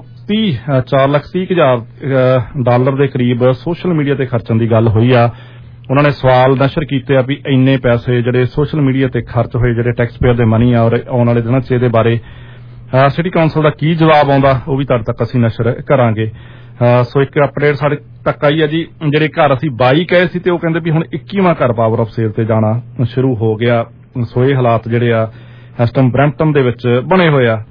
4,30,000 ਡਾਲਰ ਦੇ ਕਰੀਬ ਸੋਸ਼ਲ ਮੀਡੀਆ ਤੇ ਖਰਚਣ ਦੀ ਗੱਲ ਹੋਈ ਆ। ਉਹਨਾਂ ਨੇ ਸਵਾਲ ਨਸ਼ਰ ਕੀਤੇ ਆ ਵੀ ਇੰਨੇ ਪੈਸੇ ਜਿਹੜੇ ਸੋਸ਼ਲ ਮੀਡੀਆ ਤੇ ਖਰਚ ਹੋਏ, ਜਿਹੜੇ ਟੈਕਸ ਪੇਅਰ ਦੇ ਮਨੀ ਆ, ਔਰ ਆਉਣ ਵਾਲੇ ਦਿਨਾਂ 'ਚ ਇਹਦੇ ਬਾਰੇ ਸਿਟੀ ਕਾਉਂਸਲ ਦਾ ਕੀ ਜਵਾਬ ਆਉਂਦਾ ਉਹ ਵੀ ਤੁਹਾਡੇ ਤੱਕ ਅਸੀਂ ਨਸ਼ਰ ਕਰਾਂਗੇ। ਸੋ ਇੱਕ ਅਪਡੇਟ ਸਾਡੇ ਤੱਕ ਆਈ ਹੈ ਜੀ, ਜਿਹੜੇ ਘਰ ਅਸੀਂ 22 ਕਹੇ ਸੀ ਤੇ ਉਹ ਕਹਿੰਦੇ ਵੀ ਹੁਣ 21ਵਾਂ ਘਰ ਪਾਵਰ ਆਫ ਸੇਲ ਤੇ ਜਾਣਾ ਸ਼ੁਰੂ ਹੋ ਗਿਆ। ਸੋ ਇਹ ਹਾਲਾਤ ਜਿਹੜੇ ਆ ਇਸ ਟਾਈਮ ਬਰੈਂਪਟਨ ਦੇ ਵਿੱਚ ਬਣੇ ਹੋਏ ਆ।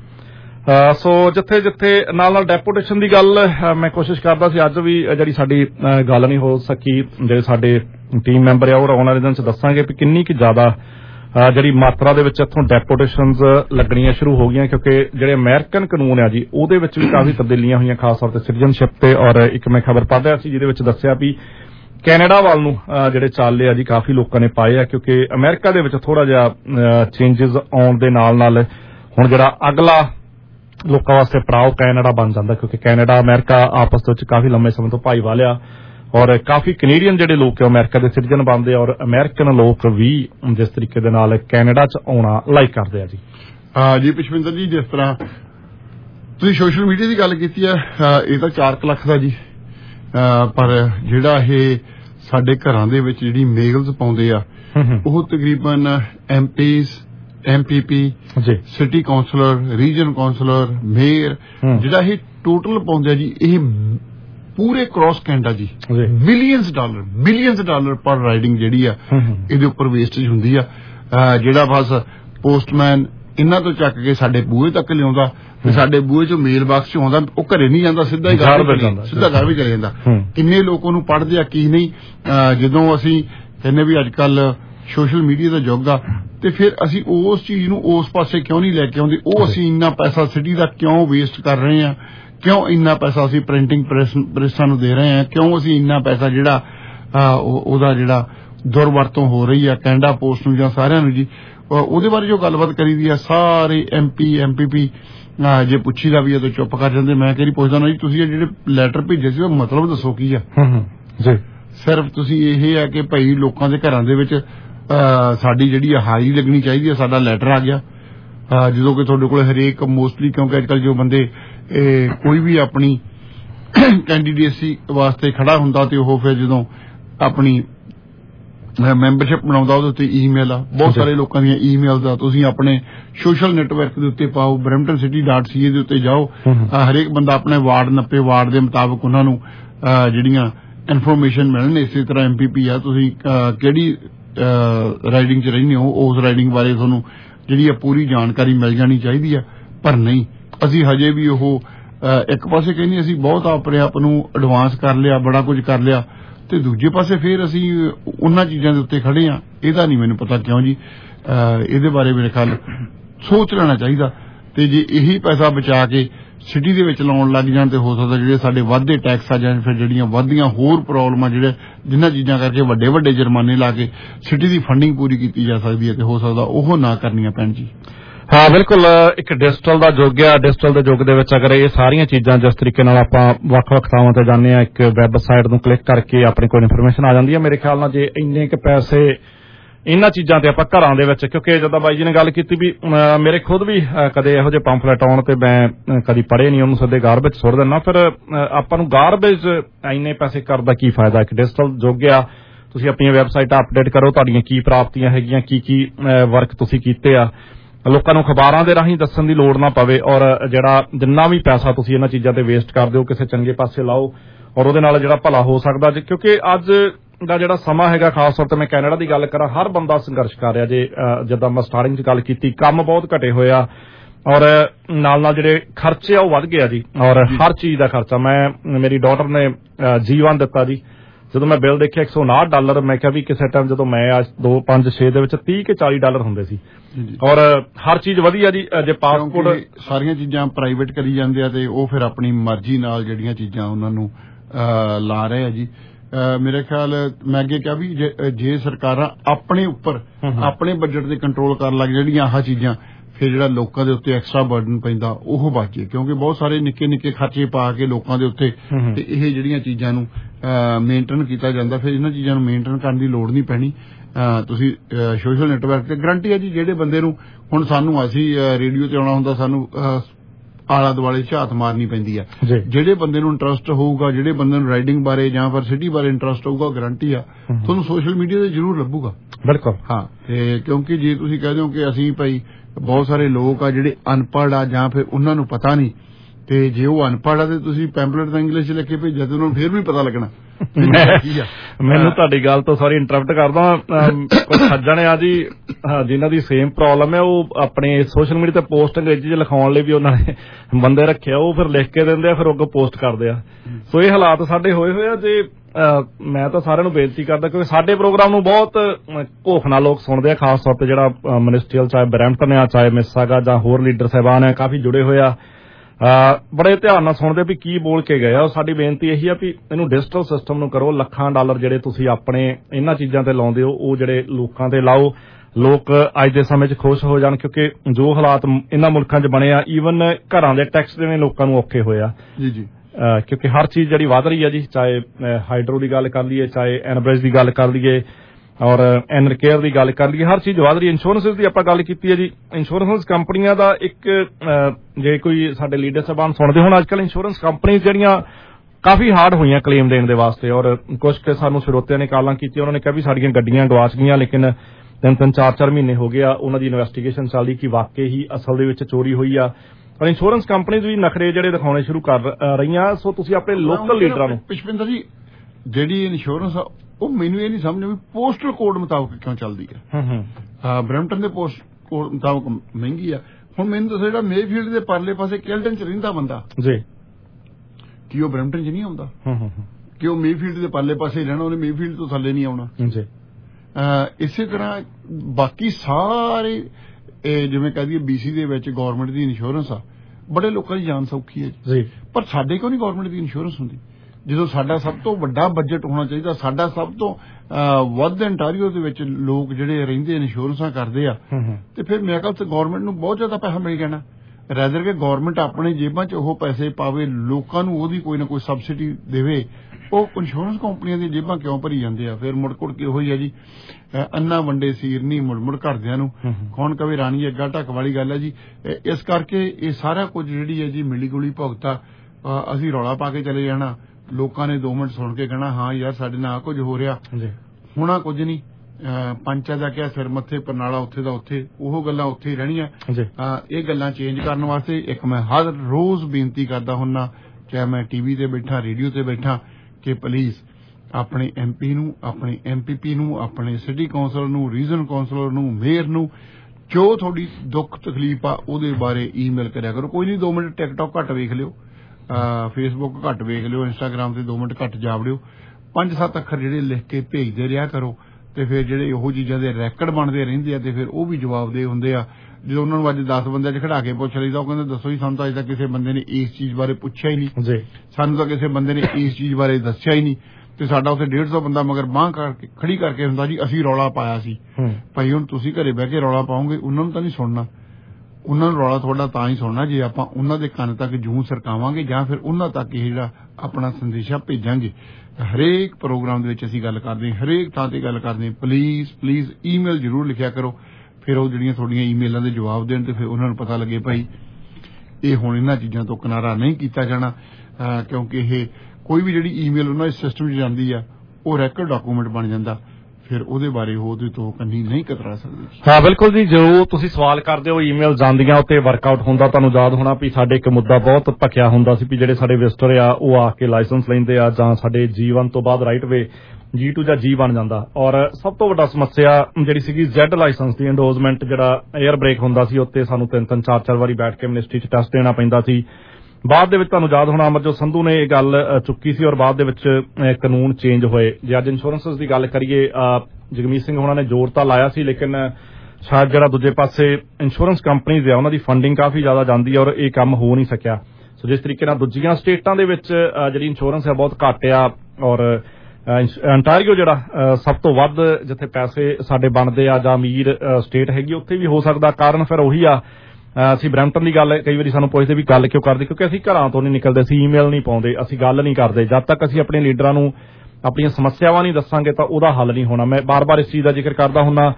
ਸੋ ਜਿੱਥੇ ਜਿੱਥੇ ਨਾਲ ਡੈਪੂਟੇਸ਼ਨ ਦੀ ਗੱਲ ਮੈਂ ਕੋਸ਼ਿਸ਼ ਕਰਦਾ ਸੀ, ਅੱਜ ਵੀ ਜਿਹੜੀ ਸਾਡੀ ਗੱਲ ਨਹੀਂ ਹੋ ਸਕੀ। ਜਿਹੜੇ ਸਾਡੇ ਟੀਮ ਮੈਂਬਰ ਆ ਉਹ ਆਉਣ ਵਾਲੇ ਦਿਨ 'ਚ ਦੱਸਾਂਗੇ ਵੀ ਕਿੰਨੀ ਕੁ ਜ਼ਿਆਦਾ ਜਿਹੜੀ ਮਾਤਰਾ ਦੇ ਵਿੱਚ ਇੱਥੋਂ ਡੈਪੂਟੇਸ਼ਨਸ ਲੱਗਣੀਆਂ ਸ਼ੁਰੂ ਹੋ ਗਈਆਂ, ਕਿਉਂਕਿ ਜਿਹੜੇ ਅਮਰੀਕਨ ਕਾਨੂੰਨ ਆ ਜੀ ਉਹਦੇ ਵਿੱਚ ਵੀ ਕਾਫੀ ਤਬਦੀਲੀਆਂ ਹੋਈਆਂ, ਖਾਸ ਤੌਰ ਤੇ ਸਿਟੀਜ਼ਨਸ਼ਿਪ ਤੇ। ਔਰ ਇੱਕ ਮੈਂ ਖਬਰ ਪੜ੍ਹ ਰਿਹਾ ਸੀ ਜਿਹਦੇ ਵਿੱਚ ਦੱਸਿਆ ਵੀ ਕੈਨੇਡਾ ਵੱਲ ਨੂੰ ਜਿਹੜੇ ਚਾਲੇ ਆ ਜੀ ਕਾਫੀ ਲੋਕਾਂ ਨੇ ਪਾਏ ਆ, ਕਿਉਂਕਿ ਅਮਰੀਕਾ ਦੇ ਵਿੱਚ ਥੋੜਾ ਜਿਹਾ ਚੇਂਜਸ ਆਉਣ ਦੇ ਨਾਲ ਹੁਣ ਜਿਹੜਾ ਅਗਲਾ ਲੋਕਾਂ ਵਾਸਤੇ ਪੜਾਅ ਕੈਨੇਡਾ ਬਣ ਜਾਂਦਾ, ਕਿਉਂਕਿ ਕੈਨੇਡਾ ਅਮਰੀਕਾ ਆਪਸ ਵਿੱਚ ਕਾਫੀ ਲੰਮੇ ਸਮੇਂ ਤੋਂ ਭਾਈਵਾਲ ਆ। ਔਰ ਕਾਫੀ ਕੈਨੇਡੀਅਨ ਜਿਹੜੇ ਲੋਕ ਅਮਰੀਕਾ ਦੇ ਸਿਟੀਜ਼ਨ ਬਣਦੇ ਆ, ਔਰ ਅਮਰੀਕਨ ਲੋਕ ਵੀ ਜਿਸ ਤਰੀਕੇ ਦੇ ਨਾਲ ਕੈਨੇਡਾ 'ਚ ਆਉਣਾ ਲਾਈਕ ਕਰਦੇ ਆ ਜੀ। ਜੀ ਪੁਸ਼ਪਿੰਦਰ ਜੀ, ਜਿਸ ਤਰ੍ਹਾਂ ਤੁਸੀਂ ਸੋਸ਼ਲ ਮੀਡੀਆ ਦੀ ਗੱਲ ਕੀਤੀ ਹੈ, ਇਹ ਤਾਂ 4 ਲੱਖ ਦਾ ਜੀ, ਪਰ ਜਿਹੜਾ ਇਹ ਸਾਡੇ ਘਰਾਂ ਦੇ ਵਿੱਚ ਜਿਹੜੀ ਮੇਲਸ ਪਾਉਂਦੇ ਆ ਉਹ ਤਕਰੀਬਨ MPs, MPP, city councillor, region councillor, mayor, ਜਿਹੜਾ ਇਹ ਟੋਟਲ ਪਾਉਂਦੇ ਆ ਜੀ, ਇਹ ਪੂਰੇ ਕ੍ਰਾਸ ਕੈਨੇਡਾ ਜੀ ਮਿਲੀਅਨਸ ਡਾਲਰ ਪਰ ਰਾਈਡਿੰਗ ਜਿਹੜੀ ਆ ਇਹਦੇ ਉੱਪਰ ਵੇਸਟੇਜ ਹੁੰਦੀ ਆ। ਜਿਹੜਾ ਬਸ ਪੋਸਟਮੈਨ ਇਹਨਾਂ ਤੋਂ ਚੱਕ ਕੇ ਸਾਡੇ ਬੂਹੇ ਤੱਕ ਲਿਆਉਂਦਾ ਤੇ ਸਾਡੇ ਬੂਹੇ 'ਚੋਂ ਮੇਲ ਬਾਕਸ 'ਚ ਆਉਂਦਾ, ਉਹ ਘਰੇ ਨਹੀਂ ਜਾਂਦਾ, ਸਿੱਧਾ ਘਰ ਵੀ ਚਲੇ ਜਾਂਦਾ। ਕਿੰਨੇ ਲੋਕ ਉਹਨੂੰ ਪੜ੍ਹਦੇ ਆ ਕੀ ਨਹੀਂ। ਜਦੋਂ ਅਸੀਂ ਕਹਿੰਦੇ ਵੀ ਅੱਜ ਕੱਲ ਸੋਸ਼ਲ ਮੀਡੀਆ ਦਾ ਯੁੱਗ ਆ ਤੇ ਫਿਰ ਅਸੀਂ ਉਸ ਚੀਜ਼ ਨੂੰ ਉਸ ਪਾਸੇ ਕਿਉਂ ਨਹੀਂ ਲੈ ਕੇ ਆਉਂਦੇ। ਉਹ ਅਸੀਂ ਇੰਨਾ ਪੈਸਾ ਸਿਟੀ ਦਾ ਕਿਉਂ ਵੇਸਟ ਕਰ ਰਹੇ ਆ, ਕਿਉਂ ਇੰਨਾ ਪੈਸਾ ਅਸੀਂ ਪ੍ਰਿੰਟਿੰਗ ਪ੍ਰੈਸਾਂ ਨੂੰ ਦੇ ਰਹੇ ਹਾਂ, ਕਿਉਂ ਅਸੀਂ ਇੰਨਾ ਪੈਸਾ ਜਿਹੜਾ ਉਹਦਾ ਜਿਹੜਾ ਦੁਰਵਰਤੋਂ ਹੋ ਰਹੀ ਆ ਕੈਨੇਡਾ ਪੋਸਟ ਨੂੰ ਜਾਂ ਸਾਰਿਆਂ ਨੂੰ ਜੀ, ਉਹਦੇ ਬਾਰੇ ਜੋ ਗੱਲਬਾਤ ਕਰੀ ਦੀ ਆ ਸਾਰੇ MP, MPP ਜੇ ਪੁੱਛੀ ਦਾ ਵੀ ਤਾਂ ਚੁੱਪ ਕਰ ਜਾਂਦੇ। ਮੈਂ ਕਿਹੜੀ ਪੁੱਛਦਾ ਨਾ ਜੀ, ਤੁਸੀਂ ਜਿਹੜੇ ਲੈਟਰ ਭੇਜੇ ਸੀ ਉਹ ਮਤਲਬ ਦੱਸੋ ਕੀ ਆ ਜੀ। ਸਿਰਫ ਤੁਸੀਂ ਇਹ ਆ ਕਿ ਭਾਈ ਲੋਕਾਂ ਦੇ ਘਰਾਂ ਦੇ ਵਿੱਚ ਸਾਡੀ ਜਿਹੜੀ ਹਾਜ਼ਰੀ ਲੱਗਣੀ ਚਾਹੀਦੀ ਆ, ਸਾਡਾ ਲੈਟਰ ਆ ਗਿਆ। ਜਦੋਂ ਕਿ ਤੁਹਾਡੇ ਕੋਲ ਹਰੇਕ ਮੋਸਟਲੀ, ਕਿਉਂਕਿ ਅੱਜ ਕੱਲ ਜੋ ਬੰਦੇ ਕੋਈ ਵੀ ਆਪਣੀ ਕੈਂਡੀਡੇਟਸੀ ਵਾਸਤੇ ਖੜਾ ਹੁੰਦਾ ਤੇ ਉਹ ਫਿਰ ਜਦੋਂ ਆਪਣੀ ਮੈਂਬਰਸ਼ਿਪ ਬਣਾਉਂਦਾ ਉਹਦੇ ਉੱਤੇ ਈਮੇਲ ਆ, ਬਹੁਤ ਸਾਰੇ ਲੋਕਾਂ ਦੀਆਂ ਈਮੇਲਸ ਆ, ਤੁਸੀਂ ਆਪਣੇ ਸੋਸ਼ਲ ਨੈਟਵਰਕ ਦੇ ਉੱਤੇ ਪਾਓ, bramptoncity.ca ਦੇ ਉੱਤੇ ਜਾਓ। ਹਰੇਕ ਬੰਦਾ ਆਪਣੇ ਵਾਰਡ ਨੱਪੇ ਵਾਰਡ ਦੇ ਮੁਤਾਬਕ ਉਹਨਾਂ ਨੂੰ ਜਿਹੜੀਆਂ ਇਨਫੋਰਮੇਸ਼ਨ ਮਿਲਣ। ਇਸੇ ਤਰ੍ਹਾਂ MPP ਆ, ਤੁਸੀਂ ਕਿਹੜੀ ਰਾਈਡਿੰਗ 'ਚ ਰਹਿੰਦੇ ਹੋ, ਉਸ ਰਾਈਡਿੰਗ ਬਾਰੇ ਤੁਹਾਨੂੰ ਜਿਹੜੀ ਆ ਪੂਰੀ ਜਾਣਕਾਰੀ ਮਿਲ ਜਾਣੀ ਚਾਹੀਦੀ ਆ। ਪਰ ਨਹੀਂ, ਅਸੀਂ ਹਜੇ ਵੀ ਉਹ ਇੱਕ ਪਾਸੇ ਕਹਿੰਦੇ ਅਸੀਂ ਬਹੁਤ ਆਪਣੇ ਆਪ ਨੂੰ ਐਡਵਾਂਸ ਕਰ ਲਿਆ, ਬੜਾ ਕੁਝ ਕਰ ਲਿਆ, ਤੇ ਦੂਜੇ ਪਾਸੇ ਫਿਰ ਅਸੀਂ ਉਹਨਾਂ ਚੀਜ਼ਾਂ ਦੇ ਉੱਤੇ ਖੜੇ ਆ। ਇਹਦਾ ਨਹੀਂ ਮੈਨੂੰ ਪਤਾ ਕਿਉਂ ਜੀ। ਇਹਦੇ ਬਾਰੇ ਮੇਰੇ ਖਿਆਲ ਸੋਚ ਲੈਣਾ ਚਾਹੀਦਾ, ਤੇ ਜੇ ਇਹੀ ਪੈਸਾ ਬਚਾ ਕੇ ਸਿਟੀ ਦੇ ਵਿੱਚ ਲਾਉਣ ਲੱਗ ਜਾਣ ਤੇ ਹੋ ਸਕਦਾ ਜਿਹੜੇ ਸਾਡੇ ਵੱਧਦੇ ਟੈਕਸ ਆ ਜਾਣ, ਫਿਰ ਜਿਹੜੀਆਂ ਵੱਧਦੀਆਂ ਹੋਰ ਪ੍ਰੋਬਲਮਾਂ ਜਿਹੜੇ ਜਿਨ੍ਹਾਂ ਚੀਜ਼ਾਂ ਕਰਕੇ ਵੱਡੇ ਵੱਡੇ ਜੁਰਮਾਨੇ ਲਾ ਕੇ ਸਿਟੀ ਦੀ ਫੰਡਿੰਗ ਪੂਰੀ ਕੀਤੀ ਜਾ ਸਕਦੀ ਹੈ, ਤੇ ਹੋ ਸਕਦਾ ਉਹ ਨਾ ਕਰਨੀਆਂ ਪੈਣ ਜੀ। ਹਾਂ ਬਿਲਕੁਲ, ਇੱਕ ਡਿਜੀਟਲ ਦਾ ਯੁੱਗ ਆ। ਡਿਜੀਟਲ ਦੇ ਯੁੱਗ ਦੇ ਵਿੱਚ ਅਗਰ ਇਹ ਸਾਰੀਆਂ ਚੀਜ਼ਾਂ ਜਿਸ ਤਰੀਕੇ ਨਾਲ ਆਪਾਂ ਵੱਖ-ਵੱਖ ਥਾਵਾਂ ਤੇ ਜਾਂਦੇ ਆ, ਇੱਕ ਵੈਬਸਾਈਟ ਨੂੰ ਕਲਿੱਕ ਕਰਕੇ ਆਪਣੇ ਕੋਲ ਇਨਫੋਰਮੇਸ਼ਨ ਆ ਜਾਂਦੀ ਹੈ। ਮੇਰੇ ਖਿਆਲ ਨਾਲ ਜੇ ਇੰਨੇ ਕੁ ਪੈਸੇ ਇਹਨਾਂ ਚੀਜ਼ਾਂ ਤੇ ਆਪਾਂ ਘਰਾਂ ਦੇ ਵਿੱਚ, ਕਿਉਂਕਿ ਜਦੋਂ ਬਾਈ ਜੀ ਨੇ ਗੱਲ ਕੀਤੀ ਵੀ ਮੇਰੇ ਖੁਦ ਵੀ ਕਦੇ ਇਹੋ ਜਿਹੇ ਪੰਫਲੇਟ ਆਉਣ ਤੇ ਮੈਂ ਕਦੀ ਪੜ੍ਹੇ ਨਹੀਂ, ਉਹਨੂੰ ਸਿੱਧੇ ਗਾਰਬੇਜ ਸੁੱਟ ਦਿੰਦਾ। ਫਿਰ ਆਪਾਂ ਨੂੰ ਗਾਰਬੇਜ ਇੰਨੇ ਪੈਸੇ ਕਰਨ ਦਾ ਕੀ ਫਾਇਦਾ। ਇੱਕ ਡਿਜੀਟਲ ਯੁੱਗ ਆ, ਤੁਸੀਂ ਆਪਣੀਆਂ ਵੈਬਸਾਈਟਾਂ ਅਪਡੇਟ ਕਰੋ, ਤੁਹਾਡੀਆਂ ਕੀ ਪ੍ਰਾਪਤੀਆਂ ਹੈਗੀਆਂ, ਕੀ ਵਰਕ ਤੁਸੀਂ ਕੀਤੇ ਆ, ਲੋਕਾਂ ਨੂੰ ਅਖਬਾਰਾਂ ਦੇ ਰਾਹੀਂ ਦੱਸਣ ਦੀ ਲੋੜ ਨਾ ਪਵੇ। ਔਰ ਜਿਹੜਾ ਜਿੰਨਾ ਵੀ ਪੈਸਾ ਤੁਸੀਂ ਇਹਨਾਂ ਚੀਜ਼ਾਂ ਤੇ ਵੇਸਟ ਕਰਦੇ ਹੋ, ਕਿਸੇ ਚੰਗੇ ਪਾਸੇ ਲਾਓ, ਔਰ ਉਹਦੇ ਨਾਲ ਜਿਹੜਾ ਭਲਾ ਹੋ ਸਕਦਾ। ਕਿਉਂਕਿ ਅੱਜ ਦਾ ਜਿਹੜਾ ਸਮਾਂ ਹੈਗਾ, ਖਾਸ ਤੌਰ ਤੇ ਮੈਂ ਕੈਨੇਡਾ ਦੀ ਗੱਲ ਕਰਾਂ, ਹਰ ਬੰਦਾ ਸੰਘਰਸ਼ ਕਰ ਰਿਹਾ। ਜੇ ਜਿੱਦਾਂ ਮੈਂ ਸਟਾਰਟਿੰਗ 'ਚ ਗੱਲ ਕੀਤੀ, ਕੰਮ ਬਹੁਤ ਘਟੇ ਹੋਏ ਆ, ਔਰ ਨਾਲ ਜਿਹੜੇ ਖਰਚੇ ਆ ਉਹ ਵੱਧ ਗਏ ਆ ਜੀ। ਔਰ ਹਰ ਚੀਜ਼ ਦਾ ਖਰਚਾ, ਮੇਰੀ ਡਾਟਰ ਨੇ G1 ਦਿੱਤਾ ਜੀ, ਜਦੋਂ ਮੈਂ ਬਿੱਲ ਦੇਖਿਆ $159, ਮੈਂ ਕਿਹਾ ਵੀ ਕਿਸੇ ਟਾਈਮ ਜਦੋਂ ਮੈਂ ਅੱਜ 2, 5, 6 ਦੇ ਵਿੱਚ $30 ਕਿ $40 ਹੁੰਦੇ ਸੀ। ਔਰ ਹਰ ਚੀਜ਼ ਵਧੀਆ ਜੀ। ਜੇ ਪਾਸਪੋਰਟ ਸਾਰੀਆਂ ਚੀਜ਼ਾਂ ਪ੍ਰਾਈਵੇਟ ਕਰੀ ਜਾਂਦੇ ਆ, ਤੇ ਉਹ ਫਿਰ ਆਪਣੀ ਮਰਜ਼ੀ ਨਾਲ ਜਿਹੜੀਆਂ ਚੀਜ਼ਾਂ ਉਹਨਾਂ ਨੂੰ ਲਾ ਰਹੇ ਆ ਜੀ। ਮੇਰੇ ਖਿਆਲ ਮੈਂ ਅੱਗੇ ਕਿਹਾ ਵੀ ਜੇ ਸਰਕਾਰਾਂ ਆਪਣੇ ਉੱਪਰ ਆਪਣੇ ਬਜਟ ਤੇ ਕੰਟਰੋਲ ਕਰਨ ਲੱਗ ਜਿਹੜੀਆਂ ਆਹ ਚੀਜ਼ਾਂ, ਫਿਰ ਜਿਹੜਾ ਲੋਕਾਂ ਦੇ ਉੱਤੇ ਐਕਸਟਰਾ ਬਰਡਨ ਪੈਂਦਾ ਉਹ ਬਚ ਜੇ। ਕਿਉਂਕਿ ਬਹੁਤ ਸਾਰੇ ਨਿੱਕੇ ਨਿੱਕੇ ਖਰਚੇ ਪਾ ਕੇ ਲੋਕਾਂ ਦੇ ਉੱਤੇ ਤੇ ਇਹ ਜਿਹੜੀਆਂ ਚੀਜ਼ਾਂ ਨੂੰ ਮੇਨਟੇਨ ਕੀਤਾ ਜਾਂਦਾ, ਫਿਰ ਇਹਨਾਂ ਚੀਜ਼ਾਂ ਨੂੰ ਮੇਨਟੇਨ ਕਰਨ ਦੀ ਲੋੜ ਨਹੀਂ ਪੈਣੀ। ਤੁਸੀਂ ਸੋਸ਼ਲ ਨੈਟਵਰਕ ਤੇ ਗਰੰਟੀ ਹੈ ਜੀ, ਜਿਹੜੇ ਬੰਦੇ ਨੂੰ ਹੁਣ ਸਾਨੂੰ ਅਸੀਂ ਰੇਡੀਓ ਤੇ ਆਉਣਾ ਹੁੰਦਾ, ਸਾਨੂੰ ਆਲਾ ਦੁਆਲੇ ਝਾਤ ਮਾਰਨੀ ਪੈਂਦੀ ਆ। ਜਿਹੜੇ ਬੰਦੇ ਨੂੰ ਇੰਟਰਸਟ ਹੋਊਗਾ, ਜਿਹੜੇ ਬੰਦੇ ਨੂੰ ਰਾਈਡਿੰਗ ਬਾਰੇ ਜਾਂ ਫਿਰ ਸਿਟੀ ਬਾਰੇ ਇੰਟਰਸਟ ਹੋਊਗਾ, ਗਰੰਟੀ ਆ ਤੁਹਾਨੂੰ ਸੋਸ਼ਲ ਮੀਡੀਆ ਤੇ ਜ਼ਰੂਰ ਲੱਭੂਗਾ। ਬਿਲਕੁਲ ਹਾਂ, ਤੇ ਕਿਉਂਕਿ ਜੇ ਤੁਸੀਂ ਕਹਿ ਦਿਓ ਕਿ ਅਸੀਂ ਭਾਈ ਬਹੁਤ ਸਾਰੇ ਲੋਕ ਆ ਜਿਹੜੇ ਅਨਪੜ੍ਹ ਆ ਜਾਂ ਫਿਰ ਉਹਨਾਂ ਨੂੰ ਪਤਾ ਨਹੀਂ, ਤੇ ਜੇ ਉਹ ਅਨਪੜ੍ਹ ਆ ਤੇ ਤੁਸੀਂ ਪੈਂਪਲੇਟ ਤਾਂ ਇੰਗਲਿਸ਼ 'ਚ ਲਿਖ ਕੇ ਭੇਜਿਆ ਤੇ ਉਹਨਾਂ ਨੂੰ ਫਿਰ ਵੀ ਪਤਾ ਲੱਗਣਾ। ਮੈਨੂੰ ਤੁਹਾਡੀ ਗੱਲ ਤੋਂ ਸਾਰੀ ਇੰਟਰਪਟ ਕਰਦਾ। ਕੁਝ ਸੱਜਣ ਆ ਜੀ ਜਿਨ੍ਹਾਂ ਦੀ ਸੇਮ ਪ੍ਰੋਬਲਮ ਹੈ, ਉਹ ਆਪਣੇ ਸੋਸ਼ਲ ਮੀਡੀਆ ਤੇ ਪੋਸਟ ਅੰਗਰੇਜ਼ੀ 'ਚ ਲਿਖਾਉਣ ਲਈ ਵੀ ਉਹਨਾਂ ਨੇ ਬੰਦੇ ਰੱਖਿਆ, ਉਹ ਫਿਰ ਲਿਖ ਕੇ ਦਿੰਦੇ ਆ, ਫਿਰ ਅੱਗੋਂ ਪੋਸਟ ਕਰਦੇ ਆ। ਸੋ ਇਹ ਹਾਲਾਤ ਸਾਡੇ ਹੋਏ ਆ। ਜੇ ਮੈਂ ਤਾਂ ਸਾਰਿਆਂ ਨੂੰ ਬੇਨਤੀ ਕਰਦਾ, ਕਿਉਂਕਿ ਸਾਡੇ ਪ੍ਰੋਗਰਾਮ ਨੂੰ ਬਹੁਤ ਘੋਖ ਨਾਲ ਲੋਕ ਸੁਣਦੇ ਆ, ਖਾਸ ਤੌਰ ਤੇ ਜਿਹੜਾ ਮਿਨਿਸਟਰੀਅਲ ਚਾਹੇ ਬਰੈਂਪਟਨ ਆ, ਚਾਹੇ ਮਿਸਿਸਾਗਾ ਜਾਂ ਹੋਰ ਲੀਡਰ ਸਾਹਿਬਾਨ ਆ, ਕਾਫੀ ਜੁੜੇ ਹੋਏ ਆ, ਬੜੇ ਧਿਆਨ ਨਾਲ ਸੁਣਦੇ ਵੀ ਕੀ ਬੋਲ ਕੇ ਗਏ ਆ। ਸਾਡੀ ਬੇਨਤੀ ਇਹੀ ਆ ਵੀ ਇਹਨੂੰ ਡਿਜੀਟਲ ਸਿਸਟਮ ਨੂੰ ਕਰੋ। ਲੱਖਾਂ ਡਾਲਰ ਜਿਹੜੇ ਤੁਸੀਂ ਆਪਣੇ ਇਹਨਾਂ ਚੀਜ਼ਾਂ ਤੇ ਲਾਉਂਦੇ ਹੋ, ਉਹ ਜਿਹੜੇ ਲੋਕਾਂ ਤੇ ਲਾਓ। ਲੋਕ ਅੱਜ ਦੇ ਸਮੇਂ 'ਚ ਖੁਸ਼ ਹੋ ਜਾਣ, ਕਿਉਂਕਿ ਜੋ ਹਾਲਾਤ ਇਹਨਾਂ ਮੁਲਕਾਂ 'ਚ ਬਣੇ ਆ, ਈਵਨ ਘਰਾਂ ਦੇ ਟੈਕਸ ਦੇਣੇ ਲੋਕਾਂ ਨੂੰ ਔਖੇ ਹੋਏ ਆ ਜੀ। ਕਿਉਂਕਿ ਹਰ ਚੀਜ਼ ਜਿਹੜੀ ਵੱਧ ਰਹੀ ਹੈ ਜੀ, ਚਾਹੇ ਹਾਈਡਰੋ ਦੀ ਗੱਲ ਕਰ ਲਈਏ, ਚਾਹੇ ਐਨਬ੍ਰਿਜ ਦੀ ਗੱਲ ਕਰ ਲਈਏ, ਔਰ ਐਨਰ ਕੇਅਰ ਦੀ ਗੱਲ ਕਰ ਲਈਏ, ਹਰ ਚੀਜ਼ ਵੱਧ ਰਹੀ ਹੈ। ਇੰਸ਼ੋਰੈਂਸ ਦੀ ਆਪਾਂ ਗੱਲ ਕੀਤੀ ਹੈ ਜੀ। ਇੰਸ਼ੋਰੈਂਸ ਕੰਪਨੀਆਂ ਦਾ ਇੱਕ, ਜੇ ਕੋਈ ਸਾਡੇ ਲੀਡਰ ਸਾਹਿਬਾਨ ਸੁਣਦੇ ਹੋਣ, ਅੱਜ ਕੱਲ੍ਹ ਇੰਸ਼ੋਰੈਂਸ ਕੰਪਨੀਆਂ ਜਿਹੜੀਆਂ ਕਾਫੀ ਹਾਰਡ ਹੋਈਆਂ ਕਲੇਮ ਦੇਣ ਦੇ ਵਾਸਤੇ, ਔਰ ਕੁਝ ਕੇ ਸਾਨੂੰ ਸਰੋਤਿਆਂ ਨੇ ਕਾਲਾਂ ਕੀਤੀਆਂ, ਉਹਨਾਂ ਨੇ ਕਿਹਾ ਵੀ ਸਾਡੀਆਂ ਗੱਡੀਆਂ ਗਵਾਚ ਗਈਆਂ, ਲੇਕਿਨ 3-3, 4-4 ਮਹੀਨੇ ਹੋ ਗਏ ਆ ਉਹਨਾਂ ਦੀ ਇਨਵੈਸਟੀਗੇਸ਼ਨ ਚੱਲਦੀ ਕਿ ਵਾਕਈ ਹੀ ਅਸਲ ਦੇ ਵਿੱਚ ਚੋਰੀ ਹੋਈ ਆ। ਪਰ ਇੰਸ਼ੋਰੈਂਸ ਕੰਪਨੀਆਂ ਵੀ ਨਖਰੇ ਜਿਹੜੇ ਦਿਖਾਉਣੇ ਸ਼ੁਰੂ ਕਰ ਰਹੀਆਂ। ਸੋ ਤੁਸੀਂ ਆਪਣੇ ਲੋਕਲ ਲੀਡਰਾਂ ਨੂੰ, ਪੁਸ਼ਪਿੰਦਰ ਜੀ, ਜਿਹੜੀ ਇੰਸ਼ੋਰੈਂਸ ਆ ਉਹ ਮੈਨੂੰ ਇਹ ਨਹੀਂ ਸਮਝ ਵੀ ਪੋਸਟਲ ਕੋਡ ਮੁਤਾਬਕ ਕਿਉਂ ਚੱਲਦੀ ਹੈ। ਬਰੈਂਪਟਨ ਦੇ ਪੋਸਟ ਕੋਡ ਮੁਤਾਬਕ ਮਹਿੰਗੀ ਆ। ਹੁਣ ਮੈਨੂੰ ਦੱਸੋ, ਜਿਹੜਾ ਮੇਫੀਲਡ ਦੇ ਪਰਲੇ ਪਾਸੇ ਕੈਲਟਨ 'ਚ ਰਹਿੰਦਾ ਬੰਦਾ ਜੀ, ਕੀ ਉਹ ਬਰੈਂਪਟਨ 'ਚ ਨਹੀਂ ਆਉਂਦਾ? ਕਿ ਉਹ ਮੇਫੀਲਡ ਦੇ ਪਰਲੇ ਪਾਸੇ ਰਹਿਣਾ, ਉਹਨੇ ਮੇਫੀਲਡ ਤੋਂ ਥੱਲੇ ਨਹੀਂ ਆਉਣਾ ਜੀ। ਇਸੇ ਤਰ੍ਹਾਂ ਬਾਕੀ ਸਾਰੇ ਜਿਵੇਂ ਕਹਿ ਦਈਏ BC ਦੇ ਵਿੱਚ ਗੌਰਮੈਂਟ ਦੀ ਇੰਸ਼ੋਰੈਂਸ ਆ, ਬੜੇ ਲੋਕਾਂ ਦੀ ਜਾਨ ਸੌਖੀ ਹੈ ਜੀ। ਪਰ ਸਾਡੇ ਕਿਉਂ ਨਹੀਂ ਗੌਰਮੈਂਟ ਦੀ ਇੰਸ਼ੋਰੈਂਸ ਹੁੰਦੀ? ਜਦੋਂ ਸਾਡਾ ਸਭ ਤੋਂ ਵੱਡਾ ਬਜਟ ਹੋਣਾ ਚਾਹੀਦਾ, ਸਾਡਾ ਸਭ ਤੋਂ ਵੱਧ ਅੰਟਾਰੀਓ ਦੇ ਵਿੱਚ ਲੋਕ ਜਿਹੜੇ ਰਹਿੰਦੇ ਇੰਸ਼ੋਰੈਂਸਾਂ ਕਰਦੇ ਆ, ਤੇ ਫਿਰ ਮੇਰੇ ਖਿਆਲ ਤੇ ਗੌਰਮੈਂਟ ਨੂੰ ਬਹੁਤ ਜ਼ਿਆਦਾ ਪੈਸਾ ਮਿਲ ਜਾਣਾ। ਰੈਦਰ ਕਿ ਗੌਰਮੈਂਟ ਆਪਣੇ ਜੇਬਾਂ 'ਚ ਉਹ ਪੈਸੇ ਪਾਵੇ, ਲੋਕਾਂ ਨੂੰ ਉਹਦੀ ਕੋਈ ਨਾ ਕੋਈ ਸਬਸਿਡੀ ਦੇਵੇ। ਉਹ ਇੰਸ਼ੋਰੈਂਸ ਕੰਪਨੀਆਂ ਦੀਆਂ ਜੇਬਾਂ ਕਿਉਂ ਭਰੀ ਜਾਂਦੇ ਆ? ਫਿਰ ਮੁੜ ਕੁੜ ਕੇ ਉਹੀ ਆ ਜੀ, ਅੰਨਾ ਵੰਡੇ ਸੀਰ ਨਹੀਂ, ਮੁੜ ਘਰਦਿਆਂ ਨੂੰ ਕੌਣ ਕਵੇ ਰਾਣੀ ਅੱਗਾ ਢੱਕ ਵਾਲੀ ਗੱਲ ਹੈ ਜੀ। ਇਸ ਕਰਕੇ ਇਹ ਸਾਰਾ ਕੁਝ ਜਿਹੜੀ ਹੈ ਜੀ ਮਿਲੀ ਗੁਲੀ ਭੁਗਤਾ, ਅਸੀਂ ਰੌਲਾ ਪਾ ਕੇ ਚਲੇ ਜਾਣਾ, ਲੋਕਾਂ ਨੇ 2 ਮਿੰਟ ਸੁਣ ਕੇ ਕਹਿਣਾ ਹਾਂ ਯਾਰ ਸਾਡੇ ਨਾਲ ਕੁਝ ਹੋ ਰਿਹਾ, ਹੋਣਾ ਕੁਝ ਨਹੀਂ। ਪੰਚਾ ਦਾ ਕਿਹਾ ਸਿਰ ਮੱਥੇ ਪਰਨਾਲਾ ਉੱਥੇ ਦਾ ਉੱਥੇ, ਉਹ ਗੱਲਾਂ ਉੱਥੇ ਹੀ ਰਹਿਣੀਆਂ। ਇਹ ਗੱਲਾਂ ਚੇਂਜ ਕਰਨ ਵਾਸਤੇ ਇੱਕ ਮੈਂ ਹਰ ਰੋਜ਼ ਬੇਨਤੀ ਕਰਦਾ ਹੁੰਨਾ, ਚਾਹੇ ਮੈਂ TV ਤੇ ਬੈਠਾ, ਰੇਡੀਓ ਤੇ ਬੈਠਾ, ਕਿ ਪਲੀਜ਼ ਆਪਣੇ MP ਨੂੰ, ਆਪਣੇ MPP ਨੂੰ, ਆਪਣੇ ਸਿਟੀ ਕੌਂਸਲਰ ਨੂੰ, ਰੀਜਨਲ ਕੌਂਸਲਰ ਨੂੰ, ਮੇਅਰ ਨੂੰ, ਜੋ ਤੁਹਾਡੀ ਦੁੱਖ ਤਕਲੀਫ ਆ ਉਹਦੇ ਬਾਰੇ ਈਮੇਲ ਕਰਿਆ ਕਰੋ। ਕੋਈ ਨਹੀਂ 2 ਮਿੰਟ ਟਿਕਟੌਕ ਘੱਟ ਵੇਖ ਲਿਓ, ਫੇਸਬੁੱਕ ਘੱਟ ਵੇਖ ਲਿਓ, ਇੰਸਟਾਗ੍ਰਾਮ ਤੇ 2 ਮਿੰਟ ਘੱਟ ਜਾਵੜਿਓ। 5-7 ਅੱਖਰ ਜਿਹੜੇ ਲਿਖ ਕੇ ਭੇਜਦੇ ਰਿਹਾ ਕਰੋ ਤੇ ਫਿਰ ਜਿਹੜੇ ਉਹ ਚੀਜ਼ਾਂ ਦੇ ਰੈਕਡ ਬਣਦੇ ਰਹਿੰਦੇ ਆ ਤੇ ਫਿਰ ਉਹ ਵੀ ਜਵਾਬਦੇਹ ਹੁੰਦੇ ਆ। ਜਦੋਂ ਉਹਨਾਂ ਨੂੰ ਅੱਜ 10 ਬੰਦਿਆਂ 'ਚ ਖੜਾ ਕੇ ਪੁੱਛ ਲਈਦਾ ਉਹ ਕਹਿੰਦੇ ਦੱਸੋ ਜੀ ਸਾਨੂੰ ਤਾਂ ਅਜੇ ਤੱਕ ਕਿਸੇ ਬੰਦੇ ਨੇ ਇਸ ਚੀਜ਼ ਬਾਰੇ ਪੁੱਛਿਆ ਹੀ ਨਹੀਂ, ਸਾਨੂੰ ਤਾਂ ਕਿਸੇ ਬੰਦੇ ਨੇ ਇਸ ਚੀਜ਼ ਬਾਰੇ ਦੱਸਿਆ ਹੀ ਨਹੀਂ ਤੇ ਸਾਡਾ ਉੱਥੇ 150 ਬੰਦਾ ਮਗਰ ਬਾਂਹ ਕਰਕੇ ਖੜੀ ਕਰਕੇ ਹੁੰਦਾ ਜੀ ਅਸੀਂ ਰੌਲਾ ਪਾਇਆ ਸੀ। ਭਾਈ ਹੁਣ ਤੁਸੀਂ ਘਰੇ ਬਹਿ ਕੇ ਰੌਲਾ ਪਾਓਗੇ, ਉਹਨਾਂ ਨੂੰ ਤਾਂ ਨਹੀਂ ਸੁਣਨਾ। ਉਹਨਾਂ ਨੂੰ ਰੌਲਾ ਤੁਹਾਡਾ ਤਾਂ ਹੀ ਸੁਣਨਾ ਜੇ ਆਪਾਂ ਉਹਨਾਂ ਦੇ ਕੰਨ ਤੱਕ ਜੂੰ ਸਰਕਾਵਾਂਗੇ ਜਾਂ ਫਿਰ ਉਹਨਾਂ ਤੱਕ ਇਹ ਜਿਹੜਾ ਆਪਣਾ ਸੰਦੇਸ਼ਾ ਭੇਜਾਂਗੇ। ਹਰੇਕ ਪ੍ਰੋਗਰਾਮ ਦੇ ਵਿੱਚ ਅਸੀਂ ਗੱਲ ਕਰਦੇ ਹਾਂ, ਹਰੇਕ ਥਾਂ ਤੇ ਗੱਲ ਕਰਦੇ ਹਾਂ। ਪਲੀਜ਼ ਈਮੇਲ ਜ਼ਰੂਰ ਲਿਖਿਆ ਕਰੋ। ਫਿਰ ਉਹ ਜਿਹੜੀਆਂ ਤੁਹਾਡੀਆਂ ਈਮੇਲਾਂ ਦੇ ਜਵਾਬ ਦੇਣ ਤੇ ਫਿਰ ਉਹਨਾਂ ਨੂੰ ਪਤਾ ਲੱਗੇ ਭਾਈ ਇਹ ਹੁਣ ਇਹਨਾਂ ਚੀਜ਼ਾਂ ਤੋਂ ਕਿਨਾਰਾ ਨਹੀਂ ਕੀਤਾ ਜਾਣਾ, ਕਿਉਂਕਿ ਇਹ ਕੋਈ ਵੀ ਜਿਹੜੀ ਈਮੇਲ ਉਹਨਾਂ ਦੇ ਸਿਸਟਮ 'ਚ ਜਾਂਦੀ ਆ ਉਹ ਰੈਕਡ ਡਾਕੂਮੈਂਟ ਬਣ ਜਾਂਦਾ, ਫਿਰ ਉਹਦੇ ਬਾਰੇ ਉਹਦੇ ਤੋਂ ਕੰਨੀ ਨਹੀਂ ਕਤਰਾ ਸਕਦੇ। ਹਾਂ ਬਿਲਕੁਲ ਜੀ, ਜੋ ਤੁਸੀਂ ਸਵਾਲ ਕਰਦੇ ਹੋ ਈਮੇਲ ਜਾਂਦੀਆਂ ਉੱਤੇ ਵਰਕਆਊਟ ਹੁੰਦਾ। ਤੁਹਾਨੂੰ ਯਾਦ ਹੋਣਾ ਵੀ ਸਾਡੇ ਇੱਕ ਮੁੱਦਾ ਬਹੁਤ ਭਖਿਆ ਹੁੰਦਾ ਸੀ ਵੀ ਜਿਹੜੇ ਸਾਡੇ ਵਿਜ਼ਟਰ ਆ ਉਹ ਆ ਕੇ ਲਾਇਸੈਂਸ ਲੈਂਦੇ ਆ ਜਾਂ ਸਾਡੇ G1 ਤੋਂ ਬਾਅਦ ਰਾਈਟ ਵੇ G2 ਜਾਂ G ਬਣ ਜਾਂਦਾ। ਔਰ ਸਭ ਤੋਂ ਵੱਡਾ ਸਮੱਸਿਆ ਜਿਹੜੀ ਸੀਗੀ Z ਲਾਇਸੈਂਸ ਦੀ ਇੰਡੋਜ਼ਮੈਂਟ, ਜਿਹੜਾ 에ਅਰ ਬ੍ਰੇਕ ਹੁੰਦਾ ਸੀ ਉੱਤੇ ਸਾਨੂੰ 3-3 4-4 ਵਾਰੀ ਬੈਠ ਕੇ ਮਿਨਿਸਟਰੀ 'ਚ ਟੈਸਟ ਦੇਣਾ ਪੈਂਦਾ ਸੀ। ਬਾਅਦ ਦੇ ਵਿੱਚ ਤੁਹਾਨੂੰ ਯਾਦ ਹੋਣਾ ਅਮਰਜੋਤ ਸੰਧੂ ਨੇ ਇਹ ਗੱਲ ਚੁੱਕੀ ਸੀ ਔਰ ਬਾਅਦ ਦੇ ਵਿੱਚ ਕਾਨੂੰਨ ਚੇਂਜ ਹੋਏ। ਜੇ ਅੱਜ ਇੰਸ਼ੋਰੈਂਸਿਸ ਦੀ ਗੱਲ ਕਰੀਏ, ਜਗਮੀਤ ਸਿੰਘ ਹੋਣਾ ਨੇ ਜ਼ੋਰ ਤਾਂ ਲਾਇਆ ਸੀ ਲੇਕਿਨ ਸ਼ਾਇਦ ਜਿਹੜਾ ਦੂਜੇ ਪਾਸੇ ਇੰਸ਼ੋਰੈਂਸ ਕੰਪਨੀਜ਼ ਆ ਉਹਨਾਂ ਦੀ ਫੰਡਿੰਗ ਕਾਫੀ ਜ਼ਿਆਦਾ ਜਾਂਦੀ ਹੈ ਔਰ ਇਹ ਕੰਮ ਹੋ ਨਹੀਂ ਸਕਿਆ। ਸੋ ਜਿਸ ਤਰੀਕੇ ਨਾਲ ਦੂਜੀਆਂ ਸਟੇਟਾਂ ਦੇ ਵਿੱਚ ਜਿਹੜੀ ਇੰਸ਼ੋਰੈਂਸ ਹੈ ਬਹੁਤ ਘੱਟ ਆ ਔਰ ਅੰਟਾਰੀਓ ਜਿਹੜਾ ਸਭ ਤੋਂ ਵੱਧ ਜਿੱਥੇ ਪੈਸੇ ਸਾਡੇ ਬਣਦੇ ਆ ਜਾਂ ਅਮੀਰ ਸਟੇਟ ਹੈਗੀ ਉੱਥੇ ਵੀ ਹੋ ਸਕਦਾ। ਕਾਰਨ ਫਿਰ ਉਹੀ ਆ, ਅਸੀਂ ਬਰੈਂਪਟਨ ਦੀ ਗੱਲ ਕਈ ਵਾਰੀ ਸਾਨੂੰ ਪੁੱਛਦੇ ਵੀ ਗੱਲ ਕਿਉਂ ਕਰਦੇ, ਕਿਉਂਕਿ ਅਸੀਂ ਘਰਾਂ ਤੋਂ ਨਹੀਂ ਨਿਕਲਦੇ, ਅਸੀਂ ਈਮੇਲ ਨਹੀਂ ਪਾਉਂਦੇ, ਅਸੀਂ ਗੱਲ ਨਹੀਂ ਕਰਦੇ। ਜਦ ਤੱਕ ਅਸੀਂ ਆਪਣੇ ਲੀਡਰਾਂ ਨੂੰ ਆਪਣੀਆਂ ਸਮੱਸਿਆਵਾਂ ਨਹੀਂ ਦੱਸਾਂਗੇ ਤਾਂ ਉਹਦਾ ਹੱਲ ਨਹੀਂ ਹੋਣਾ। ਮੈਂ ਬਾਰ-ਬਾਰ ਇਸ ਚੀਜ਼ ਦਾ ਜ਼ਿਕਰ ਕਰਦਾ ਹੁੰਦਾ।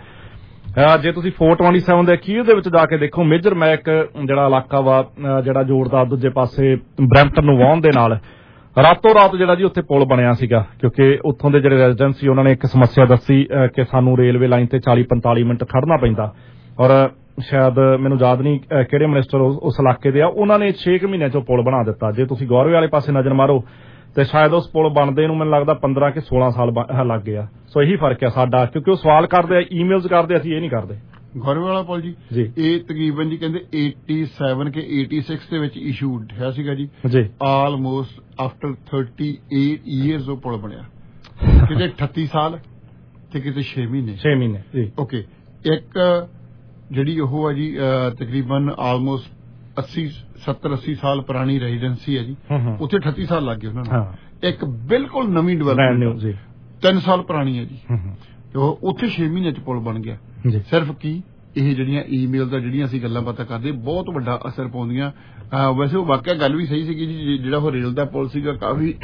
ਜੇ ਤੁਸੀਂ 427 ਦੇ ਅਖੀਰ ਦੇ ਵਿੱਚ ਜਾ ਕੇ ਦੇਖੋ, ਮੇਜਰ ਮੈਕ ਜਿਹੜਾ ਇਲਾਕਾ ਵਾ ਜਿਹੜਾ ਜੋੜਦਾ ਦੂਜੇ ਪਾਸੇ ਬਰੈਂਪਟਨ ਨੂੰ ਵਾਹੁਣ ਦੇ ਨਾਲ, ਰਾਤੋਂ ਰਾਤ ਜਿਹੜਾ ਜੀ ਉੱਥੇ ਪੁਲ ਬਣਿਆ ਸੀਗਾ ਕਿਉਂਕਿ ਉੱਥੋਂ ਦੇ ਜਿਹੜੇ ਰੈਜ਼ੀਡੈਂਟ ਸੀ ਉਹਨਾਂ ਨੇ ਇੱਕ ਸਮੱਸਿਆ ਦੱਸੀ ਕਿ ਸਾਨੂੰ ਰੇਲਵੇ ਲਾਈਨ ਤੇ 40-45 ਮਿੰਟ ਖੜਨਾ ਪੈਂਦਾ। ਔਰ ਸ਼ਾਇਦ ਮੈਨੂੰ ਯਾਦ ਨਹੀਂ ਕਿਹੜੇ ਮਿਨਿਸਟਰ ਉਸ ਇਲਾਕੇ ਦੇ ਆ, ਉਹਨਾਂ ਨੇ 6 ਮਹੀਨਿਆਂ 'ਚੋਂ ਪੁਲ ਬਣਾ ਦਿੱਤਾ। ਜੇ ਤੁਸੀਂ ਗੌਰਵੇ ਵਾਲੇ ਪਾਸੇ ਨਜ਼ਰ ਮਾਰੋ ਤੇ ਸ਼ਾਇਦ ਉਸ ਪੁਲ ਬਣਦੇ ਨੂੰ ਮੈਨੂੰ ਲੱਗਦਾ 15 ਕਿ 16 ਸਾਲ ਲੱਗ ਗਏ ਆ। ਸੋ ਇਹੀ ਫਰਕ ਆ ਸਾਡਾ, ਕਿਉਂਕਿ ਉਹ ਸਵਾਲ ਕਰਦੇ ਆ, ਈਮੇਲਸ ਕਰਦੇ, ਅਸੀਂ ਇਹ ਨਹੀਂ ਕਰਦੇ। ਗੌਰਵੇ ਵਾਲਾ ਪੁਲ ਜੀ ਇਹ ਤਕਰੀਬਨ ਜੀ ਕਹਿੰਦੇ 87 ਕੇ 86 ਦੇ ਵਿੱਚ ਇਸ਼ੂਡ ਹੋਇਆ ਸੀਗਾ ਜੀ। ਆਲਮੋਸਟ ਆਫਟਰ 38 ਇਅਰਸ ਉਹ ਪੁਲ ਬਣਿਆ, ਕਿਤੇ 38 ਸਾਲ ਤੇ ਕਿਤੇ 6 ਮਹੀਨੇ ਜੀ। ਓਕੇ, ਇੱਕ ਜਿਹੜੀ ਉਹ ਹੈ ਜੀ ਤਕਰੀਬਨ ਆਲਮੋਸਟ 70-80 ਸਾਲ ਪੁਰਾਣੀ ਰੈਜ਼ੀਡੈਂਸੀ ਹੈ ਜੀ, ਉੱਥੇ 38 ਸਾਲ ਲੱਗ ਗਏ ਉਹਨਾਂ ਨੂੰ। ਇੱਕ ਬਿਲਕੁਲ ਨਵੀਂ ਡਿਵੈਲਪਮੈਂਟ 3 ਸਾਲ ਪੁਰਾਣੀ ਹੈ ਜੀ, ਤੇ ਉਹ ਉੱਥੇ 6 ਮਹੀਨਿਆਂ 'ਚ ਪੁਲ ਬਣ ਗਿਆ। ਸਿਰਫ ਕੀ ਇਹ ਜਿਹੜੀਆਂ ਈਮੇਲ ਦਾ ਜਿਹੜੀਆਂ ਅਸੀਂ ਗੱਲਾਂ ਬਾਤਾਂ ਕਰਦੇ ਬਹੁਤ ਵੱਡਾ ਅਸਰ ਪਾਉਂਦੀਆਂ। ਵੈਸੇ ਉਹ ਵਾਕਿਆ ਗੱਲ ਵੀ ਸਹੀ ਸੀਗੀ ਜੀ, ਜਿਹੜਾ ਉਹ ਰੇਲ ਦਾ ਪੁਲ ਸੀਗਾ ਕਾਫੀ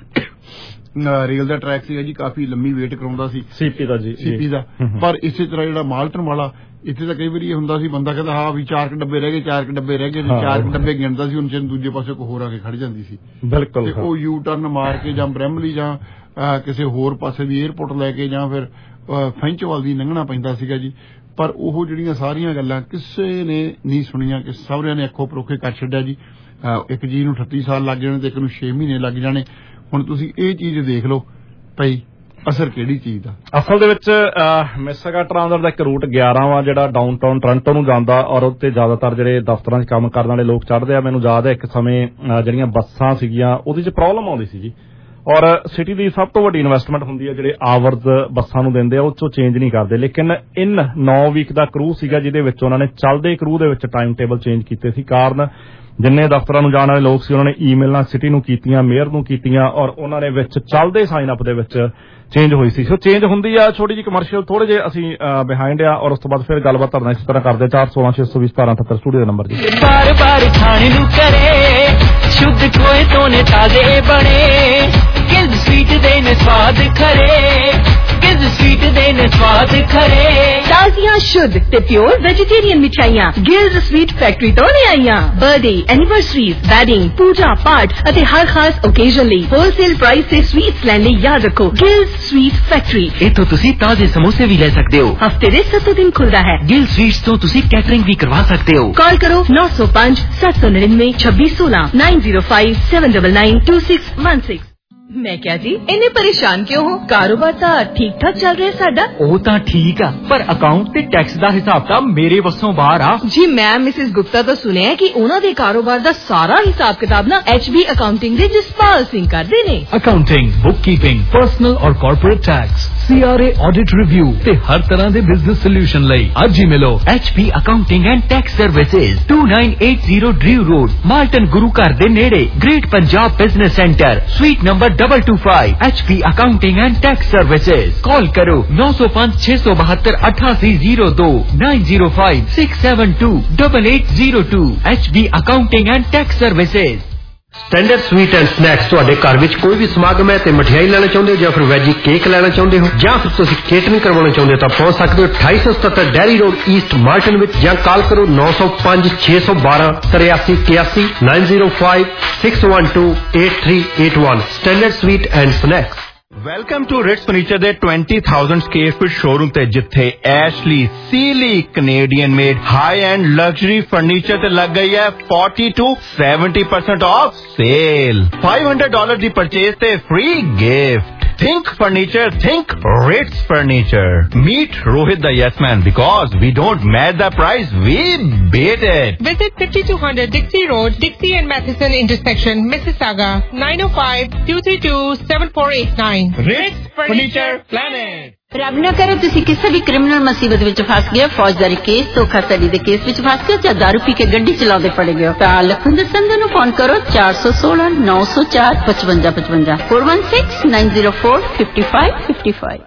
ਰੇਲ ਦਾ ਟਰੈਕ ਸੀਗਾ ਜੀ, ਕਾਫੀ ਲੰਮੀ ਵੇਟ ਕਰਾਉਂਦਾ ਸੀ ਸੀਪੀ ਦਾ। ਪਰ ਇਸੇ ਤਰ੍ਹਾਂ ਜਿਹੜਾ ਮਾਲਟਨ ਵਾਲਾ ਇੱਥੇ ਤਾਂ ਕਈ ਵਾਰੀ ਇਹ ਹੁੰਦਾ ਸੀ, ਬੰਦਾ ਕਹਿੰਦਾ ਹਾਂ ਵੀ 4 ਡੱਬੇ ਰਹਿ ਗਏ 4 ਡੱਬੇ ਗਿਣਦਾ ਸੀ, ਉਹਨਾਂ ਦੂਜੇ ਪਾਸੇ ਕੋਈ ਹੋਰ ਆ ਕੇ ਖੜ ਜਾਂਦੀ ਸੀ। ਬਿਲਕੁਲ, ਤੇ ਉਹ ਯੂ ਟਰਨ ਮਾਰ ਕੇ ਜਾਂ ਬ੍ਰੈਮਲੀ ਜਾਂ ਕਿਸੇ ਹੋਰ ਪਾਸੇ ਦੀ 에ਅਰਪੋਰਟ ਲੈ ਕੇ ਜਾਂ ਫਿਰ ਫੈਂਚਵਾਲ ਦੀ ਲੰਘਣਾ ਪੈਂਦਾ ਸੀਗਾ ਜੀ। ਪਰ ਉਹ ਜਿਹੜੀਆਂ ਸਾਰੀਆਂ ਗੱਲਾਂ ਕਿਸੇ ਨੇ ਨਹੀਂ ਸੁਣੀਆਂ, ਕਿ ਸਾਰਿਆਂ ਨੇ ਅੱਖੋਂ ਪਰੋਖੇ ਕਰ ਛੱਡਿਆ ਜੀ। ਇੱਕ ਜੀ ਨੂੰ 38 ਸਾਲ ਲੱਗ ਜਾਣੇ ਤੇ ਇੱਕ ਨੂੰ 6 ਮਹੀਨੇ ਲੱਗ ਜਾਣੇ। ਹੁਣ ਤੁਸੀਂ ਇਹ ਚੀਜ਼ ਦੇਖ ਲਓ ਭਾਈ, ਅਸਰ ਕਿਹੜੀ ਚੀਜ਼ ਦਾ। ਅਸਲ ਦੇ ਵਿੱਚ ਮਿਸਿਗਾ ਟ੍ਰਾਂਜ਼ਿਟ ਦਾ ਇੱਕ ਰੂਟ 11 ਵਾ ਜਿਹੜਾ ਡਾਊਨਟਾਊਨ ਟੋਰਾਂਟੋ ਨੂੰ ਜਾਂਦਾ ਔਰ ਉੱਤੇ ਜ਼ਿਆਦਾਤਰ ਜਿਹੜੇ ਦਫ਼ਤਰਾਂ 'ਚ ਕੰਮ ਕਰਨ ਵਾਲੇ ਲੋਕ ਚੜ੍ਹਦੇ ਆ। ਮੈਨੂੰ ਯਾਦ ਹੈ ਇੱਕ ਸਮੇਂ ਜਿਹੜੀਆਂ ਬੱਸਾਂ ਸੀਗੀਆਂ ਉਹਦੇ 'ਚ ਪ੍ਰੋਬਲਮ ਆਉਂਦੀ ਸੀ ਜੀ, ਔਰ ਸਿਟੀ ਦੀ ਸਭ ਤੋਂ ਵੱਡੀ ਇਨਵੈਸਟਮੈਂਟ ਹੁੰਦੀ ਹੈ ਜਿਹੜੇ ਆਵਰਜ਼ ਬੱਸਾਂ ਨੂੰ ਦਿੰਦੇ ਆ, ਉਹ 'ਚੋਂ ਚੇਂਜ ਨਹੀਂ ਕਰਦੇ। ਲੇਕਿਨ 9 ਵੀਕ ਦਾ ਕਰੂ ਸੀਗਾ ਜਿਹਦੇ ਵਿੱਚ ਉਹਨਾਂ ਨੇ ਚੱਲਦੇ ਕਰੂ ਦੇ ਵਿੱਚ ਟਾਈਮ ਟੇਬਲ ਚੇਂਜ ਕੀਤੇ ਸੀ। ਕਾਰਨ ਜਿੰਨੇ ਦਫ਼ਤਰਾਂ ਨੂੰ ਜਾਣ ਵਾਲੇ ਲੋਕ ਸੀ ਉਹਨਾਂ ਨੇ ਈਮੇਲਾਂ ਸਿਟੀ ਨੂੰ ਕੀਤੀਆਂ, ਮੇਅਰ ਨੂੰ ਕੀਤੀਆਂ, ਔਰ ਉਹਨਾਂ ਨੇ ਵਿੱਚ ਚੱਲਦੇ ਸਾਈਨ ਅਪ ਦੇ ਵਿੱਚ ਚੇਂਜ ਹੋਈ ਸੀ। ਸੋ ਚੇਂਜ ਹੁੰਦੀ ਆ। ਛੋਟੀ ਜਿਹੀ ਕਮਰਸ਼ੀਅਲ ਥੋੜੇ ਜਿਹੇ ਅਸੀਂ ਬਿਹਾਈਂਡ ਆ ਔਰ ਉਸ ਤੋਂ ਬਾਅਦ ਫਿਰ ਗੱਲਬਾਤ ਕਰਨਾ ਇਸ ਤਰ੍ਹਾਂ ਕਰਦੇ। 416-620-1778 ਸਟੂਡੀਓ ਦਾ ਨੰਬਰ ਜੀ। ਬਾਰ ਬਾਰ ਖਾਣੇ ਨੂੰ ਕਰੇ ਸ਼ੁੱਧ ਕੋਏ ਤੋਂ ਨੇ ਤਾਜ਼ੇ ਬਣੇ, ਗਿਲਡ ਸਵੀਟ ਦੇ ਨੇ ਸਵਾਦ ਖਰੇ, ਗਿਲਡ ਸਵੀਟ ਦੇ ਨੇ ਸਵਾਦ ਖਰੇ। ਤਾਜ਼ੀਆਂ ਸ਼ੁੱਧ ਤੇ ਪਿਓਰ ਵੈਜੀਟੇਰੀਅਨ ਮਿਠਾਈਆਂ ਗਿਲਡ ਸਵੀਟ ਫੈਕਟਰੀ ਤੋਂ ਲੈ ਆਈਆਂ। ਬਰਥਡੇ, ਐਨੀਵਰਸਰੀਜ਼, ਵੈਡਿੰਗ, ਪੂਜਾ ਪਾਠ ਅਤੇ ਹਰ ਖਾਸ ਓਕੇਜ਼ਨ ਲਈ ਹੋਲਸੇਲ ਪ੍ਰਾਈਸ ਤੇ ਸਵੀਟਸ ਲੈਣ ਲਈ ਯਾਦ ਰੱਖੋ ਗਿਲਡ ਸਵੀਟ ਫੈਕਟਰੀ। ਇੱਥੋਂ ਤੁਸੀਂ ਤਾਜ਼ੇ ਸਮੋਸੇ ਵੀ ਲੈ ਸਕਦੇ ਹੋ। ਹਫਤੇ ਦੇ 7 ਦਿਨ ਖੁੱਲਦਾ ਹੈ। ਗਿਲਡ ਸਵੀਟਸ ਤੋਂ ਤੁਸੀਂ ਕੈਟਰਿੰਗ ਵੀ ਕਰਵਾ ਸਕਦੇ ਹੋ। ਕਾਲ ਕਰੋ 905-799-2616 905-799-2616। ਮੈਂ ਕਿਹਾ ਜੀ ਇੰਨੇ ਪਰੇਸ਼ਾਨ ਕਿਉਂ ਹੋ? ਕਾਰੋਬਾਰ ਤਾਂ ਠੀਕ ਠਾਕ ਚੱਲ ਰਿਹਾ ਸਾਡਾ। ਉਹ ਤਾਂ ਠੀਕ ਆ, ਪਰ ਅਕਾਊਂਟ ਤੇ ਟੈਕਸ ਦਾ ਹਿਸਾਬ ਤਾਂ ਮੇਰੇ ਵੱਸੋਂ ਬਾਹਰ ਆ ਜੀ। ਮੈਂ ਮਿਸਿਸ ਗੁਪਤਾ ਤੋਂ ਸੁਣਿਆ ਕਿ ਉਹਨਾਂ ਦੇ ਕਾਰੋਬਾਰ ਦਾ ਸਾਰਾ ਹਿਸਾਬ ਕਿਤਾਬ ਨਾ HB ਅਕਾਊਂਟਿੰਗ ਦੇ ਜਸਪਾਲ ਸਿੰਘ ਕਰਦੇ ਨੇ। ਅਕਾਊਂਟਿੰਗ, ਬੁੱਕਕੀਪਿੰਗ, ਪਰਸਨਲ ਔਰ corporate tax, CRA audit review ਤੇ ਹਰ ਤਰ੍ਹਾਂ ਦੇ ਬਿਜ਼ਨਸ ਸੋਲੂਸ਼ਨ ਲਈ ਅੱਜ ਹੀ ਮਿਲੋ HB accounting and tax services, 2980 Drew road, Malton ਗੁਰੂ ਘਰ ਦੇ ਨੇੜੇ, great Punjab business centre, suite number 225, HB accounting and tax services. Call ਕਰੋ 905 672 8802 905 672 8802। HB accounting and tax services. Standard sweet and snacks ਤੁਹਾਡੇ ਘਰ ਵਿੱਚ ਕੋਈ ਵੀ ਸਮਾਗਮ ਹੈ ਤੇ ਮਠਿਆਈ ਲੈਣਾ ਚਾਹੁੰਦੇ ਹੋ ਜਾਂ ਫਿਰ ਵੈਜੀ ਕੇਕ ਲੈਣਾ ਚਾਹੁੰਦੇ ਹੋ ਜਾਂ ਫਿਰ ਤੁਸੀਂ ਕੇਟਰਿੰਗ ਕਰਵਾਉਣਾ ਚਾਹੁੰਦੇ ਹੋ ਤਾਂ ਪਹੁੰਚ ਸਕਦੇ ਹੋ 2877 ਡੈਰੀ ਰੋਡ ਈਸਟ ਮਾਰਟਨ ਵਿੱਚ ਜਾਂ ਕਾਲ ਕਰੋ 905 612 8381 905 612 8381। Standard sweet and snacks. Welcome to Ritz furniture ਦੇ 20,000 ਸਕੁਅਰ ਫੀਟ ਸ਼ੋਰੂਮ ਤੇ ਜਿੱਥੇ Ashley Sealy Canadian made high end luxury furniture ਤੇ ਲੱਗ ਗਈ ਹੈ 40 to 70% ਆਫ ਸੇਲ। $500 ਦੀ ਪਰਚੇਸ ਤੇ free gift. Think furniture, think Ritz Furniture. Meet Rohit the Yes Man because we don't match the price, we beat it. Visit 5200 Dixie Road, Dixie and Matheson intersection, Mississauga, 905-232-7489. Ritz Furniture Planet. ਰੱਬ ਨਾ ਕਰੇ ਤੁਸੀਂ ਕਿਸੇ ਵੀ ਕ੍ਰਿਮੀਨਲ ਮੁਸੀਬਤ ਵਿੱਚ ਫਸ ਗਏ, ਫੌਜਦਾਰੀ ਕੇਸ, ਧੋਖਾਧੜੀ ਦੇ ਕੇਸ ਵਿੱਚ ਫਸ ਗਏ ਜਾਂ ਦਾਰੂ ਪੀ ਕੇ ਗੱਡੀ ਚਲਾਉਂਦੇ ਫੜੇ ਗਏ ਤਾਂ ਲਖਵਿੰਦਰ ਸੰਧੂ ਨੂੰ ਫੋਨ ਕਰੋ 416 904 5555 416 904 5555।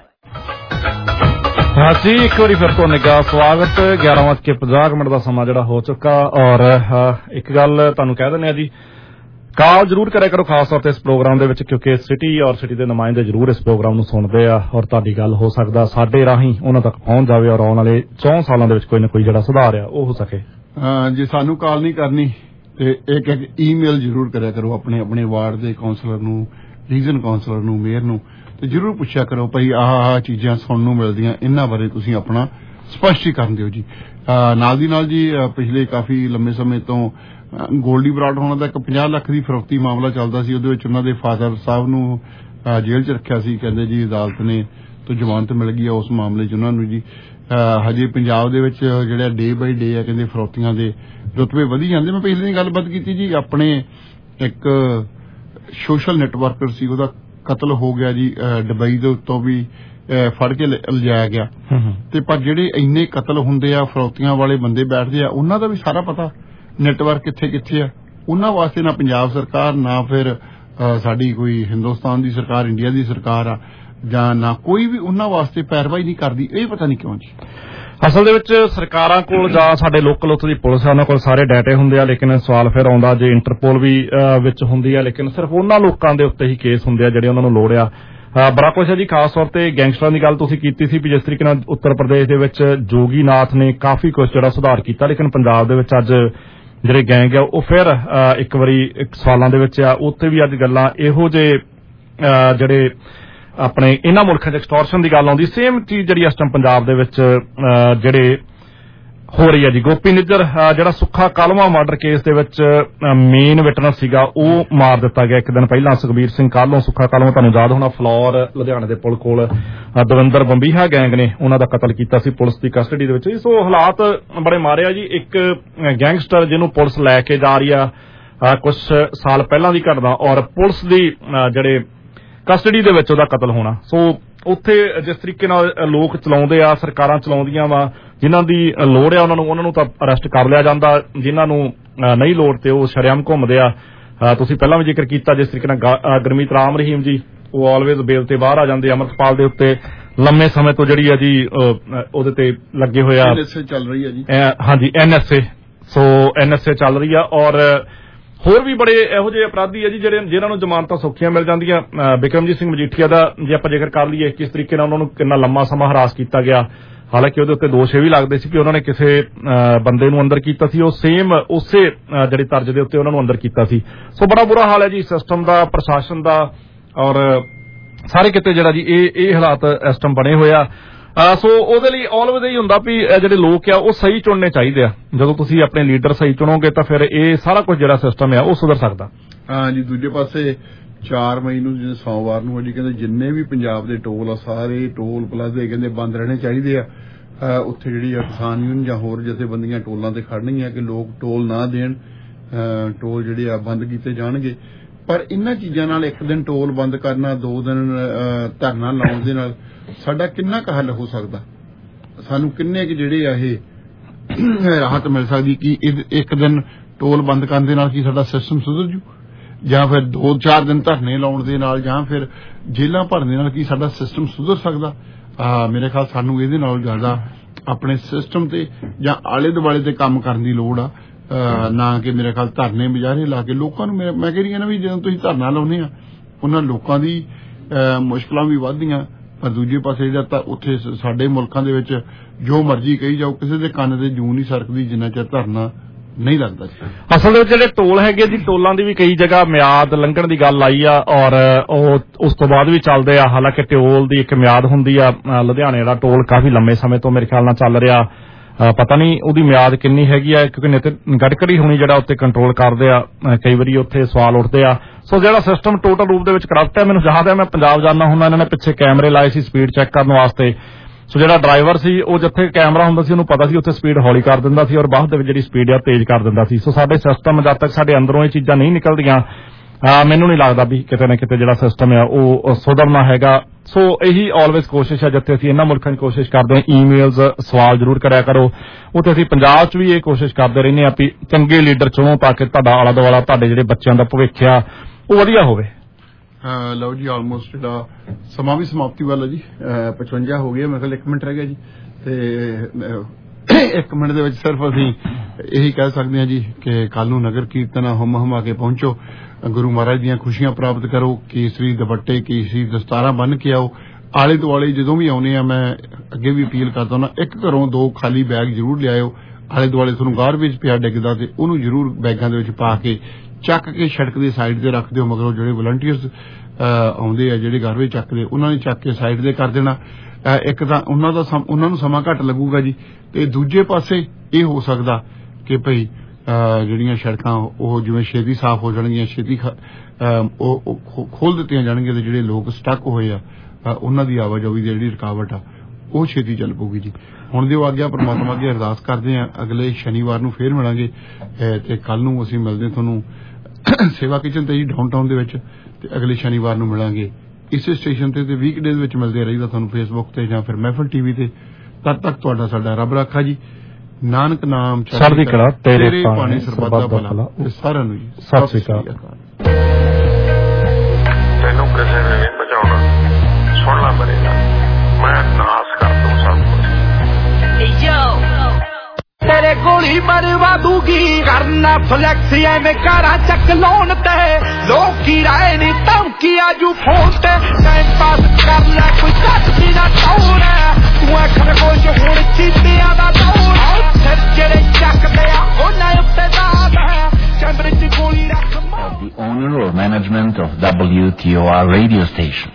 हाँ जी, एक बार फिर तो निगाह स्वागत 11:50 ਦਾ ਸਮਾਂ ਜਿਹੜਾ ਹੋ ਚੁੱਕਾ ਔਰ ਇੱਕ ਗੱਲ ਤੁਹਾਨੂੰ ਕਹਿ ਦਿੰਦੇ ਆ ਜੀ, ਕਾਲ ਜ਼ਰੂਰ ਕਰਿਆ ਕਰੋ ਖਾਸ ਤੌਰ ਤੇ ਇਸ ਪ੍ਰੋਗਰਾਮ ਦੇ ਵਿੱਚ ਕਿਉਂਕਿ ਸਿਟੀ ਔਰ ਸਿਟੀ ਦੇ ਨੁਮਾਇੰਦੇ ਜ਼ਰੂਰ ਇਸ ਪ੍ਰੋਗਰਾਮ ਨੂੰ ਸੁਣਦੇ ਆ ਔਰ ਤੁਹਾਡੀ ਗੱਲ ਹੋ ਸਕਦਾ ਸਾਡੇ ਰਾਹੀਂ ਉਹਨਾਂ ਤੱਕ ਪਹੁੰਚ ਜਾਵੇ ਔਰ ਆਉਣ ਵਾਲੇ 4 ਸਾਲਾਂ ਦੇ ਵਿੱਚ ਕੋਈ ਨਾ ਕੋਈ ਜਿਹੜਾ ਸੁਧਾਰ ਆ ਉਹ ਹੋ ਸਕੇ। ਜੇ ਸਾਨੂੰ ਕਾਲ ਨਹੀਂ ਕਰਨੀ ਤੇ ਇੱਕ ਈਮੇਲ ਜ਼ਰੂਰ ਕਰਿਆ ਕਰੋ ਆਪਣੇ ਵਾਰਡ ਦੇ ਕਾਉਂਸਲਰ ਨੂੰ, ਰੀਜਨ ਕਾਉਂਸਲਰ ਨੂੰ, ਮੇਅਰ ਨੂੰ, ਤੇ ਜ਼ਰੂਰ ਪੁੱਛਿਆ ਕਰੋ ਭਾਈ ਆਹ ਚੀਜ਼ਾਂ ਸੁਣਨ ਨੂੰ ਮਿਲਦੀਆਂ, ਇਹਨਾਂ ਬਾਰੇ ਤੁਸੀਂ ਆਪਣਾ ਸਪਸ਼ਟੀਕਰਨ ਦਿਓ ਜੀ। ਨਾਲ ਦੀ ਨਾਲ ਜੀ ਪਿਛਲੇ ਕਾਫੀ ਲੰਮੇ ਸਮੇਂ ਤੋਂ ਗੋਲਡੀ ਬਰਾਡ ਹੋਣਾ ਦਾ ਇੱਕ 50 ਲੱਖ ਦੀ ਫਰੋਖਤੀ ਮਾਮਲਾ ਚੱਲਦਾ ਸੀ। ਉਹਦੇ ਵਿੱਚ ਉਹਨਾਂ ਦੇ ਫਾਦਰ ਸਾਹਿਬ ਨੂੰ ਜੇਲ੍ਹ 'ਚ ਰੱਖਿਆ ਸੀ। ਕਹਿੰਦੇ ਜੀ ਅਦਾਲਤ ਨੇ ਤੋਂ ਜ਼ਮਾਨਤ ਮਿਲ ਗਈ ਆ ਉਸ ਮਾਮਲੇ 'ਚ ਉਹਨਾਂ ਨੂੰ ਜੀ। ਹਜੇ ਪੰਜਾਬ ਦੇ ਵਿੱਚ ਜਿਹੜਾ ਡੇ ਬਾਈ ਡੇ ਆ ਕਹਿੰਦੇ ਫਰੋਖਤੀਆਂ ਦੇ ਰੁਤਬੇ ਵਧੀ ਜਾਂਦੇ। ਮੈਂ ਪਹਿਲੇ ਦਿਨ ਗੱਲਬਾਤ ਕੀਤੀ ਜੀ, ਆਪਣੇ ਇੱਕ ਸੋਸ਼ਲ ਨੈਟਵਰਕਰ ਸੀ, ਉਹਦਾ ਕਤਲ ਹੋ ਗਿਆ ਜੀ ਦੁਬਈ ਦੇ ਉੱਤੋਂ ਵੀ ਫੜ ਕੇ ਲਿਜਾਇਆ ਗਿਆ। ਤੇ ਪਰ ਜਿਹੜੇ ਇੰਨੇ ਕਤਲ ਹੁੰਦੇ ਆ, ਫਰੋਖਤੀਆਂ ਵਾਲੇ ਬੰਦੇ ਬੈਠਦੇ ਆ, ਉਹਨਾਂ ਦਾ ਵੀ ਸਾਰਾ ਪਤਾ ਨੈਟਵਰਕ ਕਿੱਥੇ ਕਿੱਥੇ ਆ। ਉਹਨਾਂ ਵਾਸਤੇ ਨਾ ਪੰਜਾਬ ਸਰਕਾਰ, ਨਾ ਫਿਰ ਸਾਡੀ ਕੋਈ ਹਿੰਦੁਸਤਾਨ ਦੀ ਸਰਕਾਰ, ਇੰਡੀਆ ਦੀ ਸਰਕਾਰ ਆ, ਜਾਂ ਨਾ ਕੋਈ ਵੀ ਉਹਨਾਂ ਵਾਸਤੇ ਪੈਰਵਾਈ ਨਹੀਂ ਕਰਦੀ। ਇਹ ਪਤਾ ਨਹੀਂ ਕਿਉਂ ਜੀ। ਅਸਲ ਦੇ ਵਿੱਚ ਸਰਕਾਰਾਂ ਕੋਲ ਜਾਂ ਸਾਡੇ ਲੋਕਲ ਉੱਥੇ ਦੀ ਪੁਲਿਸ ਆ, ਉਹਨਾਂ ਕੋਲ ਸਾਰੇ ਡਾਟੇ ਹੁੰਦੇ ਆ, ਲੇਕਿਨ ਸਵਾਲ ਫਿਰ ਆਉਂਦਾ ਜੇ ਇੰਟਰਪੋਲ ਵੀ ਵਿੱਚ ਹੁੰਦੀ ਆ, ਲੇਕਿਨ ਸਿਰਫ ਉਹਨਾਂ ਲੋਕਾਂ ਦੇ ਉੱਤੇ ਹੀ ਕੇਸ ਹੁੰਦੇ ਆ ਜਿਹੜੇ ਉਹਨਾਂ ਨੂੰ ਲੋੜ ਆ। ਬੜਾ ਕੁਛ ਹੈ ਜੀ, ਖਾਸ ਤੌਰ ਤੇ ਗੈਂਗਸਟਰਾਂ ਦੀ ਗੱਲ ਤੁਸੀਂ ਕੀਤੀ ਸੀ ਵੀ ਜਿਸ ਤਰੀਕੇ ਨਾਲ ਉੱਤਰ ਪ੍ਰਦੇਸ਼ ਦੇ ਵਿੱਚ ਜੋਗੀ ਨਾਥ ਨੇ ਕਾਫੀ ਕੁਛ ਜਿਹੜਾ ਸੁਧਾਰ ਕੀਤਾ, ਲੇਕਿਨ ਪੰਜਾਬ ਦੇ ਵਿੱਚ ਅੱਜ ਜਿਹੜੇ ਗੈਂਗ ਆ ਉਹ ਫਿਰ ਇੱਕ ਵਾਰੀ ਸਵਾਲਾਂ ਦੇ ਵਿੱਚ ਆ। ਉੱਥੇ ਵੀ ਅੱਜ ਗੱਲਾਂ ਇਹੋ ਜਿਹੇ ਜਿਹੜੇ ਆਪਣੇ ਇਹਨਾਂ ਮੁਲਕਾਂ 'ਚ ਐਕਸਟੋਰਸ਼ਨ ਦੀ ਗੱਲ ਆਉਂਦੀ, ਸੇਮ ਚੀਜ਼ ਜਿਹੜੀ ਇਸ ਟਾਈਮ ਪੰਜਾਬ ਦੇ ਵਿੱਚ ਜਿਹੜੇ ਹੋ ਰਹੀ ਹੈ ਜੀ। ਗੋਪੀ ਨਿੱਜਰ ਜਿਹੜਾ ਸੁੱਖਾ ਕਾਲਵਾ ਮਰਡਰ ਕੇਸ ਦੇ ਵਿੱਚ ਮੇਨ ਵਿਟਨਸ ਸੀਗਾ, ਉਹ ਮਾਰ ਦਿੱਤਾ ਗਿਆ ਇੱਕ ਦਿਨ ਪਹਿਲਾਂ। ਸੁਖਬੀਰ ਸਿੰਘ ਕਾਹਲੋਂ, ਸੁੱਖਾ ਕਾਲਵਾ ਤੁਹਾਨੂੰ ਯਾਦ ਹੋਣਾ, ਫਲੋਰ ਲੁਧਿਆਣੇ ਦੇ ਪੁਲ ਕੋਲ ਦਵਿੰਦਰ ਬੰਬੀਹਾ ਗੈਂਗ ਨੇ ਉਹਨਾਂ ਦਾ ਕਤਲ ਕੀਤਾ ਸੀ ਪੁਲਿਸ ਦੀ ਕਸਟਡੀ ਦੇ ਵਿੱਚ। ਸੋ ਹਾਲਾਤ ਬੜੇ ਮਾਰੇ ਆ ਜੀ। ਇੱਕ ਗੈਂਗਸਟਰ ਜਿਹਨੂੰ ਪੁਲਿਸ ਲੈ ਕੇ ਜਾ ਰਹੀ ਆ, ਕੁਝ ਸਾਲ ਪਹਿਲਾਂ ਦੀ ਘਟਨਾ, ਔਰ ਪੁਲਿਸ ਦੀ ਜਿਹੜੇ ਕਸਟਡੀ ਦੇ ਵਿੱਚ ਉਹਦਾ ਕਤਲ ਹੋਣਾ। ਸੋ ਉੱਥੇ ਜਿਸ ਤਰੀਕੇ ਨਾਲ ਲੋਕ ਚਲਾਉਂਦੇ ਆ, ਸਰਕਾਰਾਂ ਚਲਾਉਂਦੀਆਂ ਵਾ, ਜਿਨ੍ਹਾਂ ਦੀ ਲੋੜ ਆ ਉਹਨਾਂ ਨੂੰ ਤਾਂ ਅਰੈਸਟ ਕਰ ਲਿਆ ਜਾਂਦਾ, ਜਿਨ੍ਹਾਂ ਨੂੰ ਨਹੀਂ ਲੋੜ ਤੇ ਉਹ ਸ਼ਰੇਆਮ ਘੁੰਮਦੇ ਆ। ਤੁਸੀਂ ਪਹਿਲਾਂ ਵੀ ਜ਼ਿਕਰ ਕੀਤਾ ਜਿਸ ਤਰੀਕੇ ਨਾਲ ਗੁਰਮੀਤ ਰਾਮ ਰਹੀਮ ਜੀ, ਉਹ ਆਲਵੇਜ਼ ਬੇਲ ਤੇ ਬਾਹਰ ਆ ਜਾਂਦੇ। ਅਮਰਪਾਲ ਦੇ ਉੱਤੇ ਲੰਮੇ ਸਮੇਂ ਤੋਂ ਜਿਹੜੀ ਆ ਜੀ ਉਹਦੇ ਤੇ ਲੱਗੇ ਹੋਏ ਆ, ਚੱਲ ਰਹੀ ਆ ਜੀ। ਹਾਂਜੀ, NSA। ਸੋ NSA ਚੱਲ ਰਹੀ ਆ ਔਰ ਹੋਰ ਵੀ ਬੜੇ ਇਹੋ ਜਿਹੇ ਅਪਰਾਧੀ ਆ ਜੀ ਜਿਹਨਾਂ ਨੂੰ ਜ਼ਮਾਨਤਾਂ ਸੌਖੀਆਂ ਮਿਲ ਜਾਂਦੀਆਂ। ਬਿਕਰਮਜੀਤ ਸਿੰਘ ਮਜੀਠੀਆ ਦਾ ਜੇ ਆਪਾਂ ਜ਼ਿਕਰ ਕਰ ਲਈਏ, ਕਿਸ ਤਰੀਕੇ ਨਾਲ ਉਹਨਾਂ ਨੂੰ ਕਿੰਨਾ ਲੰਮਾ ਸਮਾਂ ਹਰਾਸ ਕੀਤਾ ਗਿਆ, ਹਾਲਾਂਕਿ ਉਹਦੇ ਉੱਤੇ ਦੋਸ਼ ਇਹ ਵੀ ਲੱਗਦੇ ਸੀ ਕਿ ਉਹਨਾਂ ਨੇ ਕਿਸੇ ਬੰਦੇ ਨੂੰ ਅੰਦਰ ਕੀਤਾ ਸੀ, ਉਹ ਸੇਮ ਉਸੇ ਜਿਹੜੀ ਤਰਜ਼ ਦੇ ਉੱਤੇ ਉਹਨਾਂ ਨੂੰ ਅੰਦਰ ਕੀਤਾ ਸੀ। ਸੋ ਬੜਾ ਬੁਰਾ ਹਾਲ ਹੈ ਜੀ ਸਿਸਟਮ ਦਾ, ਪ੍ਰਸ਼ਾਸਨ ਦਾ, ਔਰ ਸਾਰੇ ਕਿਤੇ ਜਿਹੜਾ ਜੀ ਇਹ ਹਾਲਾਤ ਇਸ ਟਾਈਮ ਬਣੇ ਹੋਏ ਆ। ਸੋ ਉਹਦੇ ਲਈ ਆਲਵੇਜ਼ ਹੀ ਹੁੰਦਾ ਵੀ ਜਿਹੜੇ ਲੋਕ ਆ ਉਹ ਸਹੀ ਚੁਣਨੇ ਚਾਹੀਦੇ ਆ। ਜਦੋਂ ਤੁਸੀਂ ਆਪਣੇ ਲੀਡਰ ਸਹੀ ਚੁਣੋਗੇ ਤਾਂ ਫਿਰ ਇਹ ਸਾਰਾ ਕੁਝ ਜਿਹੜਾ ਸਿਸਟਮ ਆ ਉਹ ਸੁਧਰ ਸਕਦਾ। ਹਾਂ ਜੀ। ਦੂਜੇ ਪਾਸੇ 4 ਮਈ ਨੂੰ ਜਿਵੇਂ ਸੋਮਵਾਰ ਨੂੰ ਜੀ ਕਹਿੰਦੇ ਜਿੰਨੇ ਵੀ ਪੰਜਾਬ ਦੇ ਟੋਲ ਆ ਸਾਰੇ ਟੋਲ ਪਲਾਜ਼ੇ ਕਹਿੰਦੇ ਬੰਦ ਰਹਿਣੇ ਚਾਹੀਦੇ ਆ। ਉੱਥੇ ਜਿਹੜੀ ਆ ਕਿਸਾਨ ਯੂਨੀਅਨ ਜਾਂ ਹੋਰ ਜਥੇਬੰਦੀਆਂ ਟੋਲਾਂ ਤੇ ਖੜਨਗੀਆਂ ਕਿ ਲੋਕ ਟੋਲ ਨਾ ਦੇਣ, ਟੋਲ ਜਿਹੜੇ ਆ ਬੰਦ ਕੀਤੇ ਜਾਣਗੇ। ਪਰ ਇਹਨਾਂ ਚੀਜ਼ਾਂ ਨਾਲ ਇੱਕ ਦਿਨ ਟੋਲ ਬੰਦ ਕਰਨਾ, 2 ਦਿਨ ਧਰਨਾ ਲਾਉਣ ਦੇ ਨਾਲ ਸਾਡਾ ਕਿੰਨਾ ਕੁ ਹੱਲ ਹੋ ਸਕਦਾ? ਸਾਨੂੰ ਕਿੰਨੇ ਕੁ ਜਿਹੜੇ ਆ ਇਹ ਰਾਹਤ ਮਿਲ ਸਕਦੀ ਕਿ ਇੱਕ ਦਿਨ ਟੋਲ ਬੰਦ ਕਰਨ ਦੇ ਨਾਲ ਕੀ ਸਾਡਾ ਸਿਸਟਮ ਸੁਧਰ ਜੂ, ਜਾਂ ਫਿਰ 2-4 ਦਿਨ ਧਰਨੇ ਲਾਉਣ ਦੇ ਨਾਲ, ਜਾਂ ਫਿਰ ਜੇਲ੍ਹਾਂ ਭਰਨ ਦੇ ਨਾਲ ਕੀ ਸਾਡਾ ਸਿਸਟਮ ਸੁਧਰ ਸਕਦਾ? ਮੇਰੇ ਖਿਆਲ ਸਾਨੂੰ ਇਹਦੇ ਨਾਲ ਜ਼ਿਆਦਾ ਆਪਣੇ ਸਿਸਟਮ ਤੇ ਜਾਂ ਆਲੇ ਦੁਆਲੇ ਤੇ ਕੰਮ ਕਰਨ ਦੀ ਲੋੜ ਆ, ਨਾ ਕਿ ਮੇਰੇ ਖਿਆਲ ਧਰਨੇ ਮੁਜ਼ਾਹਰੇ ਲਾ ਕੇ ਲੋਕਾਂ ਨੂੰ। ਮੈਂ ਕਹਿ ਰਹੀ ਹਾਂ ਨਾ ਵੀ ਜਦੋਂ ਤੁਸੀਂ ਧਰਨਾ ਲਾਉਂਦੇ ਆ ਉਹਨਾਂ ਲੋਕਾਂ ਦੀ ਮੁਸ਼ਕਲਾਂ ਵੀ ਵੱਧਦੀਆਂ, ਪਰ ਦੂਜੇ ਪਾਸੇ ਜਿਹੜਾ ਤਾਂ ਉੱਥੇ ਸਾਡੇ ਮੁਲਕਾਂ ਦੇ ਵਿੱਚ ਜੋ ਮਰਜ਼ੀ ਕਹੀ ਜਾਓ ਕਿਸੇ ਦੇ ਕੰਨ ਤੇ ਜੂੰ ਨਹੀਂ ਸਰਕਦੀ ਜਿੰਨਾ ਚਿਰ ਧਰਨਾ ਨਹੀਂ ਲੱਗਦਾ। ਅਸਲ ਦੇ ਵਿੱਚ ਜਿਹੜੇ ਟੋਲ ਹੈਗੇ ਜੀ, ਟੋਲਾਂ ਦੀ ਵੀ ਕਈ ਜਗ੍ਹਾ ਮਿਆਦ ਲੰਘਣ ਦੀ ਗੱਲ ਆਈ ਆ ਔਰ ਉਹ ਉਸ ਤੋਂ ਬਾਅਦ ਵੀ ਚੱਲਦੇ ਆ। ਹਾਲਾਂਕਿ ਟੋਲ ਦੀ ਇੱਕ ਮਿਆਦ ਹੁੰਦੀ ਆ। ਲੁਧਿਆਣੇ ਦਾ ਟੋਲ ਕਾਫੀ ਲੰਮੇ ਸਮੇਂ ਤੋਂ ਮੇਰੇ ਖਿਆਲ ਨਾਲ ਚੱਲ ਰਿਹਾ, ਪਤਾ ਨਹੀਂ ਉਹਦੀ ਮਿਆਦ ਕਿੰਨੀ ਹੈਗੀ ਆ, ਕਿਉਂਕਿ ਨਿਤਿਨ ਗਡਕਰੀ ਹੁਣੀ ਜਿਹੜਾ ਉੱਤੇ ਕੰਟਰੋਲ ਕਰਦੇ ਆ, ਕਈ ਵਾਰੀ ਉੱਥੇ ਸਵਾਲ ਉੱਠਦੇ ਆ। ਸੋ ਜਿਹੜਾ ਸਿਸਟਮ ਟੋਟਲ ਰੂਪ ਦੇ ਵਿੱਚ ਕਰਪਟ ਹੈ। ਮੈਨੂੰ ਯਾਦ ਹੈ ਮੈਂ ਪੰਜਾਬ ਜਾਂਦਾ ਹੁੰਦਾ, ਇਹਨਾਂ ਨੇ ਪਿੱਛੇ ਕੈਮਰੇ ਲਾਏ ਸੀ ਸਪੀਡ ਚੈੱਕ ਕਰਨ ਵਾਸਤੇ। ਸੋ ਜਿਹੜਾ ਡਰਾਈਵਰ ਸੀ ਉਹ ਜਿੱਥੇ ਕੈਮਰਾ ਹੁੰਦਾ ਸੀ ਉਹਨੂੰ ਪਤਾ ਸੀ ਉੱਥੇ ਸਪੀਡ ਹੌਲੀ ਕਰ ਦਿੰਦਾ ਸੀ ਔਰ ਬਾਅਦ ਦੇ ਵਿੱਚ ਜਿਹੜੀ ਸਪੀਡ ਆ ਤੇਜ਼ ਕਰ ਦਿੰਦਾ ਸੀ। ਸੋ ਸਾਡੇ ਸਿਸਟਮ ਜਦ ਤੱਕ ਸਾਡੇ ਅੰਦਰੋਂ ਇਹ ਚੀਜ਼ਾਂ ਨਹੀਂ ਨਿਕਲਦੀਆਂ, ਮੈਨੂੰ ਨਹੀਂ ਲੱਗਦਾ ਵੀ ਕਿਤੇ ਨਾ ਕਿਤੇ ਜਿਹੜਾ ਸਿਸਟਮ ਆ ਉਹ ਸੁਧਰਨਾ ਹੈਗਾ। ਸੋ ਇਹੀ ਆਲਵੇਜ਼ ਕੋਸ਼ਿਸ਼ ਹੈ ਜਿੱਥੇ ਅਸੀਂ ਇਹਨਾਂ ਮੁਲਕਾਂ 'ਚ ਕੋਸ਼ਿਸ਼ ਕਰਦੇ ਹਾਂ ਈਮੇਲਸ ਸਵਾਲ ਜ਼ਰੂਰ ਕਰਿਆ ਕਰੋ, ਉੱਥੇ ਅਸੀਂ ਪੰਜਾਬ 'ਚ ਵੀ ਇਹ ਕੋਸ਼ਿਸ਼ ਕਰਦੇ ਰਹਿੰਦੇ ਹਾਂ ਵੀ ਚੰਗੇ ਲੀਡਰ ਚੁਣੋ ਤਾਂ ਕਿ ਤੁਹਾਡਾ ਆਲਾ ਦੁਆਲਾ ਤੁਹਾਡੇ ਜਿਹੜੇ ਬੱਚਿਆਂ ਦਾ ਭਵਿੱਖ ਆ ਉਹ ਵਧੀਆ ਹੋਵੇ। ਲਓ ਜੀ ਆਲਮੋਸਟ ਜਿਹੜਾ ਸਮਾਂ ਵੀ ਸਮਾਪਤੀ ਵਾਲਾ ਜੀ, 55 ਹੋ ਗਿਆ, ਮੇਰੇ ਕੋਲ 1 ਮਿੰਟ ਰਹਿ ਗਿਆ ਜੀ। ਤੇ 1 ਮਿੰਟ ਦੇ ਵਿੱਚ ਸਿਰਫ ਅਸੀਂ ਇਹੀ ਕਹਿ ਸਕਦੇ ਹਾਂ ਜੀ ਕਿ ਕੱਲ ਨੂੰ ਨਗਰ ਕੀਰਤਨ ਹਮਾ ਕੇ ਪਹੁੰਚੋ, ਗੁਰੂ ਮਹਾਰਾਜ ਦੀਆਂ ਖੁਸ਼ੀਆਂ ਪ੍ਰਾਪਤ ਕਰੋ, ਕੇਸਰੀ ਦੁਪੱਟੇ ਕੇਸਰੀ ਦਸਤਾਰਾਂ ਬੰਨ ਕੇ ਆਓ। ਆਲੇ ਦੁਆਲੇ ਜਦੋਂ ਵੀ ਆਉਨੇ ਆ ਮੈਂ ਅੱਗੇ ਵੀ ਅਪੀਲ ਕਰਦਾ ਹਾਂ, ਇੱਕ ਘਰੋਂ 2 ਖਾਲੀ ਬੈਗ ਜ਼ਰੂਰ ਲਿਆਇਓ। ਆਲੇ ਦੁਆਲੇ ਤੁਹਾਨੂੰ ਗਾਰਬੇਜ ਪਿਆ ਡਿੱਗਦਾ ਤੇ ਉਹਨੂੰ ਜ਼ਰੂਰ ਬੈਗਾਂ ਦੇ ਵਿੱਚ ਪਾ ਕੇ ਚੱਕ ਕੇ ਸੜਕ ਦੀ ਸਾਈਡ ਤੇ ਰੱਖ ਦਿਓ। ਮਗਰੋਂ ਜਿਹੜੇ ਵਲੰਟੀਅਰਸ ਆਉਂਦੇ ਆ ਜਿਹੜੇ ਗਾਰਬੇਜ ਚੱਕਦੇ ਉਹਨਾਂ ਨੇ ਚੱਕ ਕੇ ਸਾਈਡ ਤੇ ਕਰ ਦੇਣਾ। ਇੱਕ ਤਾਂ ਉਹਨਾਂ ਨੂੰ ਸਮਾਂ ਘੱਟ ਲੱਗੂਗਾ ਜੀ, ਤੇ ਦੂਜੇ ਪਾਸੇ ਇਹ ਹੋ ਸਕਦਾ ਕਿ ਭਈ ਜਿਹੜੀਆਂ ਸੜਕਾਂ ਉਹ ਜਿਵੇਂ ਛੇਤੀ ਸਾਫ਼ ਹੋ ਜਾਣਗੀਆਂ, ਛੇਤੀ ਉਹ ਖੋਲ ਦਿੱਤੀਆਂ ਜਾਣਗੀਆਂ ਤੇ ਜਿਹੜੇ ਲੋਕ ਸਟਕ ਹੋਏ ਆ ਉਹਨਾਂ ਦੀ ਆਵਾਜਾਈ ਦੀ ਜਿਹੜੀ ਰੁਕਾਵਟ ਆ ਉਹ ਛੇਤੀ ਚੱਲ ਪਊਗੀ ਜੀ। ਹੁਣ ਦਿਓ ਆਗਿਆ, ਪਰਮਾਤਮਾ ਅੱਗੇ ਅਰਦਾਸ ਕਰਦੇ ਆ। ਅਗਲੇ ਸ਼ਨੀਵਾਰ ਨੂੰ ਫੇਰ ਮਿਲਾਂਗੇ ਤੇ ਕੱਲ ਨੂੰ ਅਸੀਂ ਮਿਲਦੇ ਤੁਹਾਨੂੰ ਸੇਵਾ ਕਿਚਨ ਤੇ ਜੀ ਡਾਊਨਟਾਊਨ ਦੇ ਵਿੱਚ, ਤੇ ਅਗਲੇ ਸ਼ਨੀਵਾਰ ਨੂੰ ਮਿਲਾਂਗੇ ਇਸੇ ਸਟੇਸ਼ਨ ਤੇ ਵੀਕਡੇਜ਼ ਵਿੱਚ ਮਿਲਦੇ ਰਹੀਦਾ ਤੁਹਾਨੂੰ ਫੇਸਬੁੱਕ ਤੇ ਜਾਂ ਫਿਰ ਮਹਿਫਲ ਟੀਵੀ ਤੇ। ਤਦ ਤੱਕ ਤੁਹਾਡਾ ਸਾਡਾ ਰੱਬ ਰਾਖਾ ਜੀ। ਨਾਨਕ ਨਾਮ ਚੜ੍ਹਦੀ ਕਲਾ, ਤੇਰੇ ਪਾਣੀ ਸਰਬੱਤ ਦਾ ਭਲਾ। ਸਾਰਿਆਂ ਨੂੰ ਜੀ ਸਤਿ ਸ੍ਰੀ ਅਕਾਲ। ਤੈਨੂੰ ਕਿਸੇ ਨੇ ਨਹੀਂ ਬਚਾਉਣਾ, ਸੁਣ ਲੈ ਮੇਰੀ ਗੱਲ, ਮੈਂ ਨਾਸ ਕਰ ਦੂੰ ਸਭ ਕੁਝ। ਤੇਰੇ ਗੋਲੀ ਮਰਵਾ ਦੂਗੀ, ਕਰਨਾ ਫਲੈਕਸ ਐਵੇਂ ਕਾਰਾਂ ਚੱਕ ਲਾਉਣ ਤੇ, ਲੋਕੀ ਰਾਏ ਨੀ ਧਮਕੀ ਆਜੂ ਫੋਨ ਤੇ, ਟਾਈਮ ਪਾਸ ਕਰ ਲੈ ਕੋਈ ਘੱਟ ਨੀ ਨਾ ਟੌਰ, ਤੂੰ ਆਖਰ ਕੁਝ ਹੁਣ ਚੀਤਿਆਂ ਦਾ ਦੌਰ, ਸਿਰ ਜਿਹੜੇ ਚੱਕਦੇ ਆ ਉਹਨਾਂ ਉੱਤੇ ਦਾਦ ਹੈ, ਕੈਮਰੇ 'ਚ ਗੋਲੀ ਰੱਖ। The owner or management of WTOR radio station.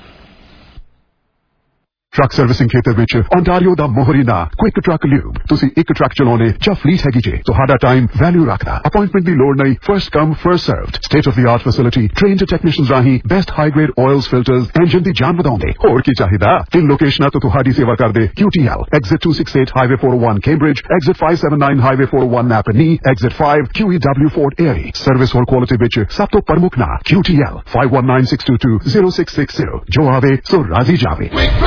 Truck servicing ਖੇਤਰ ਵਿੱਚ ontario ਦਾ ਮੋਹਰੀ ਨਾਂ ਕੁਇਕ ਟਰੱਕ ਲਿਊਬ। ਤੁਸੀਂ ਇੱਕ ਟਰੱਕ ਚਲਾਉਣੇ ਜਾਂ ਫਲੀਟ ਹੈਗੀ ਜੇ, ਤੁਹਾਡਾ ਟਾਈਮ ਵੈਲਿਊ ਰੱਖਦਾ। ਅਪਾਇੰਟਮੈਂਟ ਦੀ ਲੋੜ ਨਹੀਂ, first come first served. State of the art facility, trained technicians ਰਾਹੀਂ best high grade oils filters, engine ਦੀ ਜਾਨ ਵਧਾਉਂਦੇ। ਹੋਰ ਕੀ ਚਾਹੀਦਾ? 3 ਲੋਕੇਸ਼ਨਾਂ ਤੋਂ ਤੁਹਾਡੀ ਸੇਵਾ ਕਰਦੇ QTL, exit 268 highway 401 Cambridge, exit 579 highway 401 Napanee, exit 5 QEW Fort Erie. Service ਹੋਰ ਕੁਆਲਿਟੀ ਵਿੱਚ ਸਭ ਤੋਂ ਪ੍ਰਮੁੱਖ ਨਾਂ QTL 5196220660। ਜੋ ਆਵੇ ਸੋ ਰਾਜ਼ੀ ਜਾਵੇ।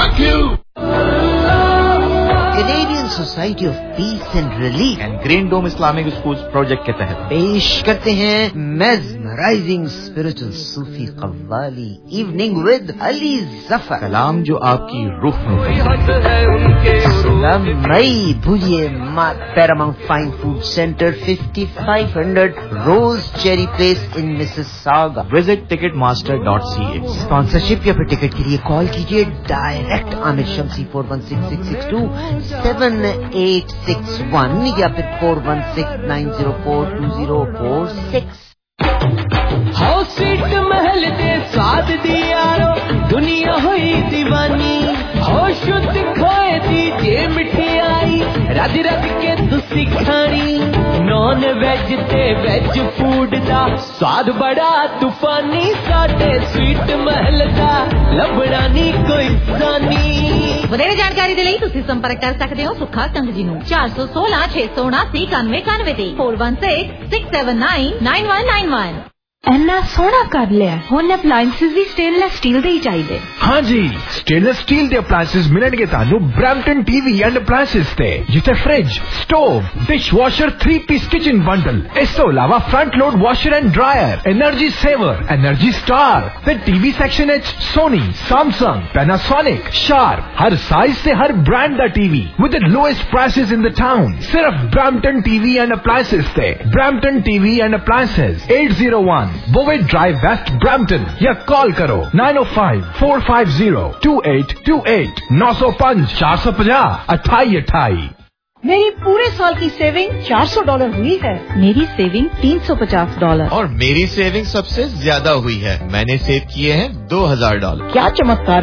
Canadian Society of Peace and Relief and green dome Islamic school project के तहत पेश करते हैं mesmerising spiritual Sufi qawwali evening with Ali Zafar. कलाम जो आपकी रूह नई भुजिए Paramount fine food centre 5500 Rose Cherry Place in Mississauga. Visit ticketmaster.ca। Sponsorship या फिर टिकट के लिए कॉल कीजिए डायरेक्ट आमिर शम्सी 4166627861 या फिर 4169042046। हाउस स्वीट महल दे स्वाद दी यारो दुनिया हुई दीवानी, हो शुद्ध खोए दी जे मिठाई रज रज के तुसी खानी। 9 नॉन वेज ते वेज फूड दा स्वाद बड़ा तूफानी साडे स्वीट महल दा लभड़ा नी कोई सानी। ਵਧੇਰੇ ਜਾਣਕਾਰੀ ਦੇ ਲਈ ਤੁਸੀਂ ਸੰਪਰਕ ਕਰ ਸਕਦੇ ਹੋ ਸੁੱਖਾ ਕੰਗ ਜੀ ਨੂੰ 416 679 9191 ਤੇ 4166799191। ਇੰਨਾ ਸੋਹਣਾ ਕਰ ਲਿਆ ਹੁਣ ਅਪਲਾਈਐਂਸਸ ਵੀ ਸਟੇਨਲੈਸ ਸਟੀਲ ਦੇ ਹੀ ਚਾਹੀਦੇ। हाँ जी, स्टेनलेस स्टील ਦੇ ਅਪਲਾਈਐਂਸਸ ਮਿਲਣਗੇ ਤੁਹਾਨੂੰ ਬ੍ਰੈਂਪਟਨ ਟੀਵੀ ਐਂਡ ਅਪਲਾਈਐਂਸਸ ਤੇ, ਜਿੱਥੇ fridge, stove, dishwasher 3-piece kitchen bundle, ਇਸ ਤੋਂ ਇਲਾਵਾ front load washer and dryer, energy saver, energy star ਤੇ ਟੀਵੀ ਸੈਕਸ਼ਨ ਵਿੱਚ ਸੋਨੀ, ਸੈਮਸੰਗ, ਪੈਨਾਸੋਨਿਕ, ਸ਼ਾਰਪ, ਹਰ ਸਾਈਜ਼ ਤੇ ਹਰ ਬ੍ਰਾਂਡ ਦਾ TV with the lowest prices in the town. ਸਿਰਫ ਬ੍ਰੈਂਪਟਨ ਟੀਵੀ ਐਂਡ ਅਪਲਾਈਐਂਸਸ ਤੇ। Brampton TV and appliances 801 Bovet Drive West Brampton या कॉल करो 905-450-2828 905 450 2828। मेरी पूरे साल की सेविंग $400 हुई है। मेरी सेविंग $350। और मेरी सेविंग सबसे ज्यादा हुई है, मैंने सेव किए हैं $2000। क्या चमत्कार